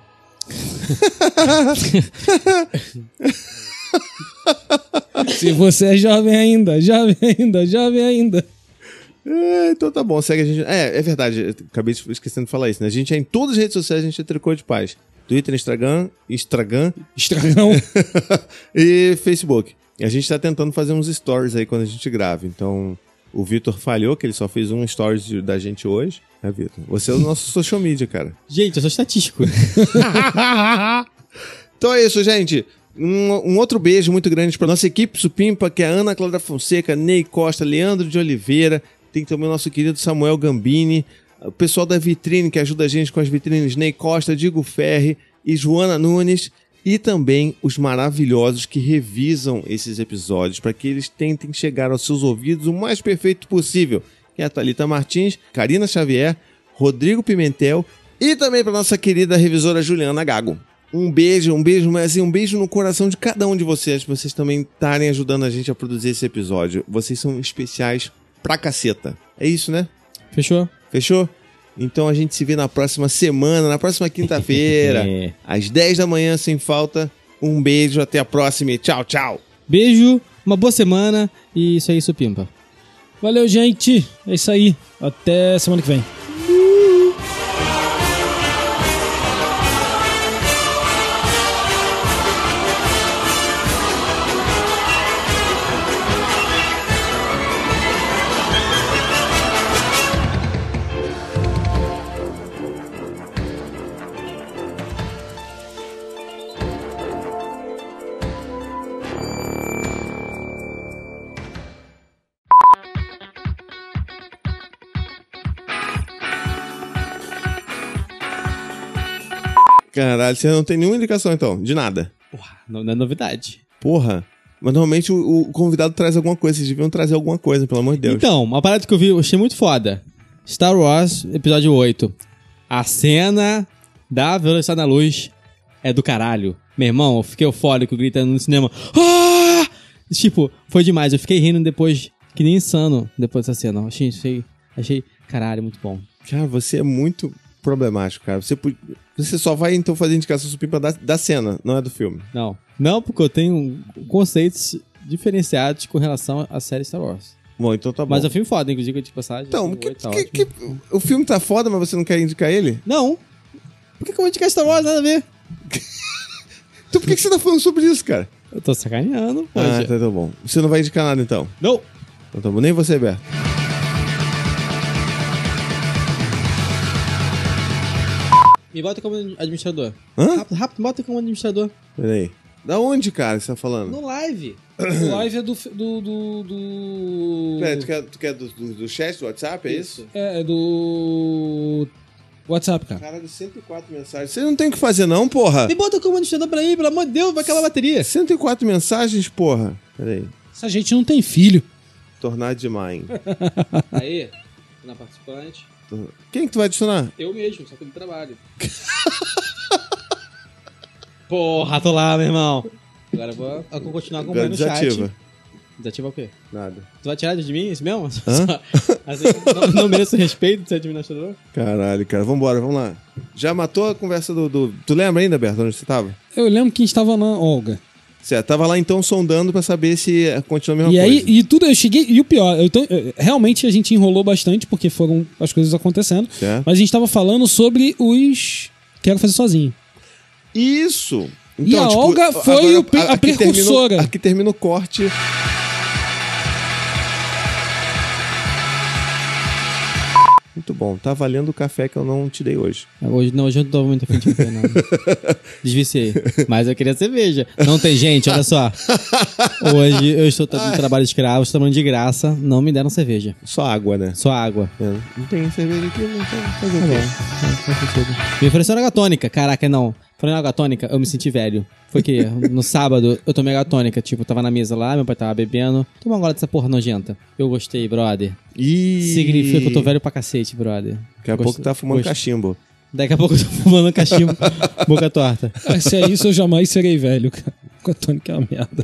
Se você é jovem ainda, jovem ainda, jovem ainda. É, então tá bom, segue a gente. É, é verdade, eu acabei de- esquecendo de falar isso, né? A gente é em todas as redes sociais, a gente é Tricô de Paz. Twitter, Instagram, Instagram Estragão. e Facebook. E a gente tá tentando fazer uns stories aí quando a gente grava. Então, o Vitor falhou, que ele só fez um stories de- da gente hoje. É, Vitor? Você é o nosso social media, cara. Gente, eu sou estatístico. Então é isso, gente. Um, um outro beijo muito grande para nossa equipe supimpa, que é a Ana Clara Fonseca, Ney Costa, Leandro de Oliveira. Tem também o nosso querido Samuel Gambini, o pessoal da Vitrine, que ajuda a gente com as vitrines, Ney Costa, Digo Ferri e Joana Nunes. E também os maravilhosos que revisam esses episódios para que eles tentem chegar aos seus ouvidos o mais perfeito possível. Que é a Thalita Martins, Karina Xavier, Rodrigo Pimentel e também para nossa querida revisora Juliana Gago. Um beijo, um beijo, mas assim, um beijo no coração de cada um de vocês, pra vocês também estarem ajudando a gente a produzir esse episódio. Vocês são especiais pra caceta. É isso, né? Fechou? Fechou? Então a gente se vê na próxima semana, na próxima quinta-feira, É. às dez da manhã, sem falta. Um beijo, até a próxima e tchau, tchau. Beijo, uma boa semana e isso aí, supimpa. Valeu, gente. É isso aí. Até semana que vem. Caralho, você não tem nenhuma indicação então, de nada. Porra, não, não é novidade. Porra. Mas normalmente o, o convidado traz alguma coisa, vocês deviam trazer alguma coisa, pelo amor de Deus. Então, uma parada que eu vi, eu achei muito foda. Star Wars, episódio oito. A cena da Velocidade da Luz é do caralho. Meu irmão, eu fiquei eufórico gritando no cinema. Ah! Tipo, foi demais. Eu fiquei rindo depois, que nem insano, depois dessa cena. Achei, achei, achei caralho, muito bom. Cara, você é muito problemático, cara. Você, pu- você só vai então fazer indicação supimpa da, da cena, não é do filme. Não, não porque eu tenho conceitos diferenciados com relação à série Star Wars. Bom, então tá bom. Mas é um filme foda, inclusive, de passagem. Então, assim, que- oito, tá que- ótimo. que- o filme tá foda, mas você não quer indicar ele? Não. Por que, que eu vou indicar Star Wars? Nada a ver. Então por que, que você tá falando sobre isso, cara? Eu tô sacaneando, pô. Ah, gente. tá, tá bom. Você não vai indicar nada então? Não. Então tá bom. Nem você, Berto. Me bota como administrador. Hã? Rápido, rápido, bota como administrador. Peraí. Da onde, cara, que você tá falando? No live. O live é do. do, do, do... Peraí, tu quer, tu quer do, do, do chat do WhatsApp, é isso? É, é do. WhatsApp, cara. Caralho, cento e quatro mensagens. Você não tem o que fazer não, porra. Me bota como administrador pra ir, pelo amor de Deus, vai aquela bateria. cento e quatro mensagens, porra. Peraí. Essa gente não tem filho. Tornar de mãe. Aí, na participante. Quem que tu vai adicionar? Eu mesmo, só que eu não trabalho. Porra, tô lá, meu irmão. Agora eu vou, eu vou continuar Agora acompanhando o chat. desativa. Desativa o quê? Nada. Tu vai tirar de mim isso mesmo? Hã? Só- assim, não, não mereço respeito de ser administrador? Caralho, cara. Vambora, vamos lá. Já matou a conversa do... do... Tu lembra ainda, Berto, onde você tava? Eu lembro que a gente tava na Olga. Certo, tava lá então sondando pra saber se continua a mesma E coisa. aí, e tudo, eu cheguei. E o pior, eu tô- eu- realmente a gente enrolou bastante, porque foram as coisas acontecendo. Certo. Mas a gente tava falando sobre os. Quero fazer sozinho. Isso! E a Olga foi agora, o pe- a aqui precursora. Termina, aqui termina o corte. Muito bom. Tá valendo o café que eu não te dei hoje. Hoje não, hoje eu não tô muito afim de café, não. Desviciei. Mas eu queria cerveja. Não tem, gente, olha só. Hoje eu estou no trabalho escravo, estou trabalhando de graça. Não me deram cerveja. Só água, né? Só água. É, não tem cerveja aqui, não tem. Fazer o Tá quê? bom. Faz- faz sentido. Me ofereceram água tônica. Caraca, não. Falando água tônica, eu me senti velho. Foi que no sábado eu tomei água tônica. Tipo, eu tava na mesa lá, meu pai tava bebendo. Toma agora dessa porra nojenta. Eu gostei, brother. Ih, Significa que eu tô velho pra cacete, brother. Daqui a Gosto- pouco tá fumando gosto- cachimbo. Daqui a pouco eu tô fumando cachimbo, boca torta. Ah, se é isso, eu jamais serei velho, cara. Com a tônica é uma merda.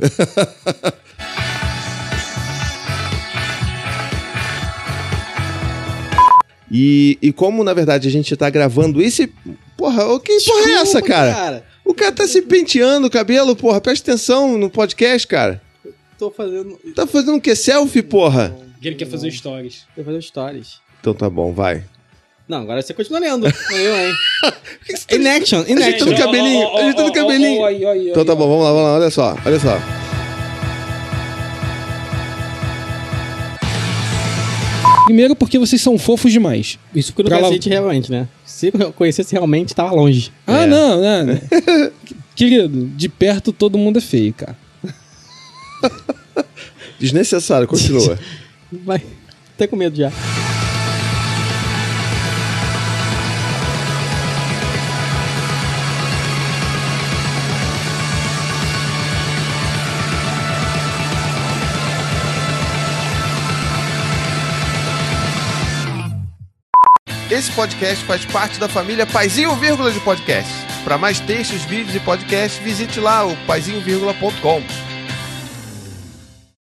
E, e como, na verdade, a gente tá gravando esse... Porra, o que porra é essa, cara? O cara tá se penteando o cabelo, porra. Presta atenção no podcast, cara. Tô fazendo... Tá fazendo o quê? Selfie, porra? Ele quer fazer stories. Tô fazendo stories. Então tá bom, vai. Não, agora você continua lendo. Não eu, hein? In action, in Ajeitando o action. cabelinho, ajeitando o cabelinho. Então tá bom, vamos lá, vamos lá, olha só, olha só. Primeiro porque vocês são fofos demais. Isso porque eu Pra não lá- cacete realmente, né? Se eu conhecesse realmente, tava longe. Ah, É. não, não. Querido, de perto todo mundo é feio, cara. Desnecessário, continua. Vai. Até com medo já. Esse podcast faz parte da família Paizinho Vírgula de Podcast. Para mais textos, vídeos e podcasts, visite lá o paizinho vírgula ponto com.